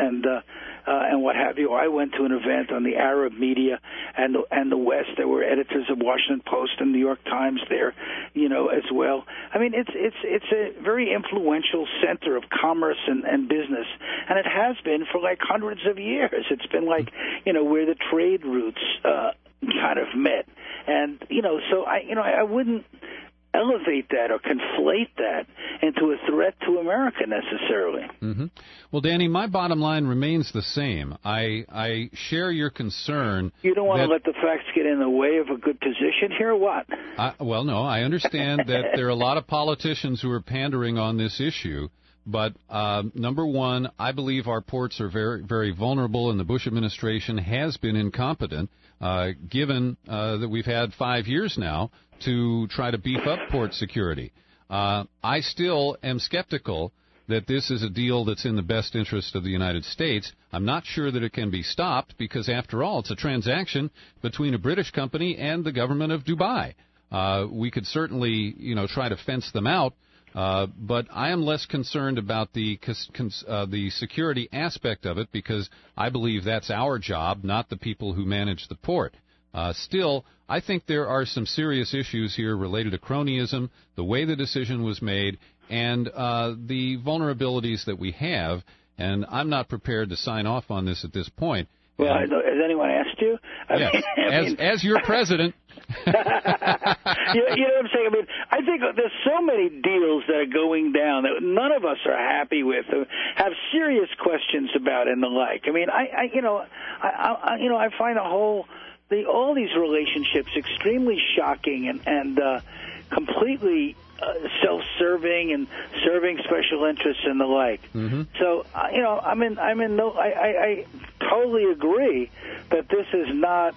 and what have you. I went to an event on the Arab media and the West. There were editors of Washington Post and New York Times there, as well. I mean, it's a very influential center of commerce and business, and it has been for like hundreds of years. It's been like, where the trade routes kind of met, and so I wouldn't elevate that or conflate that into a threat to America necessarily. Mm-hmm. Well, Danny, my bottom line remains the same. I share your concern. You don't want to let the facts get in the way of a good position here, or what? Well, no, I understand that there are a lot of politicians who are pandering on this issue. But number one, I believe our ports are very, very vulnerable, and the Bush administration has been incompetent, given that we've had 5 years now to try to beef up port security. I still am skeptical that this is a deal that's in the best interest of the United States. I'm not sure that it can be stopped because, after all, it's a transaction between a British company and the government of Dubai. We could certainly, try to fence them out. But I am less concerned about the security aspect of it because I believe that's our job, not the people who manage the port. Still, I think there are some serious issues here related to cronyism, the way the decision was made, and the vulnerabilities that we have. And I'm not prepared to sign off on this at this point. Well, has anyone asked you? Yes, as your president. You know what I'm saying? I think there's so many deals that are going down that none of us are happy with, have serious questions about, and the like. I find all these relationships extremely shocking and completely self-serving and serving special interests and the like. Mm-hmm. So, I totally agree that this is not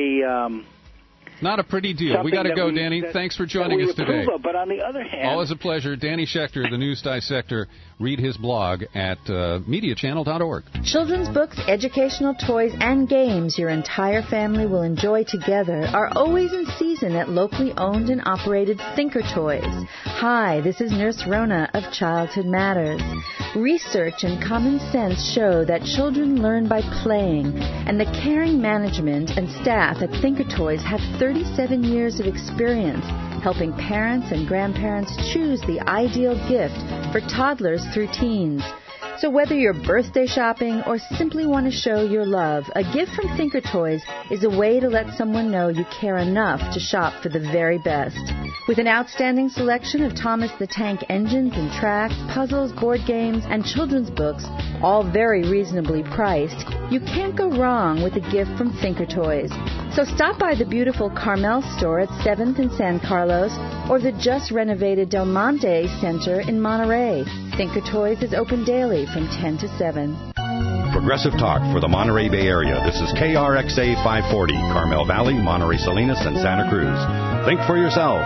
a pretty deal. We got to go, Danny. Thanks for joining us today. But on the other hand, always a pleasure. Danny Schechter, the News Dissector. Read his blog at MediaChannel.org. Children's books, educational toys, and games your entire family will enjoy together are always in season at locally owned and operated Thinker Toys. Hi, this is Nurse Rona of Childhood Matters. Research and common sense show that children learn by playing, and the caring management and staff at Thinker Toys have 37 years of experience helping parents and grandparents choose the ideal gift for toddlers through teens. So whether you're birthday shopping or simply want to show your love, a gift from Thinker Toys is a way to let someone know you care enough to shop for the very best. With an outstanding selection of Thomas the Tank engines and tracks, puzzles, board games, and children's books, all very reasonably priced, you can't go wrong with a gift from Thinker Toys. So stop by the beautiful Carmel store at 7th and San Carlos or the just renovated Del Monte Center in Monterey. Thinker Toys is open daily from 10 to 7. Progressive Talk for the Monterey Bay Area. This is KRXA 540, Carmel Valley, Monterey Salinas, and Santa Cruz. Think for yourself.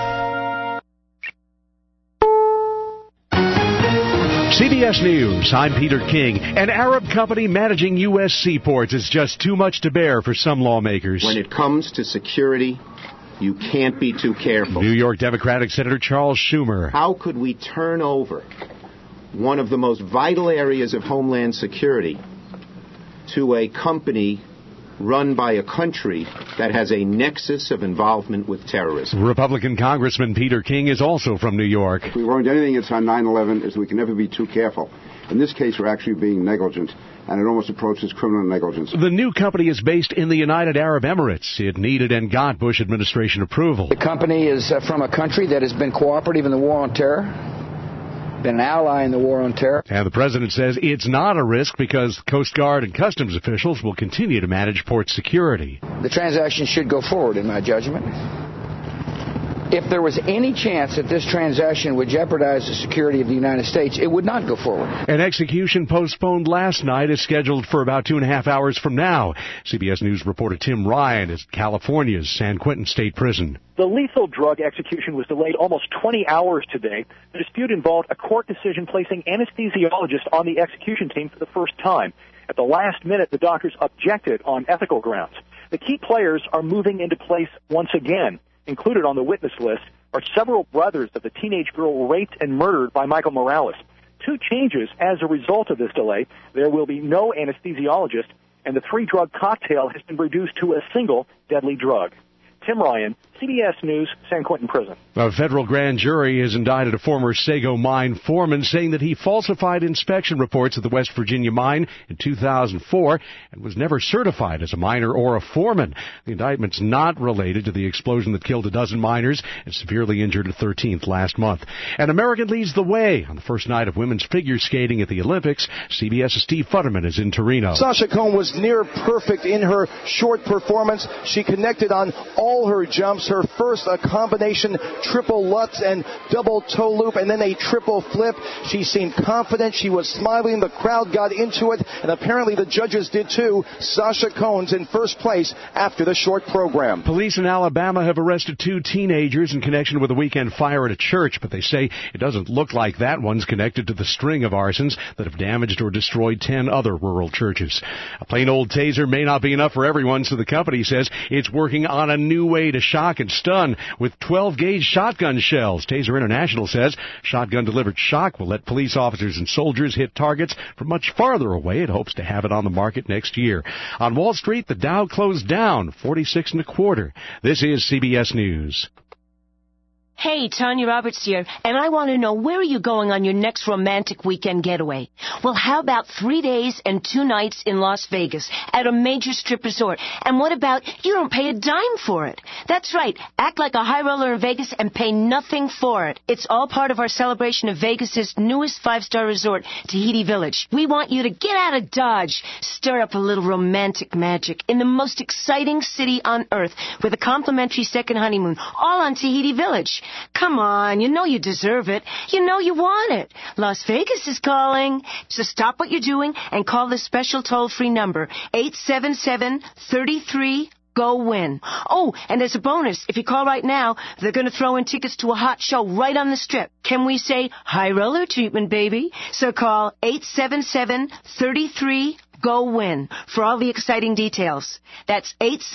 CBS News, I'm Peter King. An Arab company managing U.S. seaports is just too much to bear for some lawmakers. When it comes to security, you can't be too careful. New York Democratic Senator Charles Schumer. How could we turn over one of the most vital areas of homeland security to a company run by a country that has a nexus of involvement with terrorism? Republican Congressman Peter King is also from New York. If we learned anything it's on 9/11 is we can never be too careful. In this case, we're actually being negligent, and it almost approaches criminal negligence. The new company is based in the United Arab Emirates. It needed and got Bush administration approval. The company is from a country that has been cooperative in the war on terror. been an ally in the war on terror. And the president says it's not a risk because Coast Guard and Customs officials will continue to manage port security. The transaction should go forward, in my judgment. If there was any chance that this transaction would jeopardize the security of the United States, it would not go forward. An execution postponed last night is scheduled for about 2.5 hours from now. CBS News reporter Tim Ryan is at California's San Quentin State Prison. The lethal drug execution was delayed almost 20 hours today. The dispute involved a court decision placing anesthesiologists on the execution team for the first time. At the last minute, the doctors objected on ethical grounds. The key players are moving into place once again. Included on the witness list are several brothers of the teenage girl raped and murdered by Michael Morales. 2 changes as a result of this delay. There will be no anesthesiologist, and the 3-drug cocktail has been reduced to a single deadly drug. Tim Ryan, CBS News, San Quentin Prison. A federal grand jury has indicted a former Sago mine foreman, saying that he falsified inspection reports at the West Virginia mine in 2004 and was never certified as a miner or a foreman. The indictment's not related to the explosion that killed a dozen miners and severely injured a 13th last month. An American leads the way on the first night of women's figure skating at the Olympics. CBS's Steve Futterman is in Torino. Sasha Cohn was near perfect in her short performance. She connected on all her jumps. Her first, a combination triple Lutz and double toe loop, and then a triple flip. She seemed confident. She was smiling. The crowd got into it, and apparently the judges did too. Sasha Cohn's in first place after the short program. Police in Alabama have arrested 2 teenagers in connection with a weekend fire at a church, but they say it doesn't look like that one's connected to the string of arsons that have damaged or destroyed 10 other rural churches. A plain old taser may not be enough for everyone, so the company says it's working on a new way to shock and stun with 12-gauge shotgun shells. Taser International says shotgun-delivered shock will let police officers and soldiers hit targets from much farther away. It hopes to have it on the market next year. On Wall Street, the Dow closed down 46.25. This is CBS News. Hey, Tanya Roberts here, and I want to know, where are you going on your next romantic weekend getaway? Well, how about 3 days and 2 nights in Las Vegas at a major strip resort? And what about you don't pay a dime for it? That's right. Act like a high roller in Vegas and pay nothing for it. It's all part of our celebration of Vegas's newest 5-star resort, Tahiti Village. We want you to get out of Dodge, stir up a little romantic magic in the most exciting city on earth with a complimentary second honeymoon, all on Tahiti Village. Come on, you know you deserve it. You know you want it. Las Vegas is calling. So stop what you're doing and call this special toll-free number, 877-33-GO-WIN. Oh, and there's a bonus. If you call right now, they're going to throw in tickets to a hot show right on the strip. Can we say high roller treatment, baby? So call 877-33-GO-WIN for all the exciting details. That's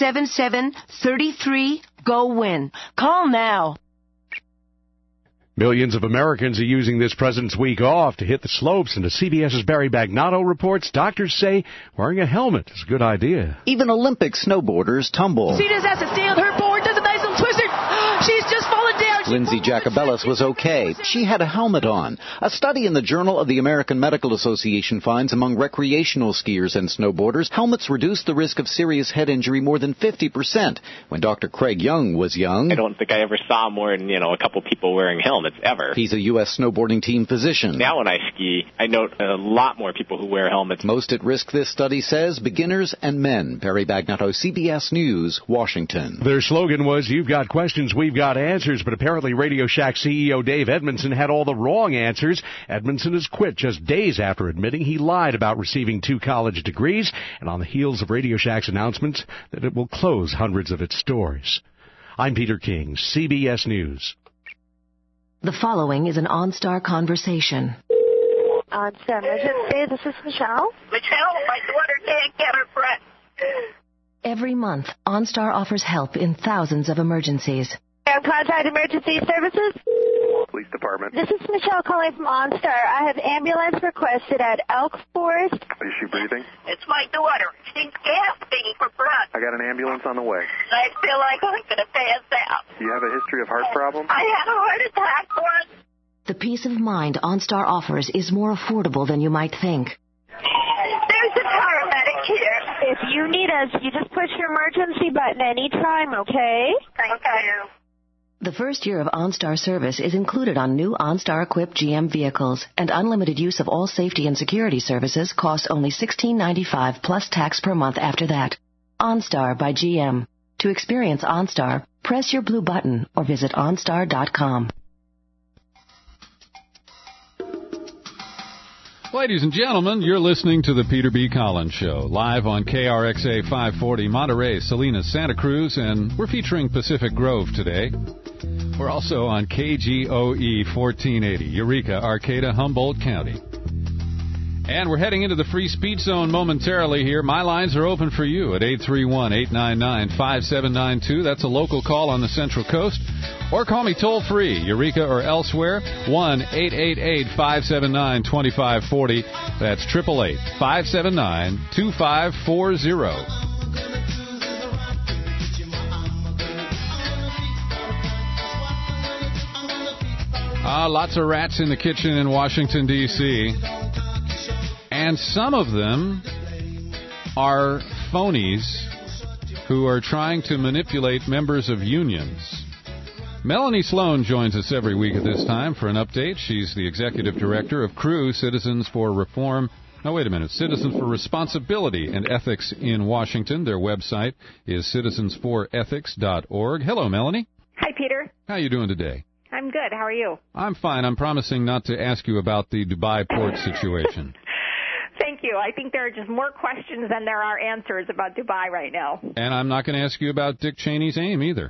877-33-GO-WIN. Call now. Millions of Americans are using this President's Week off to hit the slopes, and as CBS's Barry Bagnotto reports, doctors say wearing a helmet is a good idea. Even Olympic snowboarders tumble. She just has to stay on her board, does a nice little twister. She's just fallen down. Lindsay Jacobellis was okay. She had a helmet on. A study in the Journal of the American Medical Association finds among recreational skiers and snowboarders, helmets reduce the risk of serious head injury more than 50%. When Dr. Craig Young was young, I don't think I ever saw more than, a couple people wearing helmets ever. He's a U.S. snowboarding team physician. Now when I ski, I note a lot more people who wear helmets. Most at risk, this study says, beginners and men. Barry Bagnotto, CBS News, Washington. Their slogan was, "You've got questions, we've got answers," but apparently Radio Shack CEO Dave Edmondson had all the wrong answers. Edmondson has quit just days after admitting he lied about receiving 2 college degrees, and on the heels of Radio Shack's announcement that it will close hundreds of its stores. I'm Peter King, CBS News. The following is an OnStar conversation. OnStar Emergency, this is Michelle. Michelle, my daughter can't get her breath. Every month, OnStar offers help in thousands of emergencies. Contact Emergency Services. Police Department. This is Michelle calling from OnStar. I have ambulance requested at Elk Forest. Is she breathing? It's my daughter. She's gasping for breath. I got an ambulance on the way. I feel like I'm going to pass out. Do you have a history of heart problems? I had a heart attack once. The peace of mind OnStar offers is more affordable than you might think. There's a paramedic here. If you need us, you just push your emergency button anytime, okay? Thank you. The first year of OnStar service is included on new OnStar-equipped GM vehicles, and unlimited use of all safety and security services costs only $16.95 plus tax per month after that. OnStar by GM. To experience OnStar, press your blue button or visit OnStar.com. Ladies and gentlemen, you're listening to the Peter B. Collins Show, live on KRXA 540, Monterey, Salinas, Santa Cruz, and we're featuring Pacific Grove today. We're also on KGOE 1480, Eureka, Arcata, Humboldt County. And we're heading into the free speech zone momentarily here. My lines are open for you at 831-899-5792. That's a local call on the Central Coast. Or call me toll-free, Eureka or elsewhere, 1-888-579-2540. That's 888-579-2540. Lots of rats in the kitchen in Washington, D.C., and some of them are phonies who are trying to manipulate members of unions. Melanie Sloan joins us every week at this time for an update. She's the executive director of CREW, Citizens for Reform. No, wait a minute. Citizens for Responsibility and Ethics in Washington. Their website is citizensforethics.org. Hello, Melanie. Hi, Peter. How are you doing today? I'm good. How are you? I'm fine. I'm promising not to ask you about the Dubai port situation. Thank you. I think there are just more questions than there are answers about Dubai right now. And I'm not going to ask you about Dick Cheney's aim either.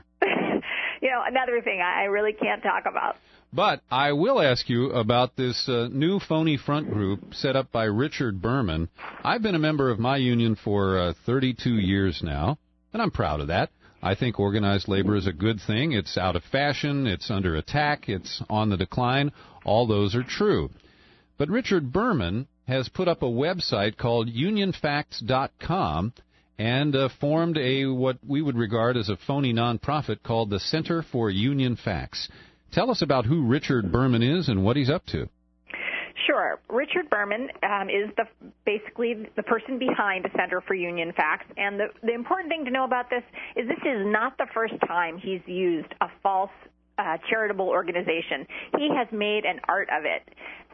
Another thing I really can't talk about. But I will ask you about this new phony front group set up by Richard Berman. I've been a member of my union for 32 years now, and I'm proud of that. I think organized labor is a good thing. It's out of fashion. It's under attack. It's on the decline. All those are true. But Richard Berman has put up a website called unionfacts.com and formed what we would regard as a phony nonprofit called the Center for Union Facts. Tell us about who Richard Berman is and what he's up to. Sure. Richard Berman is basically the person behind the Center for Union Facts. And the important thing to know about this is not the first time he's used a false charitable organization. He has made an art of it.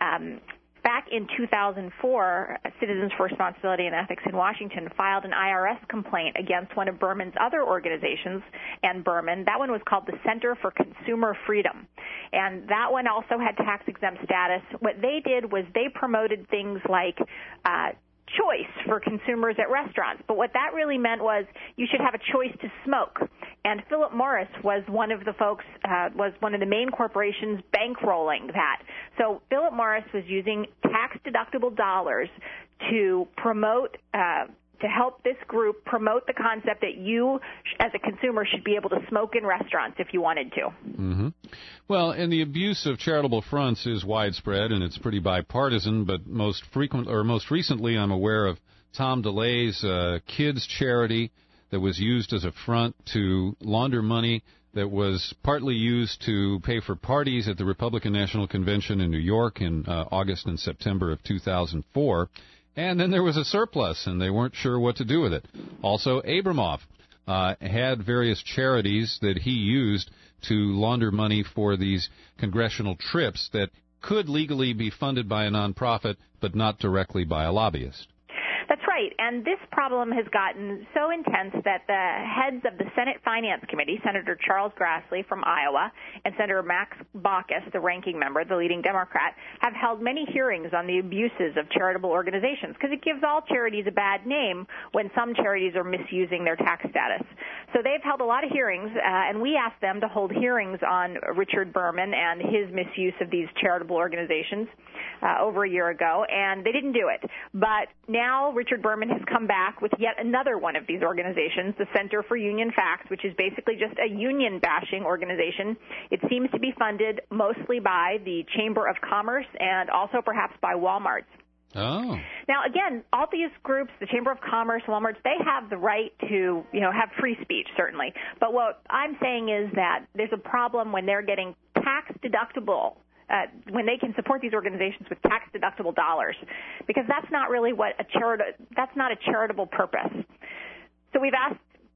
Back in 2004, Citizens for Responsibility and Ethics in Washington filed an IRS complaint against one of Berman's other organizations and Berman. That one was called the Center for Consumer Freedom. And that one also had tax-exempt status. What they did was they promoted things like choice for consumers at restaurants. But what that really meant was you should have a choice to smoke. And Philip Morris was one of the folks, was one of the main corporations bankrolling that. So Philip Morris was using tax-deductible dollars to promote, to help this group promote the concept that you, as a consumer, should be able to smoke in restaurants if you wanted to. Mm-hmm. Well, and the abuse of charitable fronts is widespread, and it's pretty bipartisan, but most recently I'm aware of Tom DeLay's kids charity that was used as a front to launder money that was partly used to pay for parties at the Republican National Convention in New York in August and September of 2004. And then there was a surplus, and they weren't sure what to do with it. Also, Abramoff had various charities that he used to launder money for these congressional trips that could legally be funded by a nonprofit, but not directly by a lobbyist. That's right, and this problem has gotten so intense that the heads of the Senate Finance Committee, Senator Charles Grassley from Iowa and Senator Max Baucus, the ranking member, the leading Democrat, have held many hearings on the abuses of charitable organizations because it gives all charities a bad name when some charities are misusing their tax status. So they've held a lot of hearings, and we asked them to hold hearings on Richard Berman and his misuse of these charitable organizations over a year ago, and they didn't do it. But now Richard Berman has come back with yet another one of these organizations, the Center for Union Facts, which is basically just a union-bashing organization. It seems to be funded mostly by the Chamber of Commerce and also perhaps by Walmart. Oh. Now, again, all these groups, the Chamber of Commerce, Walmart, they have the right to, have free speech, certainly. But what I'm saying is that there's a problem when they're getting tax-deductible when they can support these organizations with tax-deductible dollars, because that's not really that's not a charitable purpose. So we've asked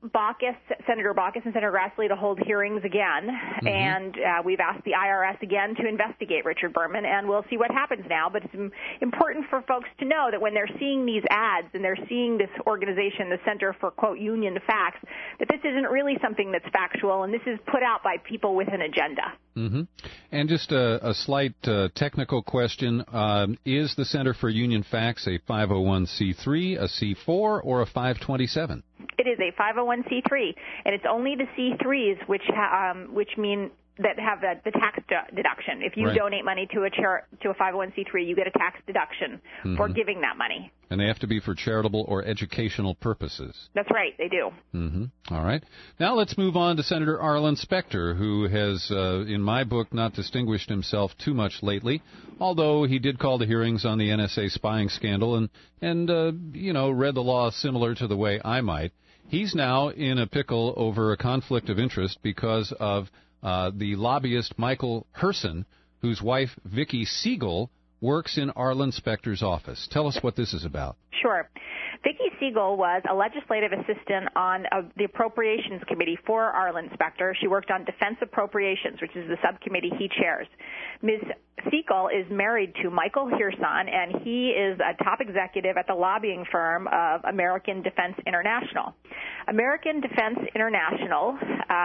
Senator Baucus and Senator Grassley to hold hearings again, and we've asked the IRS again to investigate Richard Berman, and we'll see what happens now. But it's important for folks to know that when they're seeing these ads and they're seeing this organization, the Center for, quote, Union Facts, that this isn't really something that's factual, and this is put out by people with an agenda. And just a slight technical question. Is the Center for Union Facts a 501c3, a C4, or a 527? It is a 501c3, and it's only the C3s which mean that have the tax deduction. If you donate money to a 501c3, you get a tax deduction for giving that money. And they have to be for charitable or educational purposes. That's right, they do. All right. Now let's move on to Senator Arlen Specter, who has, in my book, not distinguished himself too much lately, although he did call the hearings on the NSA spying scandal and read the law similar to the way I might. He's now in a pickle over a conflict of interest because of the lobbyist Michael Herson, whose wife Vicki Siegel works in Arlen Specter's office. Tell us what this is about. Sure. Vicki Siegel was a legislative assistant on the Appropriations Committee for Arlen Specter. She worked on Defense Appropriations, which is the subcommittee he chairs. Ms. Siegel is married to Michael Herson, and he is a top executive at the lobbying firm of American Defense International. American Defense International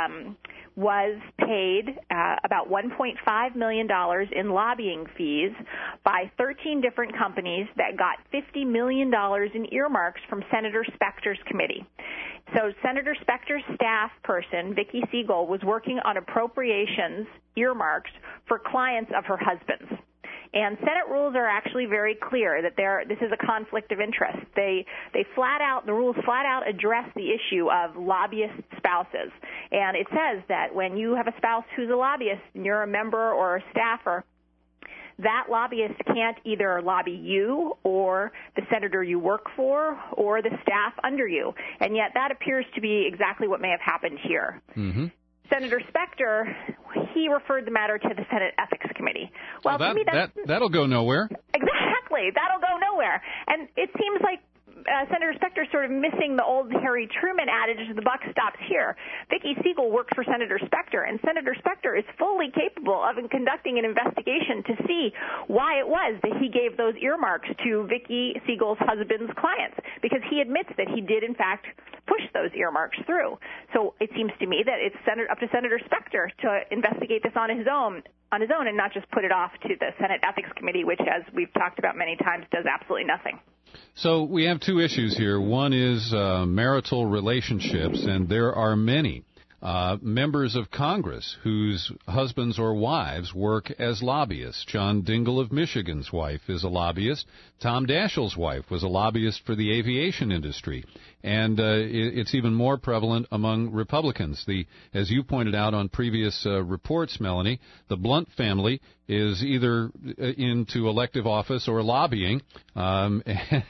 was paid about $1.5 million in lobbying fees by 13 different companies that got $50 million in earmarks from Senator Specter's committee. So Senator Specter's staff person, Vicki Siegel, was working on appropriations earmarks for clients of her husband's. And Senate rules are actually very clear that this is a conflict of interest. The rules flat out address the issue of lobbyist spouses. And it says that when you have a spouse who's a lobbyist and you're a member or a staffer, that lobbyist can't either lobby you or the senator you work for or the staff under you. And yet that appears to be exactly what may have happened here. Senator Specter, he referred the matter to the Senate Ethics Committee. Well, to me that'll go nowhere. Exactly. That'll go nowhere. And it seems like Senator Specter sort of missing the old Harry Truman adage, the buck stops here. Vicki Siegel works for Senator Specter, and Senator Specter is fully capable of conducting an investigation to see why it was that he gave those earmarks to Vicki Siegel's husband's clients, because he admits that he did, in fact, push those earmarks through. So it seems to me that it's up to Senator Specter to investigate this on his own and not just put it off to the Senate Ethics Committee, which, as we've talked about many times, does absolutely nothing. So we have two issues here. One is marital relationships, and there are many members of Congress whose husbands or wives work as lobbyists. John Dingell of Michigan's wife is a lobbyist. Tom Daschle's wife was a lobbyist for the aviation industry. And it's even more prevalent among Republicans. As you pointed out on previous reports, Melanie, the Blunt family is either into elective office or lobbying, and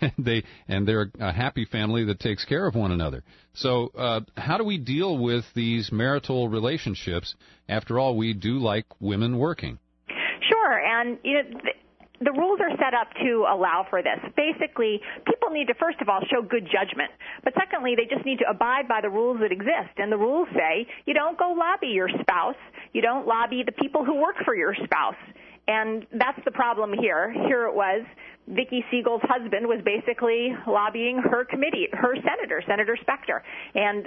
they're a happy family that takes care of one another. So how do we deal with these marital relationships? After all, we do like women working. Sure, and the rules are set up to allow for this. Basically, people need to, first of all, show good judgment. But secondly, they just need to abide by the rules that exist. And the rules say you don't go lobby your spouse. You don't lobby the people who work for your spouse. And that's the problem here. Here it was. Vicki Siegel's husband was basically lobbying her committee, her senator, Senator Specter. And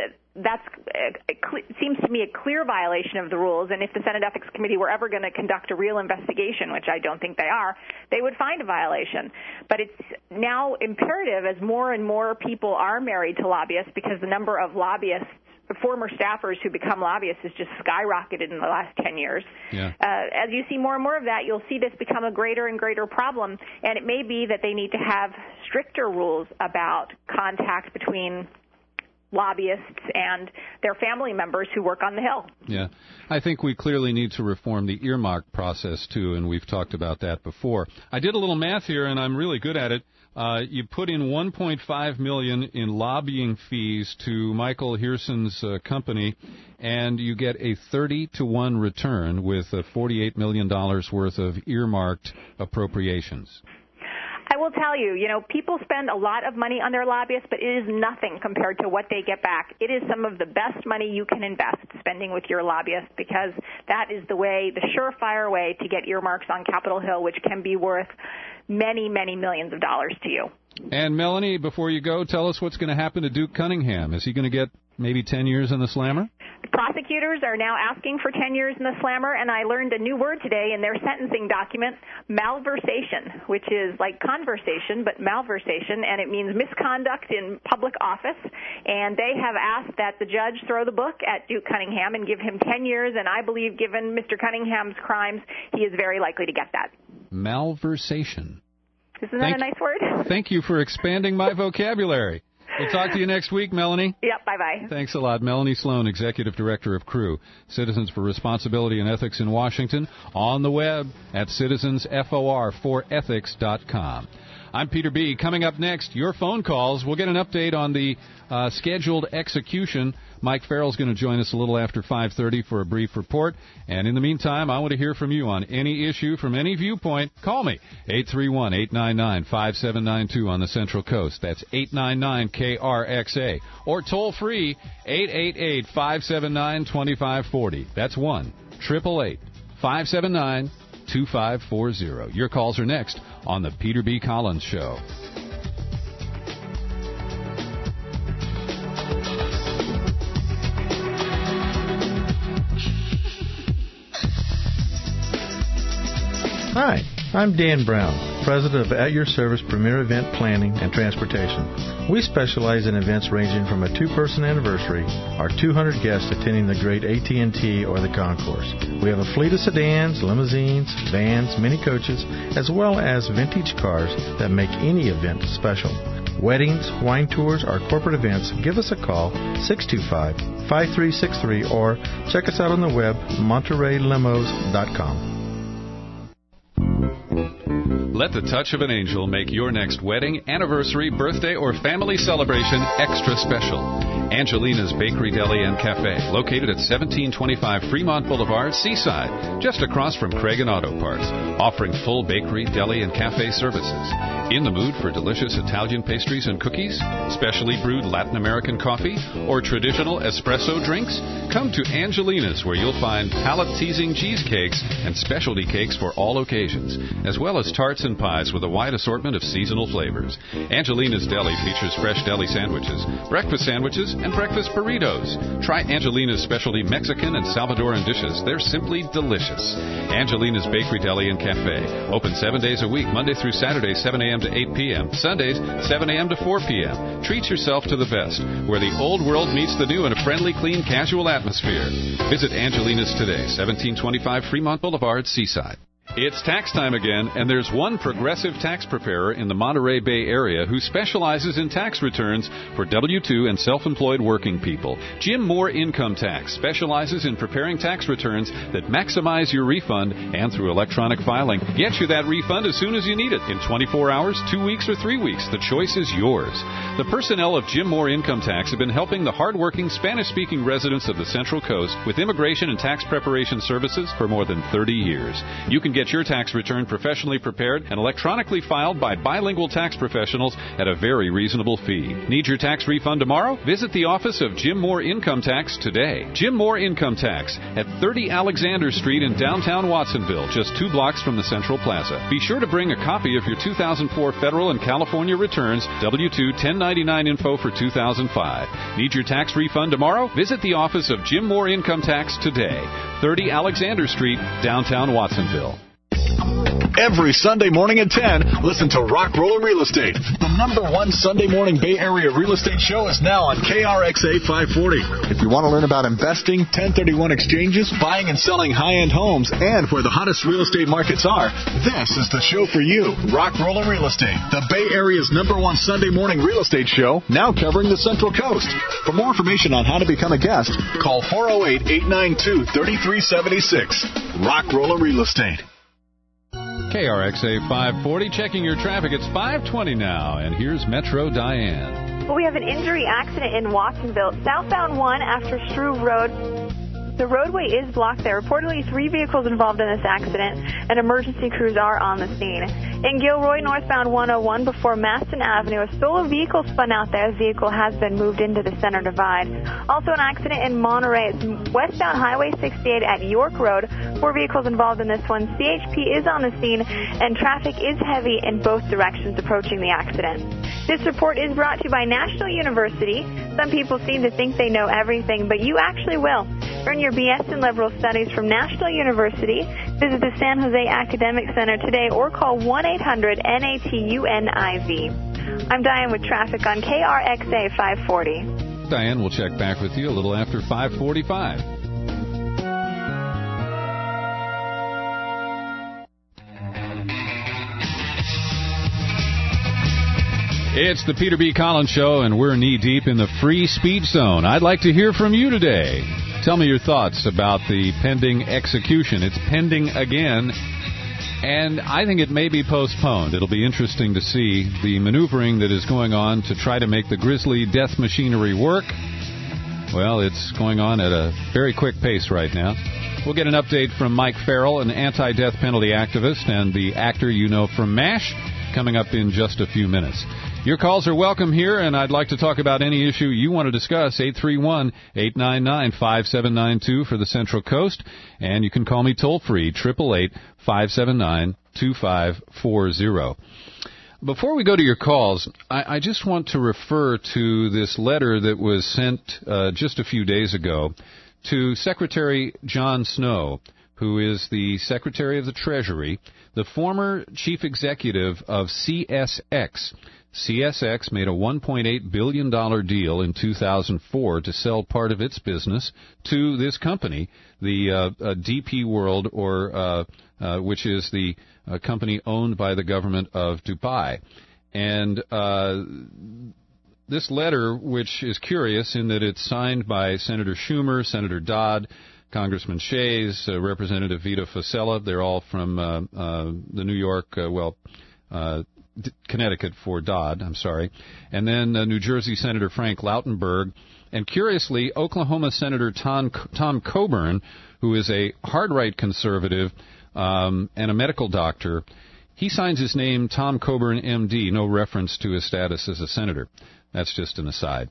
seems to me a clear violation of the rules. And if the Senate Ethics Committee were ever going to conduct a real investigation, which I don't think they are, they would find a violation. But it's now imperative, as more and more people are married to lobbyists, because the number of lobbyists, former staffers who become lobbyists, has just skyrocketed in the last 10 years. Yeah. As you see more and more of that, you'll see this become a greater and greater problem, and it may be that they need to have stricter rules about contact between lobbyists and their family members who work on the Hill. Yeah. I think we clearly need to reform the earmark process, too, and we've talked about that before. I did a little math here, and I'm really good at it. You put in $1.5 million in lobbying fees to Michael Herson's company, and you get a 30-to-1 return with $48 million worth of earmarked appropriations. I will tell you, people spend a lot of money on their lobbyists, but it is nothing compared to what they get back. It is some of the best money you can invest spending with your lobbyist, because that is the surefire way to get earmarks on Capitol Hill, which can be worth many, many millions of dollars to you. And Melanie, before you go, tell us what's going to happen to Duke Cunningham. Is he going to get maybe 10 years in the slammer? Prosecutors are now asking for 10 years in the slammer, and I learned a new word today in their sentencing document, malversation, which is like conversation, but malversation, and it means misconduct in public office. And they have asked that the judge throw the book at Duke Cunningham and give him 10 years, and I believe given Mr. Cunningham's crimes, he is very likely to get that. Malversation. Isn't that a nice word? Thank you for expanding my vocabulary. We'll talk to you next week, Melanie. Yep, bye-bye. Thanks a lot. Melanie Sloan, Executive Director of CREW, Citizens for Responsibility and Ethics in Washington, on the web at citizensfor4ethics.com. I'm Peter B. Coming up next, your phone calls. We'll get an update on the scheduled execution. Mike Farrell's going to join us a little after 5:30 for a brief report. And in the meantime, I want to hear from you on any issue from any viewpoint. Call me, 831-899-5792 on the Central Coast. That's 899-KRXA. Or toll free, 888-579-2540. That's 1-888-579-2540. Your calls are next on the Peter B. Collins Show. Hi, I'm Dan Brown, President of At Your Service Premier Event Planning and Transportation. We specialize in events ranging from a 2-person anniversary, our 200 guests attending the great AT&T or the concourse. We have a fleet of sedans, limousines, vans, mini coaches, as well as vintage cars that make any event special. Weddings, wine tours, or corporate events, give us a call, 625-5363, or check us out on the web, MontereyLimos.com. Let the touch of an angel make your next wedding, anniversary, birthday, or family celebration extra special. Angelina's Bakery, Deli, and Cafe, located at 1725 Fremont Boulevard, Seaside, just across from Craig and Auto Parts, offering full bakery, deli, and cafe services. In the mood for delicious Italian pastries and cookies, specially brewed Latin American coffee, or traditional espresso drinks? Come to Angelina's, where you'll find palate-teasing cheesecakes and specialty cakes for all occasions, as well as tarts and pies with a wide assortment of seasonal flavors. Angelina's Deli features fresh deli sandwiches, breakfast sandwiches, and breakfast burritos. Try Angelina's specialty Mexican and Salvadoran dishes. They're simply delicious. Angelina's Bakery, Deli, and Cafe. Open 7 days a week, Monday through Saturday, 7 a.m. to 8 p.m. Sundays, 7 a.m. to 4 p.m. Treat yourself to the best, where the old world meets the new in a friendly, clean, casual atmosphere. Visit Angelina's today, 1725 Fremont Boulevard, Seaside. It's tax time again, and there's one progressive tax preparer in the Monterey Bay area who specializes in tax returns for W-2 and self-employed working people. Jim Moore Income Tax specializes in preparing tax returns that maximize your refund, and through electronic filing, get you that refund as soon as you need it, in 24 hours, 2 weeks, or 3 weeks. The choice is yours. The personnel of Jim Moore Income Tax have been helping the hardworking Spanish-speaking residents of the Central Coast with immigration and tax preparation services for more than 30 years. You can get your tax return professionally prepared and electronically filed by bilingual tax professionals at a very reasonable fee. Need your tax refund tomorrow? Visit the office of Jim Moore Income Tax today. Jim Moore Income Tax at 30 Alexander Street in downtown Watsonville, just 2 blocks from the Central Plaza. Be sure to bring a copy of your 2004 federal and California returns, W-2 1099 info for 2005. Need your tax refund tomorrow? Visit the office of Jim Moore Income Tax today. 30 Alexander Street, downtown Watsonville. Every Sunday morning at 10, listen to Rock Roller Real Estate. The #1 Sunday morning Bay Area real estate show is now on KRXA 540. If you want to learn about investing, 1031 exchanges, buying and selling high-end homes, and where the hottest real estate markets are, this is the show for you. Rock Roller Real Estate, the Bay Area's #1 Sunday morning real estate show, now covering the Central Coast. For more information on how to become a guest, call 408-892-3376. Rock Roller Real Estate. KRXA 540, checking your traffic. It's 5:20 now, and here's Metro Diane. Well, we have an injury accident in Watsonville. Southbound 1 after Struve Road. The roadway is blocked there. Reportedly, 3 vehicles involved in this accident, and emergency crews are on the scene. In Gilroy, northbound 101 before Maston Avenue, a solo vehicle spun out there. The vehicle has been moved into the center divide. Also an accident in Monterey. It's westbound Highway 68 at York Road. 4 vehicles involved in this one. CHP is on the scene, and traffic is heavy in both directions approaching the accident. This report is brought to you by National University. Some people seem to think they know everything, but you actually will. Earn your BS in Liberal Studies from National University. Visit the San Jose Academic Center today or call 1-800-NATUNIV. I'm Diane with traffic on KRXA 540. Diane will check back with you a little after 5:45. It's the Peter B. Collins Show, and we're knee-deep in the free speech zone. I'd like to hear from you today. Tell me your thoughts about the pending execution. It's pending again, and I think it may be postponed. It'll be interesting to see the maneuvering that is going on to try to make the grisly death machinery work. Well, it's going on at a very quick pace right now. We'll get an update from Mike Farrell, an anti-death penalty activist and the actor you know from MASH, coming up in just a few minutes. Your calls are welcome here, and I'd like to talk about any issue you want to discuss. 831-899-5792 for the Central Coast, and you can call me toll-free, 888-579-2540. Before we go to your calls, I just want to refer to this letter that was sent just a few days ago to Secretary John Snow, who is the Secretary of the Treasury, the former chief executive of CSX. CSX made a $1.8 billion deal in 2004 to sell part of its business to this company, the DP World, or which is the company owned by the government of Dubai. And this letter, which is curious in that it's signed by Senator Schumer, Senator Dodd, Congressman Shays, Representative Vito Fossella. They're all from the New York, Connecticut for Dodd, I'm sorry. And then New Jersey Senator Frank Lautenberg. And curiously, Oklahoma Senator Tom Coburn, who is a hard-right conservative and a medical doctor, he signs his name Tom Coburn, M.D., no reference to his status as a senator. That's just an aside.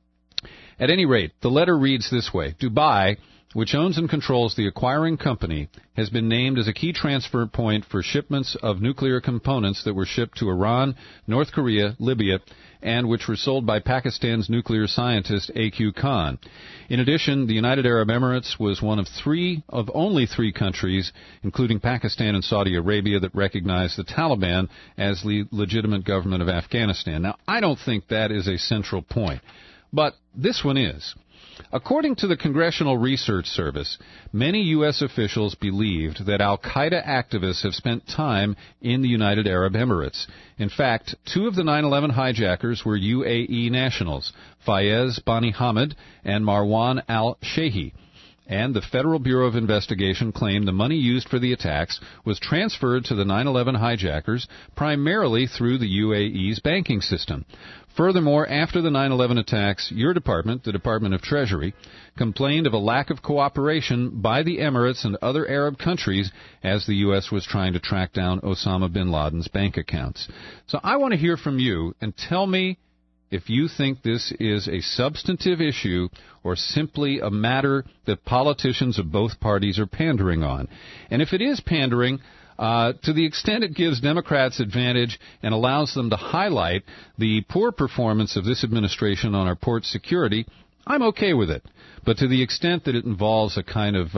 At any rate, the letter reads this way. Dubai, which owns and controls the acquiring company, has been named as a key transfer point for shipments of nuclear components that were shipped to Iran, North Korea, Libya, and which were sold by Pakistan's nuclear scientist A.Q. Khan. In addition, the United Arab Emirates was one of only three countries, including Pakistan and Saudi Arabia, that recognized the Taliban as the legitimate government of Afghanistan. Now, I don't think that is a central point, but this one is. According to the Congressional Research Service, many U.S. officials believed that al-Qaeda activists have spent time in the United Arab Emirates. In fact, 2 of the 9/11 hijackers were UAE nationals, Fayez Bani Hamid and Marwan al-Shehi. And the Federal Bureau of Investigation claimed the money used for the attacks was transferred to the 9/11 hijackers primarily through the UAE's banking system. Furthermore, after the 9/11 attacks, your department, the Department of Treasury, complained of a lack of cooperation by the Emirates and other Arab countries as the U.S. was trying to track down Osama bin Laden's bank accounts. So I want to hear from you and tell me if you think this is a substantive issue or simply a matter that politicians of both parties are pandering on. And if it is pandering, to the extent it gives Democrats advantage and allows them to highlight the poor performance of this administration on our port security, I'm okay with it. But to the extent that it involves a kind of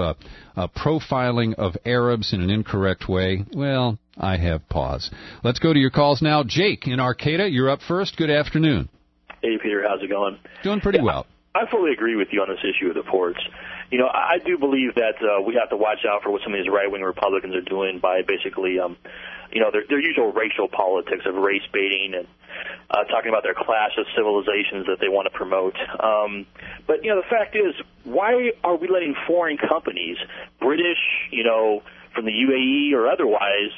profiling of Arabs in an incorrect way, well, I have pause. Let's go to your calls now. Jake in Arcata, you're up first. Good afternoon. Hey, Peter, how's it going? Doing pretty well. I fully agree with you on this issue of the ports. You know, I do believe that we have to watch out for what some of these right-wing Republicans are doing by basically, their usual racial politics of race baiting and talking about their clash of civilizations that they want to promote. But, the fact is, why are we letting foreign companies, British, from the UAE or otherwise,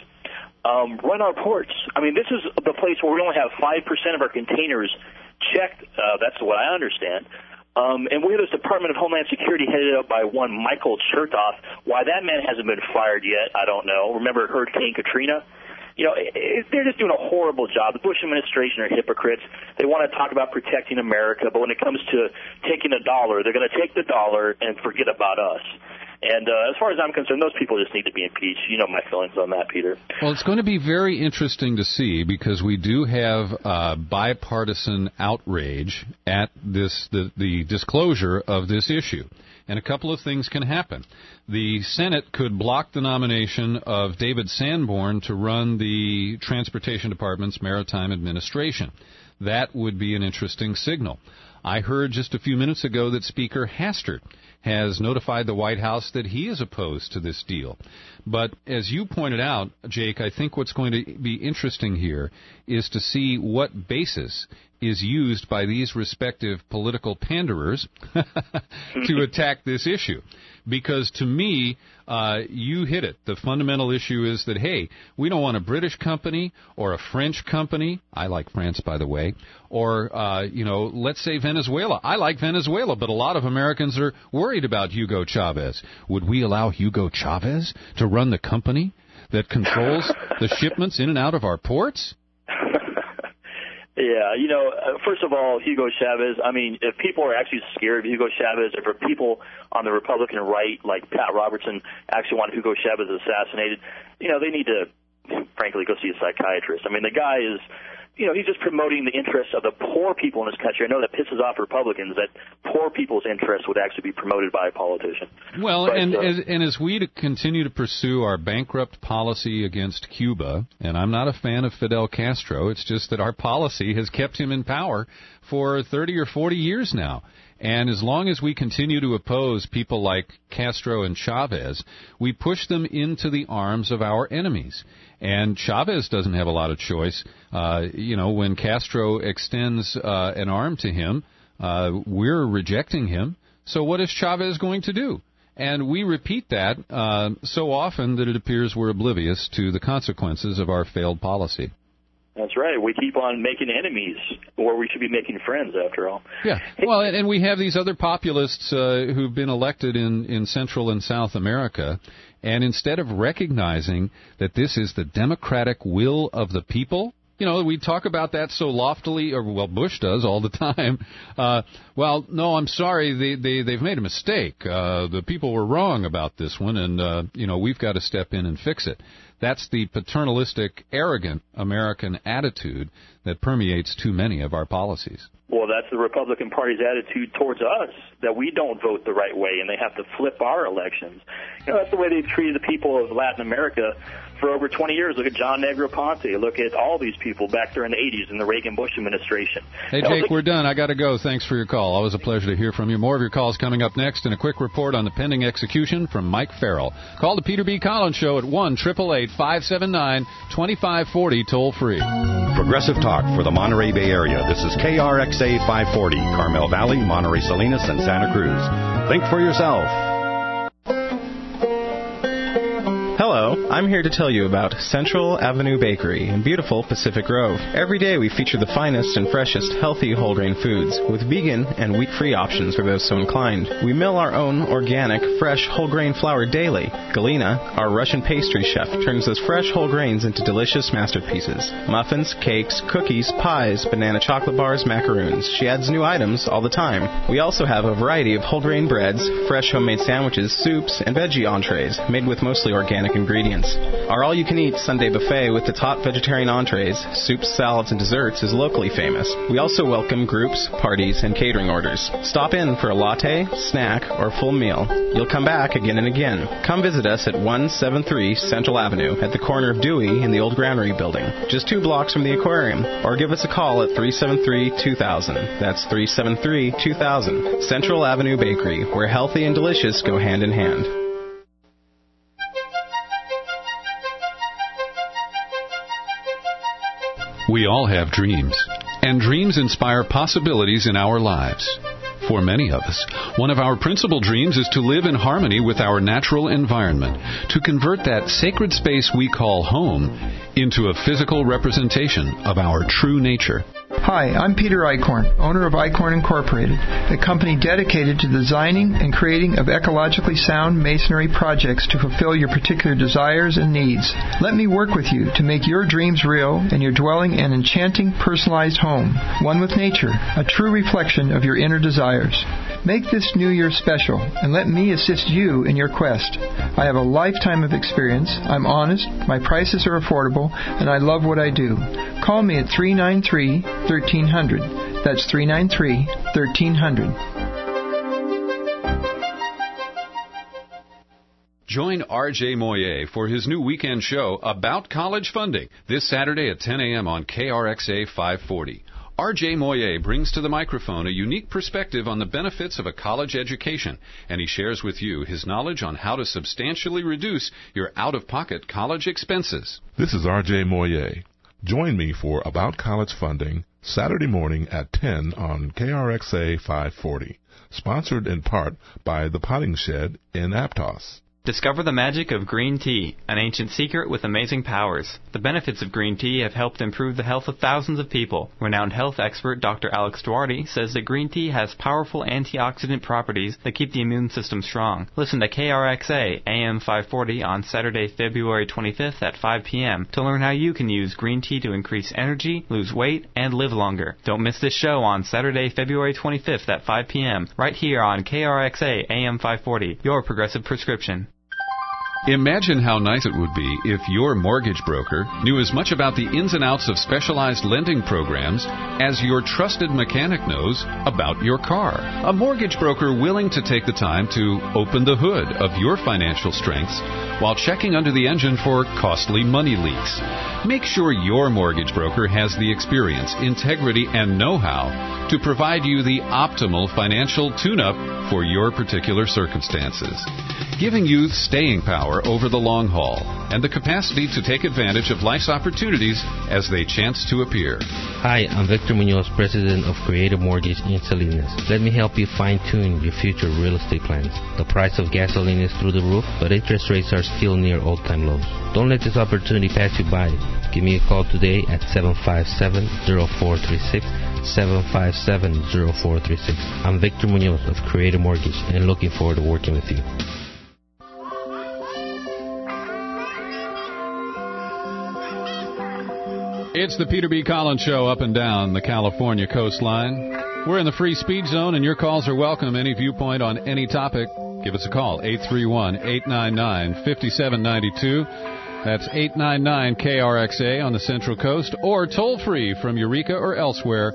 run our ports? I mean, this is the place where we only have 5% of our containers checked, that's what I understand, And we have this Department of Homeland Security headed up by one Michael Chertoff. Why that man hasn't been fired yet, I don't know. Remember Hurricane Katrina? You know, they're just doing a horrible job. The Bush administration are hypocrites. They want to talk about protecting America, but when it comes to taking a dollar, they're going to take the dollar and forget about us. And as far as I'm concerned, those people just need to be impeached. You know my feelings on that, Peter. Well, it's going to be very interesting to see because we do have bipartisan outrage at the disclosure of this issue. And a couple of things can happen. The Senate could block the nomination of David Sanborn to run the Transportation Department's Maritime Administration. That would be an interesting signal. I heard just a few minutes ago that Speaker Hastert has notified the White House that he is opposed to this deal. But as you pointed out, Jake, I think what's going to be interesting here is to see what basis is used by these respective political panderers to attack this issue. Because to me, you hit it. The fundamental issue is that, hey, we don't want a British company or a French company. I like France, by the way. Or, let's say Venezuela. I like Venezuela, but a lot of Americans are worried about Hugo Chavez. Would we allow Hugo Chavez to run the company that controls the shipments in and out of our ports? Yeah, first of all, Hugo Chavez, I mean, if people are actually scared of Hugo Chavez, if people on the Republican right, like Pat Robertson, actually want Hugo Chavez assassinated, they need to, frankly, go see a psychiatrist. I mean, the guy is, he's just promoting the interests of the poor people in this country. I know that pisses off Republicans, that poor people's interests would actually be promoted by a politician. Well, but, as we continue to pursue our bankrupt policy against Cuba, and I'm not a fan of Fidel Castro, it's just that our policy has kept him in power for 30 or 40 years now. And as long as we continue to oppose people like Castro and Chavez, we push them into the arms of our enemies. And Chavez doesn't have a lot of choice. When Castro extends an arm to him, we're rejecting him. So what is Chavez going to do? And we repeat that so often that it appears we're oblivious to the consequences of our failed policy. That's right. We keep on making enemies, or we should be making friends, after all. Yeah. Well, and we have these other populists who've been elected in Central and South America, and instead of recognizing that this is the democratic will of the people, we talk about that so loftily, or, Bush does all the time. No, I'm sorry, they've made a mistake. The people were wrong about this one, and, we've got to step in and fix it. That's the paternalistic, arrogant American attitude that permeates too many of our policies. Well, that's the Republican Party's attitude towards us, that we don't vote the right way and they have to flip our elections. That's the way they've treated the people of Latin America for over 20 years. Look at John Negroponte. Look at all these people back there in the 80s in the Reagan-Bush administration. Hey, Jake, we're done. I got to go. Thanks for your call. Always a pleasure to hear from you. More of your calls coming up next, and a quick report on the pending execution from Mike Farrell. Call the Peter B. Collins Show at 1-888-579-2540, toll-free. Progressive Talk for the Monterey Bay Area. This is KRXA 540, Carmel Valley, Monterey Salinas, and Santa Cruz. Think for yourself. Hello, I'm here to tell you about Central Avenue Bakery in beautiful Pacific Grove. Every day we feature the finest and freshest healthy whole grain foods with vegan and wheat-free options for those so inclined. We mill our own organic, fresh whole grain flour daily. Galina, our Russian pastry chef, turns those fresh whole grains into delicious masterpieces. Muffins, cakes, cookies, pies, banana chocolate bars, macaroons. She adds new items all the time. We also have a variety of whole grain breads, fresh homemade sandwiches, soups, and veggie entrees made with mostly organic ingredients. Our all-you-can-eat Sunday buffet with the top vegetarian entrees, soups, salads, and desserts is locally famous. We also welcome groups, parties, and catering orders. Stop in for a latte, snack, or full meal. You'll come back again and again. Come visit us at 173 Central Avenue at the corner of Dewey and the old Granary building, just 2 blocks from the aquarium, or give us a call at 373-2000. That's 373-2000. Central Avenue Bakery, where healthy and delicious go hand in hand. We all have dreams, and dreams inspire possibilities in our lives. For many of us, one of our principal dreams is to live in harmony with our natural environment, to convert that sacred space we call home into a physical representation of our true nature. Hi, I'm Peter Eichhorn, owner of Eichhorn Incorporated, a company dedicated to designing and creating of ecologically sound masonry projects to fulfill your particular desires and needs. Let me work with you to make your dreams real and your dwelling an enchanting, personalized home, one with nature, a true reflection of your inner desires. Make this New Year special and let me assist you in your quest. I have a lifetime of experience, I'm honest, my prices are affordable, and I love what I do. Call me at 393-1300. That's 393-1300. Join R.J. Moyer for his new weekend show about college funding this Saturday at 10 a.m. on KRXA 540. R.J. Moyer brings to the microphone a unique perspective on the benefits of a college education, and he shares with you his knowledge on how to substantially reduce your out-of-pocket college expenses. This is R.J. Moyer. Join me for About College Funding Saturday morning at 10 on KRXA 540, sponsored in part by The Potting Shed in Aptos. Discover the magic of green tea, an ancient secret with amazing powers. The benefits of green tea have helped improve the health of thousands of people. Renowned health expert Dr. Alex Duarte says that green tea has powerful antioxidant properties that keep the immune system strong. Listen to KRXA AM 540 on Saturday, February 25th at 5 p.m. to learn how you can use green tea to increase energy, lose weight, and live longer. Don't miss this show on Saturday, February 25th at 5 p.m. right here on KRXA AM 540, your progressive prescription. Imagine how nice it would be if your mortgage broker knew as much about the ins and outs of specialized lending programs as your trusted mechanic knows about your car. A mortgage broker willing to take the time to open the hood of your financial strengths while checking under the engine for costly money leaks. Make sure your mortgage broker has the experience, integrity, and know-how to provide you the optimal financial tune-up for your particular circumstances, giving you staying power over the long haul and the capacity to take advantage of life's opportunities as they chance to appear. Hi, I'm Victor Munoz, president of Creative Mortgage in Salinas. Let me help you fine-tune your future real estate plans. The price of gasoline is through the roof, but interest rates are still near all-time lows. Don't let this opportunity pass you by. Give me a call today at 757-0436, 757-0436. I'm Victor Munoz of Creative Mortgage and looking forward to working with you. It's the Peter B. Collins Show up and down the California coastline. We're in the free speed zone, and your calls are welcome. Any viewpoint on any topic, give us a call, 831-899-5792. That's 899-KRXA on the Central Coast, or toll-free from Eureka or elsewhere,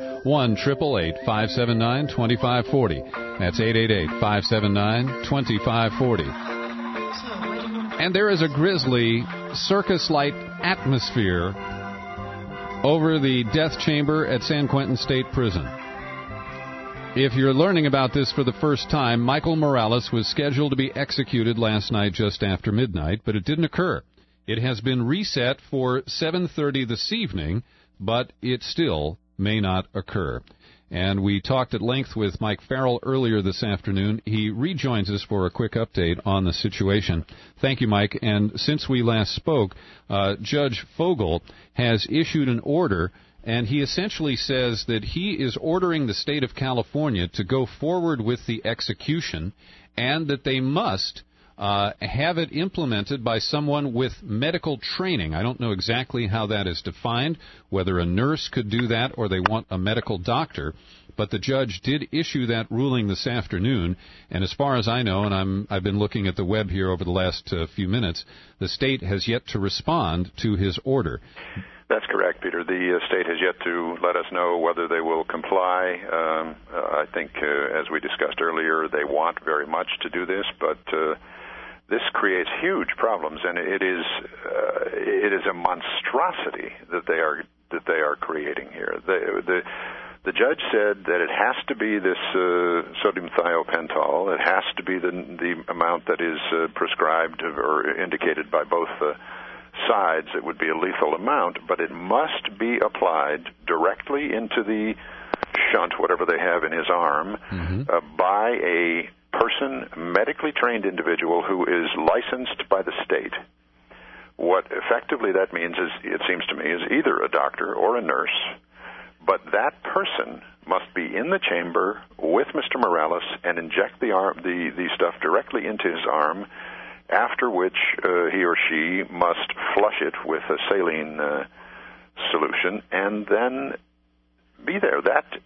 1-888-579-2540. That's 888-579-2540. And there is a grisly, circus-like atmosphere over the death chamber at San Quentin State Prison. If you're learning about this for the first time, Michael Morales was scheduled to be executed last night just after midnight, but it didn't occur. It has been reset for 7:30 this evening, but it still may not occur. And we talked at length with Mike Farrell earlier this afternoon. He rejoins us for a quick update on the situation. Thank you, Mike. And since we last spoke, Judge Fogel has issued an order, and he essentially says that he is ordering the state of California to go forward with the execution and that they must have it implemented by someone with medical training. I don't know exactly how that is defined, whether a nurse could do that or they want a medical doctor, but the judge did issue that ruling this afternoon, and as far as I know, and I've been looking at the web here over the last few minutes, the state has yet to respond to his order. That's correct, Peter. The state has yet to let us know whether they will comply. I think, as we discussed earlier, they want very much to do this, but this creates huge problems, and it is a monstrosity that they are creating here. The judge said that it has to be this sodium thiopental. It has to be the amount that is prescribed or indicated by both sides. It would be a lethal amount, but it must be applied directly into the shunt, whatever they have in his arm, by a person, medically trained individual who is licensed by the state. What effectively that means is, it seems to me, is either a doctor or a nurse, but that person must be in the chamber with Mr. Morales and inject the stuff directly into his arm, after which he or she must flush it with a saline solution and then be there.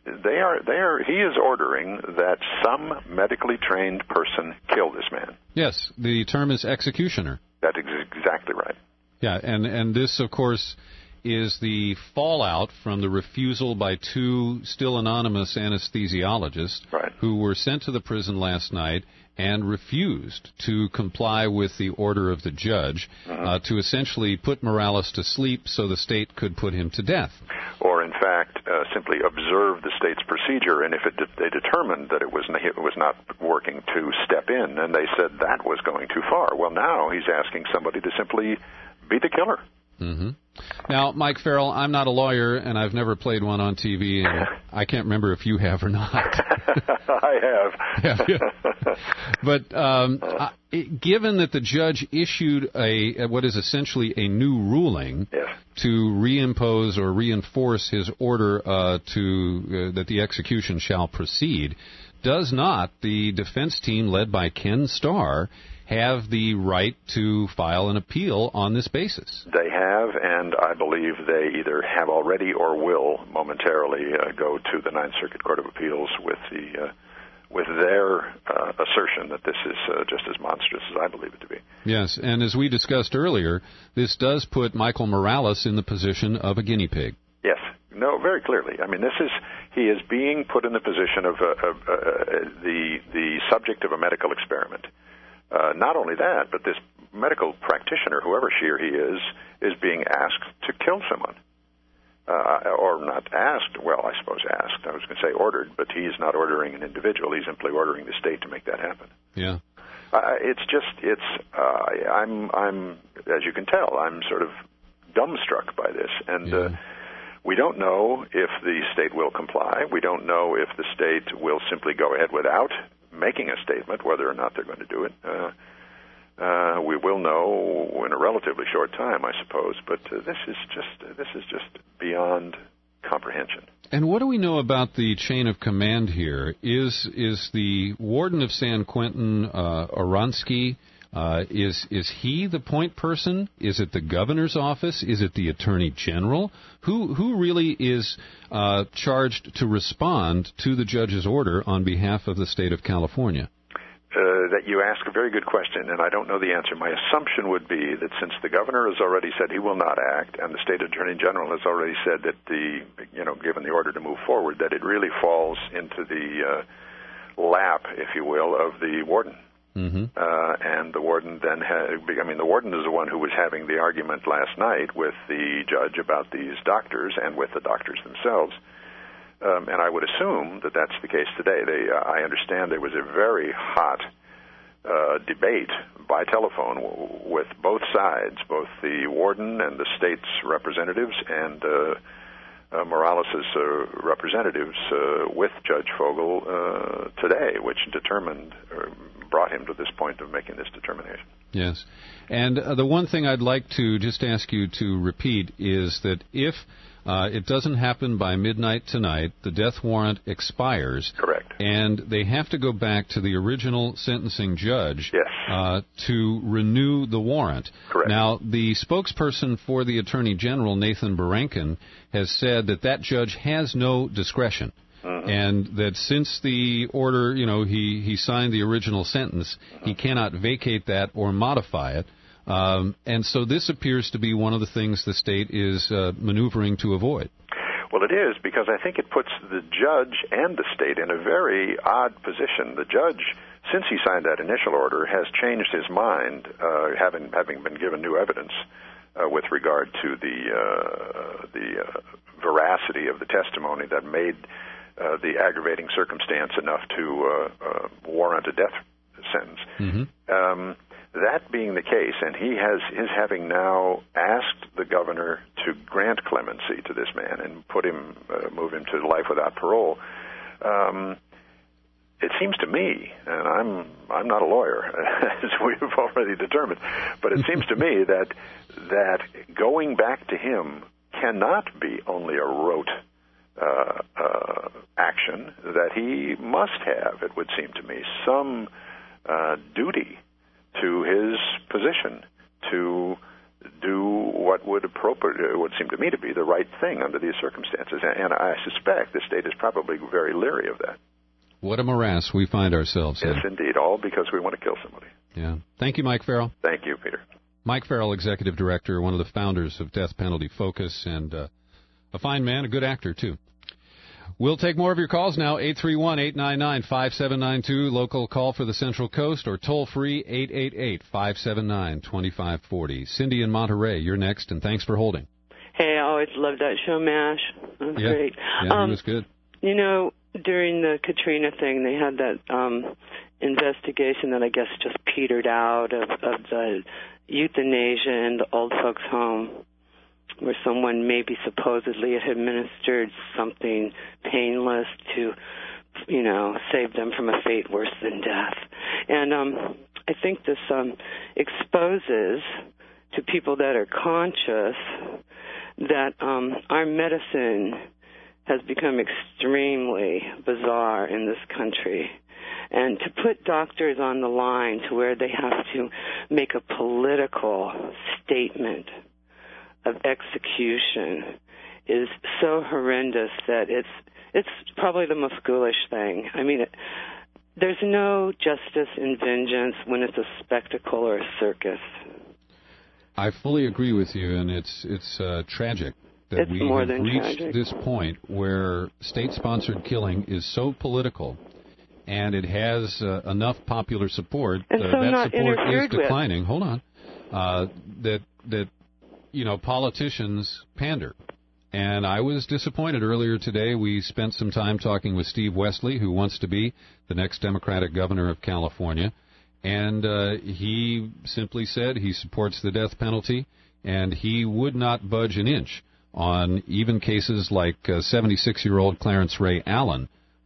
He is ordering that some medically trained person kill this man. Yes, the term is executioner. That is exactly right. Yeah, and this, of course, is the fallout from the refusal by two still anonymous anesthesiologists who were sent to the prison last night and refused to comply with the order of the judge to essentially put Morales to sleep so the state could put him to death. Or, in fact, simply observe the state's procedure, and if they determined that it was not working, to step in, and they said that was going too far. Well, now he's asking somebody to simply be the killer. Mm-hmm. Now, Mike Farrell, I'm not a lawyer, and I've never played one on TV, and I can't remember if you have or not. I have. But given that the judge issued what is essentially a new ruling to reimpose or reinforce his order that the execution shall proceed, does not the defense team led by Ken Starr have the right to file an appeal on this basis? They have, and I believe they either have already or will momentarily go to the Ninth Circuit Court of Appeals with their assertion that this is just as monstrous as I believe it to be. Yes, and as we discussed earlier, this does put Michael Morales in the position of a guinea pig. Yes. No, very clearly. I mean, he is being put in the position of the subject of a medical experiment. Not only that, but this medical practitioner, whoever she or he is being asked to kill someone. Or not asked, well, I suppose asked. I was going to say ordered, but he's not ordering an individual. He's simply ordering the state to make that happen. Yeah. I'm, as you can tell, I'm sort of dumbstruck by this. And we don't know if the state will comply. We don't know if the state will simply go ahead without making a statement, whether or not they're going to do it. We will know in a relatively short time, I suppose. But this is just beyond comprehension. And what do we know about the chain of command here? Is the warden of San Quentin, Oransky, is he the point person? Is it the governor's office? Is it the attorney general? Who really is charged to respond to the judge's order on behalf of the state of California? That you ask a very good question, and I don't know the answer. My assumption would be that since the governor has already said he will not act, and the state attorney general has already said that given the order to move forward, that it really falls into the lap, if you will, of the warden. Mm-hmm. And the warden then the warden is the one who was having the argument last night with the judge about these doctors and with the doctors themselves. And I would assume that that's the case today. I understand there was a very hot debate by telephone with both sides, both the warden and the state's representatives and Morales' representatives with Judge Fogel today, which brought him to this point of making this determination. Yes. And the one thing I'd like to just ask you to repeat is that if it doesn't happen by midnight tonight, the death warrant expires. Correct. And they have to go back to the original sentencing judge to renew the warrant. Correct. Now, the spokesperson for the Attorney General, Nathan Berenkin, has said that judge has no discretion. Mm-hmm. And that since the order, he signed the original sentence, he cannot vacate that or modify it. And so this appears to be one of the things the state is maneuvering to avoid. Well, it is, because I think it puts the judge and the state in a very odd position. The judge, since he signed that initial order, has changed his mind, having been given new evidence with regard to the veracity of the testimony that made the aggravating circumstance enough to warrant a death sentence. Mm-hmm. That being the case, and he is having now asked the governor to grant clemency to this man and move him to life without parole. It seems to me, and I'm not a lawyer, as we've already determined, but it seems to me that going back to him cannot be only a rote action, that he must have, it would seem to me, some duty to his position to do what would seem to me to be the right thing under these circumstances. And I suspect the state is probably very leery of that. What a morass we find ourselves in. Yes, indeed, all because we want to kill somebody. Yeah. Thank you, Mike Farrell. Thank you, Peter. Mike Farrell, Executive Director, one of the founders of Death Penalty Focus, and a fine man, a good actor, too. We'll take more of your calls now, 831-899-5792, local call for the Central Coast, or toll-free, 888-579-2540. Cindy in Monterey, you're next, and thanks for holding. Hey, I always loved that show, MASH. It was great. Yeah, it was good. You know, during the Katrina thing, they had that investigation that I guess just petered out of the euthanasia in the old folks' home, where someone maybe supposedly had administered something painless to, you know, save them from a fate worse than death. And I think this exposes to people that are conscious that our medicine has become extremely bizarre in this country. And to put doctors on the line to where they have to make a political statement of execution is so horrendous that it's probably the most ghoulish thing. I mean, there's no justice in vengeance when it's a spectacle or a circus. I fully agree with you, and it's tragic that we have reached this point where state-sponsored killing is so political, and it has enough popular support. And so that support is with. declining. Hold on. That you know, politicians pander. And I was disappointed earlier today. We spent some time talking with Steve Wesley, who wants to be the next Democratic governor of California. And he simply said he supports the death penalty, and he would not budge an inch on even cases like 76-year-old Clarence Ray Allen,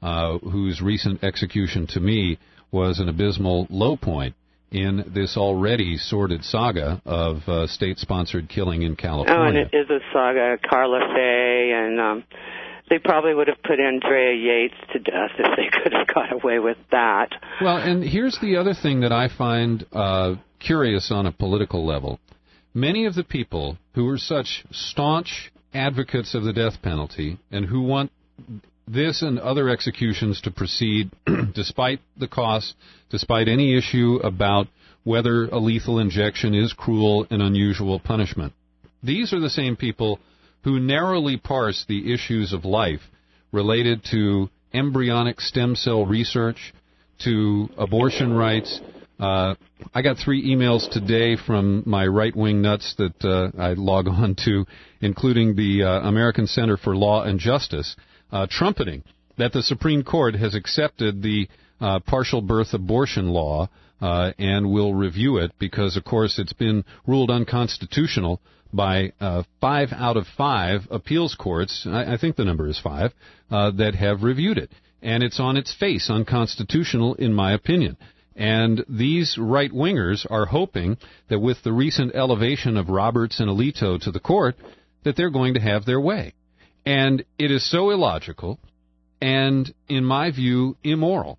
whose recent execution to me was an abysmal low point in this already sordid saga of state-sponsored killing in California. Oh, and it is a saga. Carla Faye, and they probably would have put Andrea Yates to death if they could have got away with that. Well, and here's the other thing that I find curious on a political level. Many of the people who are such staunch advocates of the death penalty and who want this and other executions to proceed despite the cost, despite any issue about whether a lethal injection is cruel and unusual punishment. These are the same people who narrowly parse the issues of life related to embryonic stem cell research, to abortion rights. I got 3 emails today from my right-wing nuts that I log on to, including the American Center for Law and Justice, trumpeting that the Supreme Court has accepted the partial birth abortion law and will review it because, of course, it's been ruled unconstitutional by 5 out of 5 appeals courts, I think the number is 5, that have reviewed it. And it's on its face unconstitutional, in my opinion. And these right-wingers are hoping that with the recent elevation of Roberts and Alito to the court, that they're going to have their way. And it is so illogical and, in my view, immoral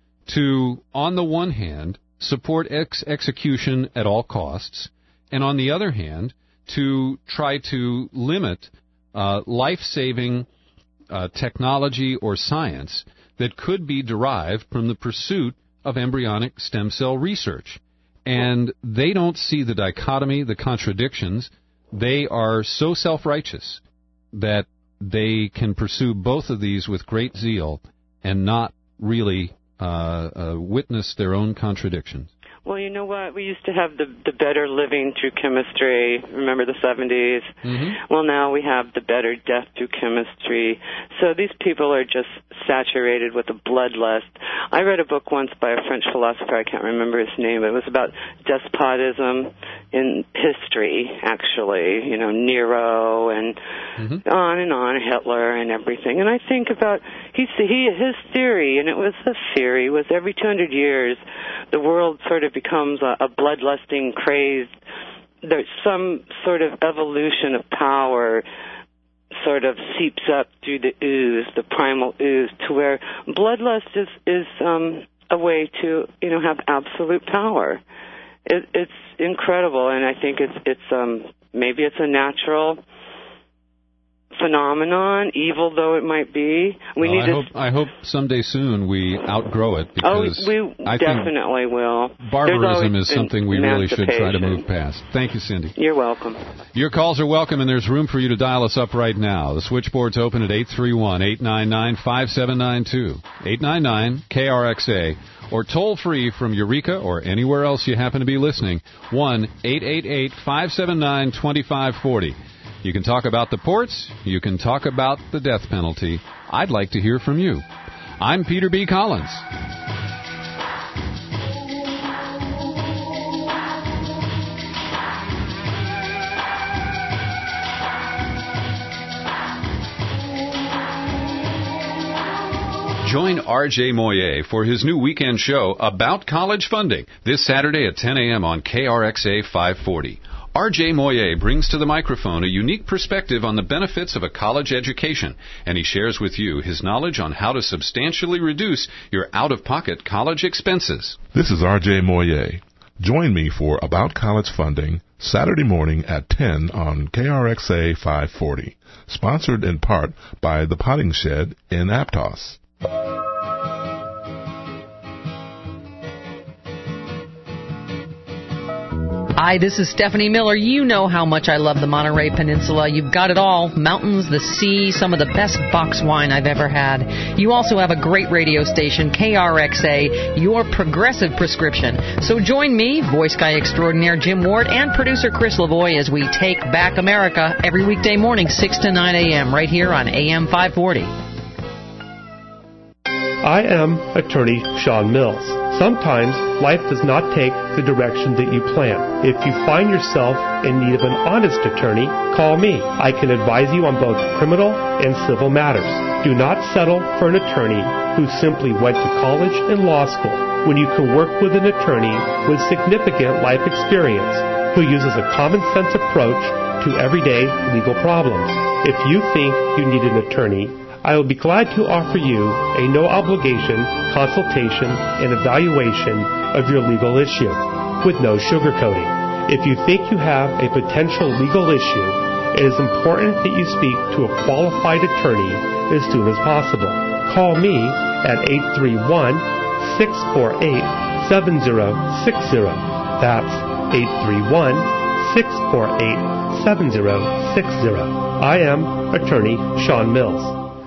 to, on the one hand, support execution at all costs, and on the other hand, to try to limit life-saving technology or science that could be derived from the pursuit of embryonic stem cell research. And they don't see the dichotomy, the contradictions. They are so self-righteous that they can pursue both of these with great zeal and not really witness their own contradictions. Well, you know what? We used to have the better living through chemistry. Remember the 70s? Mm-hmm. Well, now we have the better death through chemistry. So these people are just saturated with a bloodlust. I read a book once by a French philosopher. I can't remember his name. It was about despotism in history, actually. You know, Nero and on, Hitler and everything. And I think about his theory, and it was a theory, was every 200 years the world sort of becomes a bloodlusting craze. There's some sort of evolution of power sort of seeps up through the ooze, the primal ooze, to where bloodlust is a way to, have absolute power. It's incredible, and I think it's maybe it's a natural phenomenon, evil though it might be. I hope someday soon we outgrow it, because we definitely will. Barbarism is something we really should try to move past. Thank you, Cindy. You're welcome. Your calls are welcome, and there's room for you to dial us up right now. The switchboard's open at 831-899-5792, 899-KRXA, or toll free from Eureka or anywhere else you happen to be listening, 1-888-579-2540. You can talk about the ports. You can talk about the death penalty. I'd like to hear from you. I'm Peter B. Collins. Join R.J. Moyer for his new weekend show about college funding this Saturday at 10 a.m. on KRXA 540. R.J. Moyer brings to the microphone a unique perspective on the benefits of a college education, and he shares with you his knowledge on how to substantially reduce your out-of-pocket college expenses. This is R.J. Moyer. Join me for About College Funding Saturday morning at 10 on KRXA 540, sponsored in part by The Potting Shed in Aptos. Hi, this is Stephanie Miller. You know how much I love the Monterey Peninsula. You've got it all. Mountains, the sea, some of the best box wine I've ever had. You also have a great radio station, KRXA, your progressive prescription. So join me, voice guy extraordinaire Jim Ward, and producer Chris Lavoie as we take back America every weekday morning, 6 to 9 a.m. right here on AM 540. I am attorney Sean Mills. Sometimes life does not take the direction that you plan. If you find yourself in need of an honest attorney, call me. I can advise you on both criminal and civil matters. Do not settle for an attorney who simply went to college and law school when you can work with an attorney with significant life experience who uses a common sense approach to everyday legal problems. If you think you need an attorney, I will be glad to offer you a no-obligation consultation and evaluation of your legal issue with no sugarcoating. If you think you have a potential legal issue, it is important that you speak to a qualified attorney as soon as possible. Call me at 831-648-7060. That's 831-648-7060. I am attorney Sean Mills.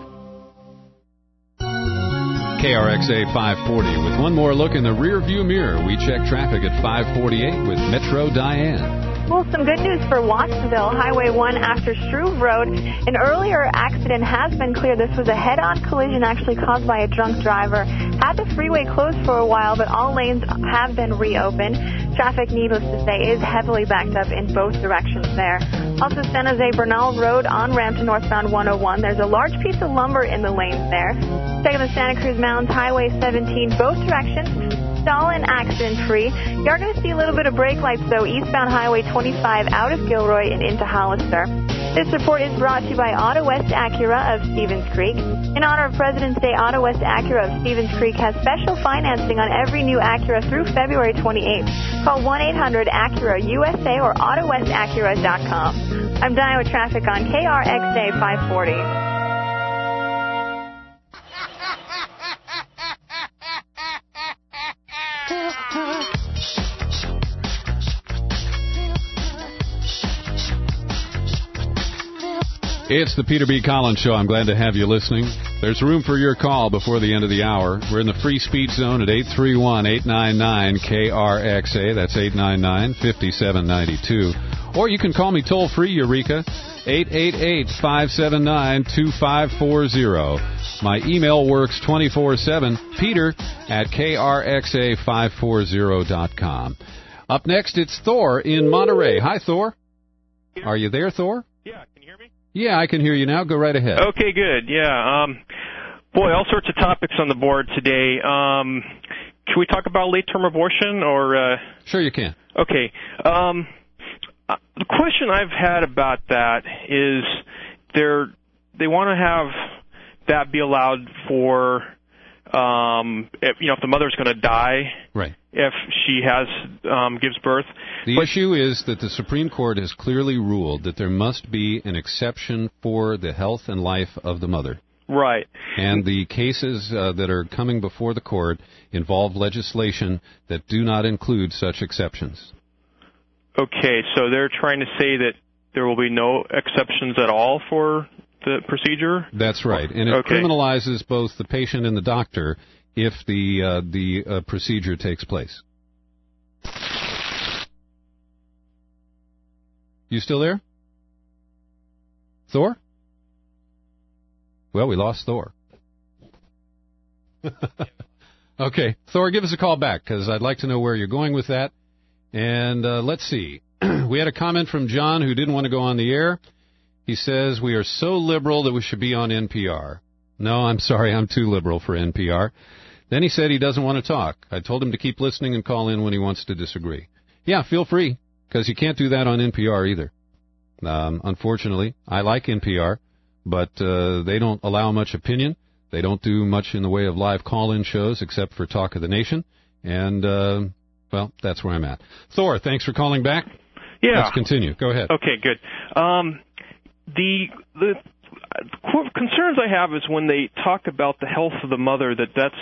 KRXA 540. With one more look in the rear-view mirror, we check traffic at 548 with Metro Diane. Well, some good news for Watsonville. Highway 1 after Struve Road. An earlier accident has been cleared. This was a head-on collision actually caused by a drunk driver. Had the freeway closed for a while, but all lanes have been reopened. Traffic, needless to say, is heavily backed up in both directions there. Also, San Jose Bernal Road on-ramp to northbound 101. There's a large piece of lumber in the lanes there. Checking the Santa Cruz Mountains, Highway 17, both directions. Solid accident-free. You are going to see a little bit of brake lights, though, eastbound Highway 25 out of Gilroy and into Hollister. This report is brought to you by Auto West Acura of Stevens Creek. In honor of President's Day, Auto West Acura of Stevens Creek has special financing on every new Acura through February 28th. Call 1-800-ACURA-USA or AutoWestAcura.com. I'm Diane with traffic on KRXA 540. It's the Peter B. Collins Show. I'm glad to have you listening. There's room for your call before the end of the hour. We're in the free speech zone at 831-899-KRXA. That's 899-5792. Or you can call me toll-free, Eureka, 888-579-2540. My email works 24/7, peter at krxa540.com. Up next, it's Thor in Monterey. Hi, Thor. Are you there, Thor? Yeah, can you hear me? Yeah, I can hear you now. Go right ahead. Okay, good. Yeah. Boy, all sorts of topics on the board today. Can we talk about late-term abortion or? Sure, you can. Okay. The question I've had about that is there to have that be allowed for, if the mother's going to die, right? If she gives birth. The issue is that the Supreme Court has clearly ruled that there must be an exception for the health and life of the mother. Right. And the cases that are coming before the court involve legislation that do not include such exceptions. Okay, so they're trying to say that there will be no exceptions at all for the procedure? That's right. And it criminalizes both the patient and the doctor if the procedure takes place. You still there? Thor? Well, we lost Thor. Okay, Thor, give us a call back, because I'd like to know where you're going with that. And let's see. We had a comment from John who didn't want to go on the air. He says, we are so liberal that we should be on NPR. No, I'm sorry, I'm too liberal for NPR. Then he said he doesn't want to talk. I told him to keep listening and call in when he wants to disagree. Yeah, feel free, because you can't do that on NPR either. Unfortunately, I like NPR, but they don't allow much opinion. They don't do much in the way of live call-in shows except for Talk of the Nation. And, well, that's where I'm at. Thor, thanks for calling back. Yeah. Let's continue. Go ahead. Okay, good. The concerns I have is when they talk about the health of the mother,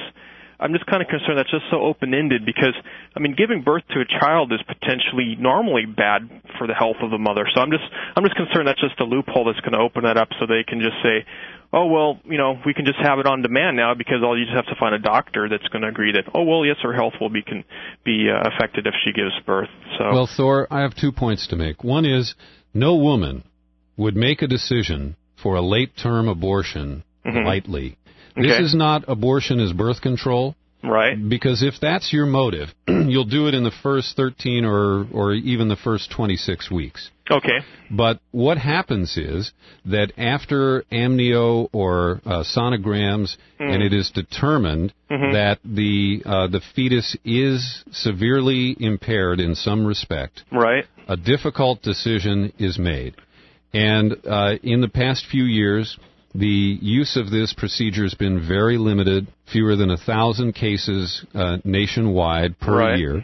I'm just kind of concerned that's just so open-ended because, I mean, giving birth to a child is potentially normally bad for the health of the mother. So I'm just concerned that's just a loophole that's going to open that up so they can just say, oh, well, we can just have it on demand now because all you just have to find a doctor that's going to agree that, oh, well, yes, her health will be affected if she gives birth. So. Well, Thor, I have 2 points to make. One is no woman would make a decision for a late-term abortion lightly. This is not abortion as birth control. Right. Because if that's your motive, you'll do it in the first 13 or even the first 26 weeks. Okay. But what happens is that after amnio or sonograms, and it is determined that the fetus is severely impaired in some respect, right, a difficult decision is made. And in the past few years, the use of this procedure has been very limited, fewer than 1,000 cases nationwide per year.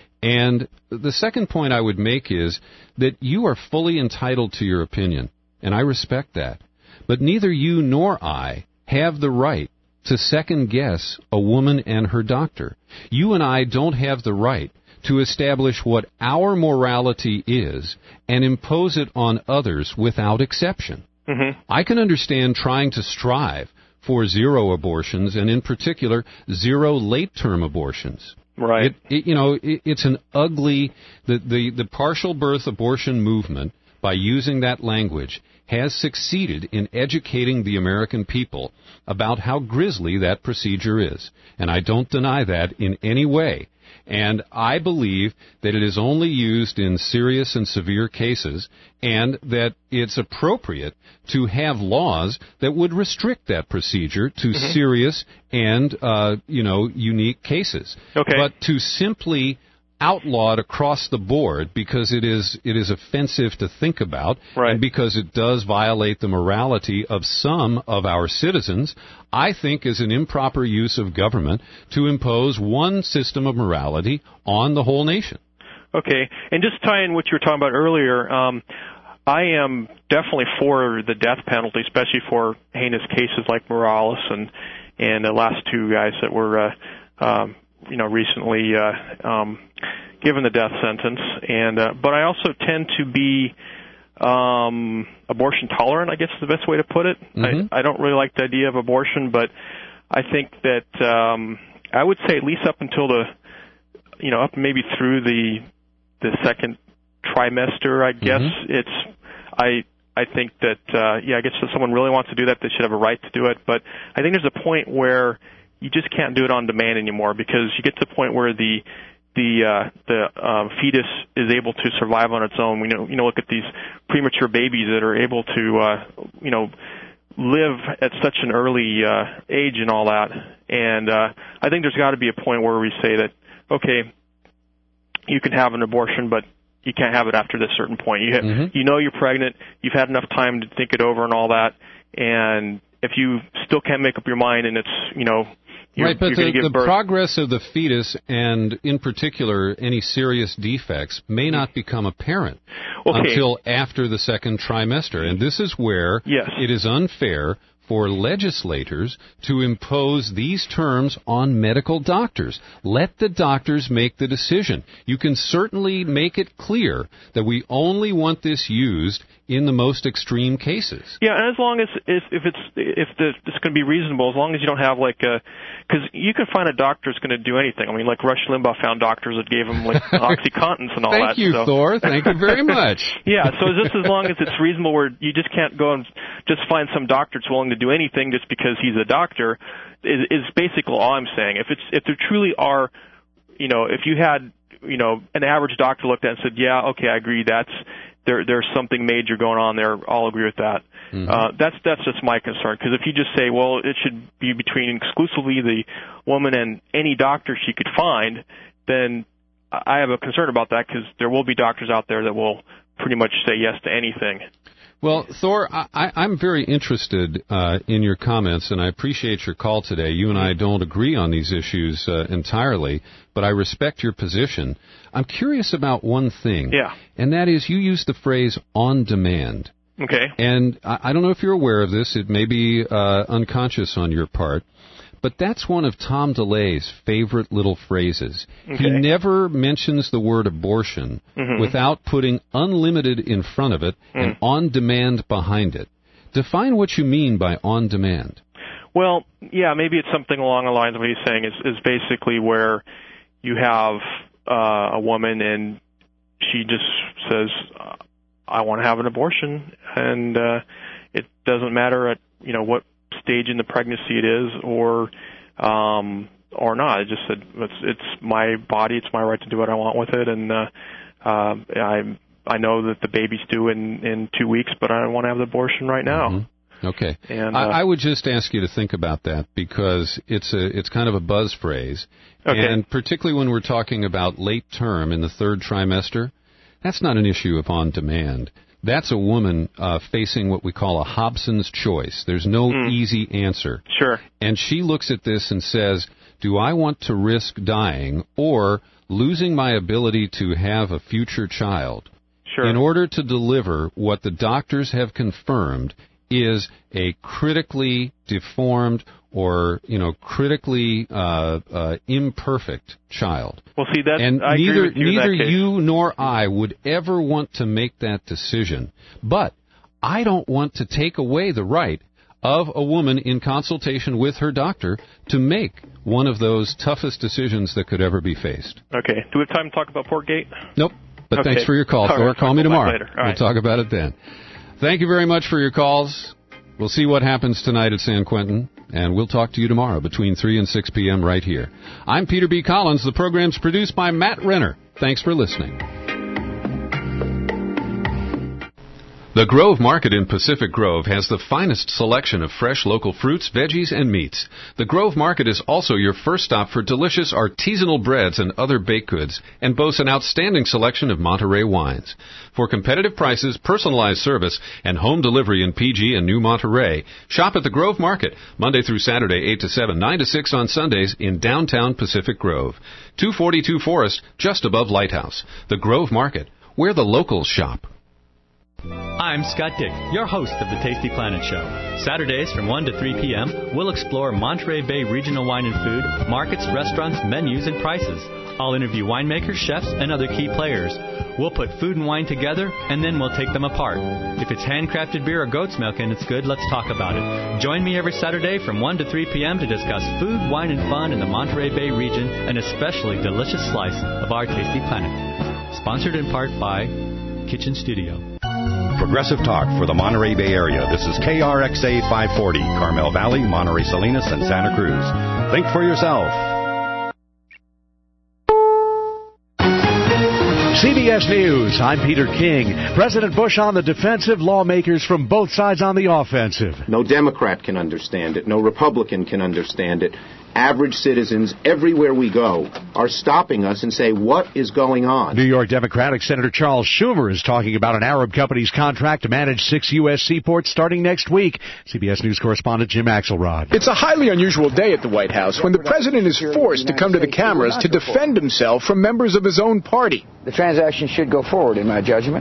And the second point I would make is that you are fully entitled to your opinion, and I respect that. But neither you nor I have the right to second-guess a woman and her doctor. You and I don't have the right to establish what our morality is and impose it on others without exception. I can understand trying to strive for 0 abortions, and in particular, 0 late-term abortions. Right. It's an ugly, the partial birth abortion movement, by using that language, has succeeded in educating the American people about how grisly that procedure is. And I don't deny that in any way. And I believe that it is only used in serious and severe cases, and that it's appropriate to have laws that would restrict that procedure to serious and, unique cases. Okay. But to simply outlaw it across the board because it is offensive to think about, and because it does violate the morality of some of our citizens, I think is an improper use of government to impose one system of morality on the whole nation. Okay, and just tying what you were talking about earlier, I am definitely for the death penalty, especially for heinous cases like Morales and the last 2 guys that were recently given the death sentence. And but I also tend to be abortion tolerant, I guess is the best way to put it. I don't really like the idea of abortion, but I think that I would say at least up until up maybe through the second trimester, I guess I think that I guess if someone really wants to do that, they should have a right to do it. But I think there's a point where you just can't do it on demand anymore, because you get to the point where the fetus is able to survive on its own. We know, look at these premature babies that are able to, live at such an early age and all that. And I think there's got to be a point where we say that, okay, you can have an abortion, but you can't have it after this certain point. You know you're pregnant. You've had enough time to think it over and all that. And if you still can't make up your mind, and it's, you're, right, but you're the birth. progress of the fetus, and in particular any serious defects, may not become apparent until after the second trimester. And this is where it is unfair for legislators to impose these terms on medical doctors. Let the doctors make the decision. You can certainly make it clear that we only want this used in the most extreme cases. Yeah, and as long as it's going to be reasonable, as long as you don't have because you can find a doctor who's going to do anything. I mean, like Rush Limbaugh found doctors that gave him OxyContins and all that. Thank you, Thor. Thank you very much. Yeah, so just as long as it's reasonable, where you just can't go and just find some doctor that's willing to do anything just because he's a doctor, is basically all I'm saying. If there truly are, if you had, an average doctor looked at it and said, yeah, okay, I agree, there's something major going on there, I'll agree with that. Mm-hmm. That's just my concern, because if you just say, well, it should be between exclusively the woman and any doctor she could find, then I have a concern about that, because there will be doctors out there that will pretty much say yes to anything. Well, Thor, I'm very interested in your comments, and I appreciate your call today. You and I don't agree on these issues entirely, but I respect your position. I'm curious about one thing, and that is you use the phrase on demand. Okay. And I don't know if you're aware of this. It may be unconscious on your part, but that's one of Tom DeLay's favorite little phrases. Okay. He never mentions the word abortion without putting unlimited in front of it and on demand behind it. Define what you mean by on demand. Well, yeah, maybe it's something along the lines of what he's saying is basically where you have a woman and she just says, I want to have an abortion, and it doesn't matter at what stage in the pregnancy it is or not. It just said it's my body, it's my right to do what I want with it, and I know that the baby's due in 2 weeks, but I want to have the abortion right now. Mm-hmm. Okay. And I would just ask you to think about that, because it's kind of a buzz phrase, and particularly when we're talking about late term in the third trimester, that's not an issue of on demand. That's a woman facing what we call a Hobson's choice. There's no easy answer. Sure. And she looks at this and says, do I want to risk dying or losing my ability to have a future child in order to deliver what the doctors have confirmed is a critically deformed or, critically imperfect child? Well, see, that's, and I neither agree with you in that case. You nor I would ever want to make that decision. But I don't want to take away the right of a woman in consultation with her doctor to make one of those toughest decisions that could ever be faced. Okay. Do we have time to talk about Portgate? Nope. But thanks for your call, Thor. Call me tomorrow. We'll talk about it then. Thank you very much for your calls. We'll see what happens tonight at San Quentin, and we'll talk to you tomorrow between 3 and 6 p.m. right here. I'm Peter B. Collins. The program's produced by Matt Renner. Thanks for listening. The Grove Market in Pacific Grove has the finest selection of fresh local fruits, veggies, and meats. The Grove Market is also your first stop for delicious artisanal breads and other baked goods, and boasts an outstanding selection of Monterey wines. For competitive prices, personalized service, and home delivery in PG and New Monterey, shop at the Grove Market, Monday through Saturday, 8 to 7, 9 to 6 on Sundays in downtown Pacific Grove. 242 Forest, just above Lighthouse. The Grove Market, where the locals shop. I'm Scott Dick, your host of the Tasty Planet Show. Saturdays from 1 to 3 p.m., we'll explore Monterey Bay regional wine and food, markets, restaurants, menus, and prices. I'll interview winemakers, chefs, and other key players. We'll put food and wine together, and then we'll take them apart. If it's handcrafted beer or goat's milk and it's good, let's talk about it. Join me every Saturday from 1 to 3 p.m. to discuss food, wine, and fun in the Monterey Bay region, an especially delicious slice of our Tasty Planet. Sponsored in part by Kitchen Studio. Progressive Talk for the Monterey Bay Area. This is KRXA 540, Carmel Valley, Monterey Salinas, and Santa Cruz. Think for yourself. CBS News, I'm Peter King. President Bush on the defensive, lawmakers from both sides on the offensive. No Democrat can understand it. No Republican can understand it. average citizens everywhere we go are stopping us and say, what is going on? New York Democratic Senator Charles Schumer is talking about an Arab company's contract to manage 6 U.S. seaports starting next week. CBS News correspondent Jim Axelrod. It's a highly unusual day at the White House when the president is forced to come to the cameras to defend himself from members of his own party. The transaction should go forward, in my judgment.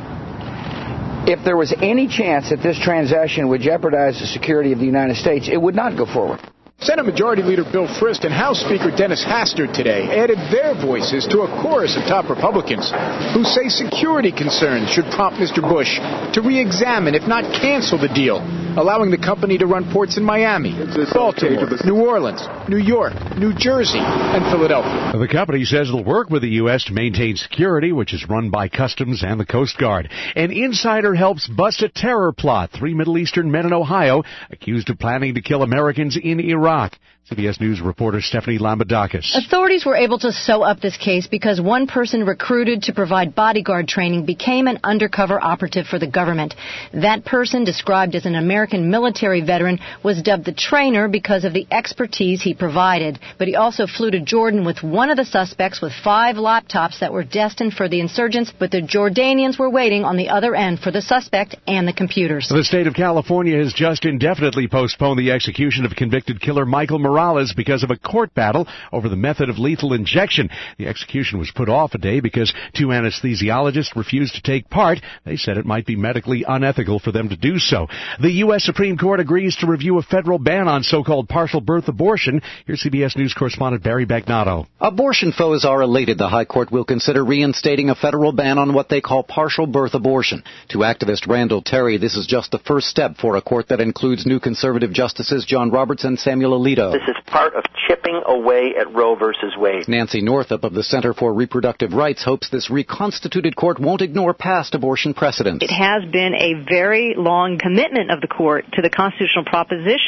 If there was any chance that this transaction would jeopardize the security of the United States, it would not go forward. Senate Majority Leader Bill Frist and House Speaker Dennis Hastert today added their voices to a chorus of top Republicans who say security concerns should prompt Mr. Bush to re-examine, if not cancel, the deal, allowing the company to run ports in Miami, Baltimore, New Orleans, New York, New Jersey, and Philadelphia. The company says it'll work with the U.S. to maintain security, which is run by Customs and the Coast Guard. An insider helps bust a terror plot. 3 Middle Eastern men in Ohio accused of planning to kill Americans in Iraq. CBS News reporter Stephanie Lambadakis. Authorities were able to sew up this case because one person recruited to provide bodyguard training became an undercover operative for the government. That person, described as an American military veteran, was dubbed the trainer because of the expertise he provided. But he also flew to Jordan with one of the suspects with 5 laptops that were destined for the insurgents, but the Jordanians were waiting on the other end for the suspect and the computers. The state of California has just indefinitely postponed the execution of convicted killer Michael Morales because of a court battle over the method of lethal injection. The execution was put off a day because 2 anesthesiologists refused to take part. They said it might be medically unethical for them to do so. The U.S. Supreme Court agrees to review a federal ban on so-called partial birth abortion. Here's CBS News correspondent Barry Bagnato. Abortion foes are elated the High Court will consider reinstating a federal ban on what they call partial birth abortion. To activist Randall Terry, this is just the first step for a court that includes new conservative justices John Roberts and Samuel Alito. This is part of chipping away at Roe versus Wade. Nancy Northup of the Center for Reproductive Rights hopes this reconstituted court won't ignore past abortion precedents. It has been a very long commitment of the court to the constitutional proposition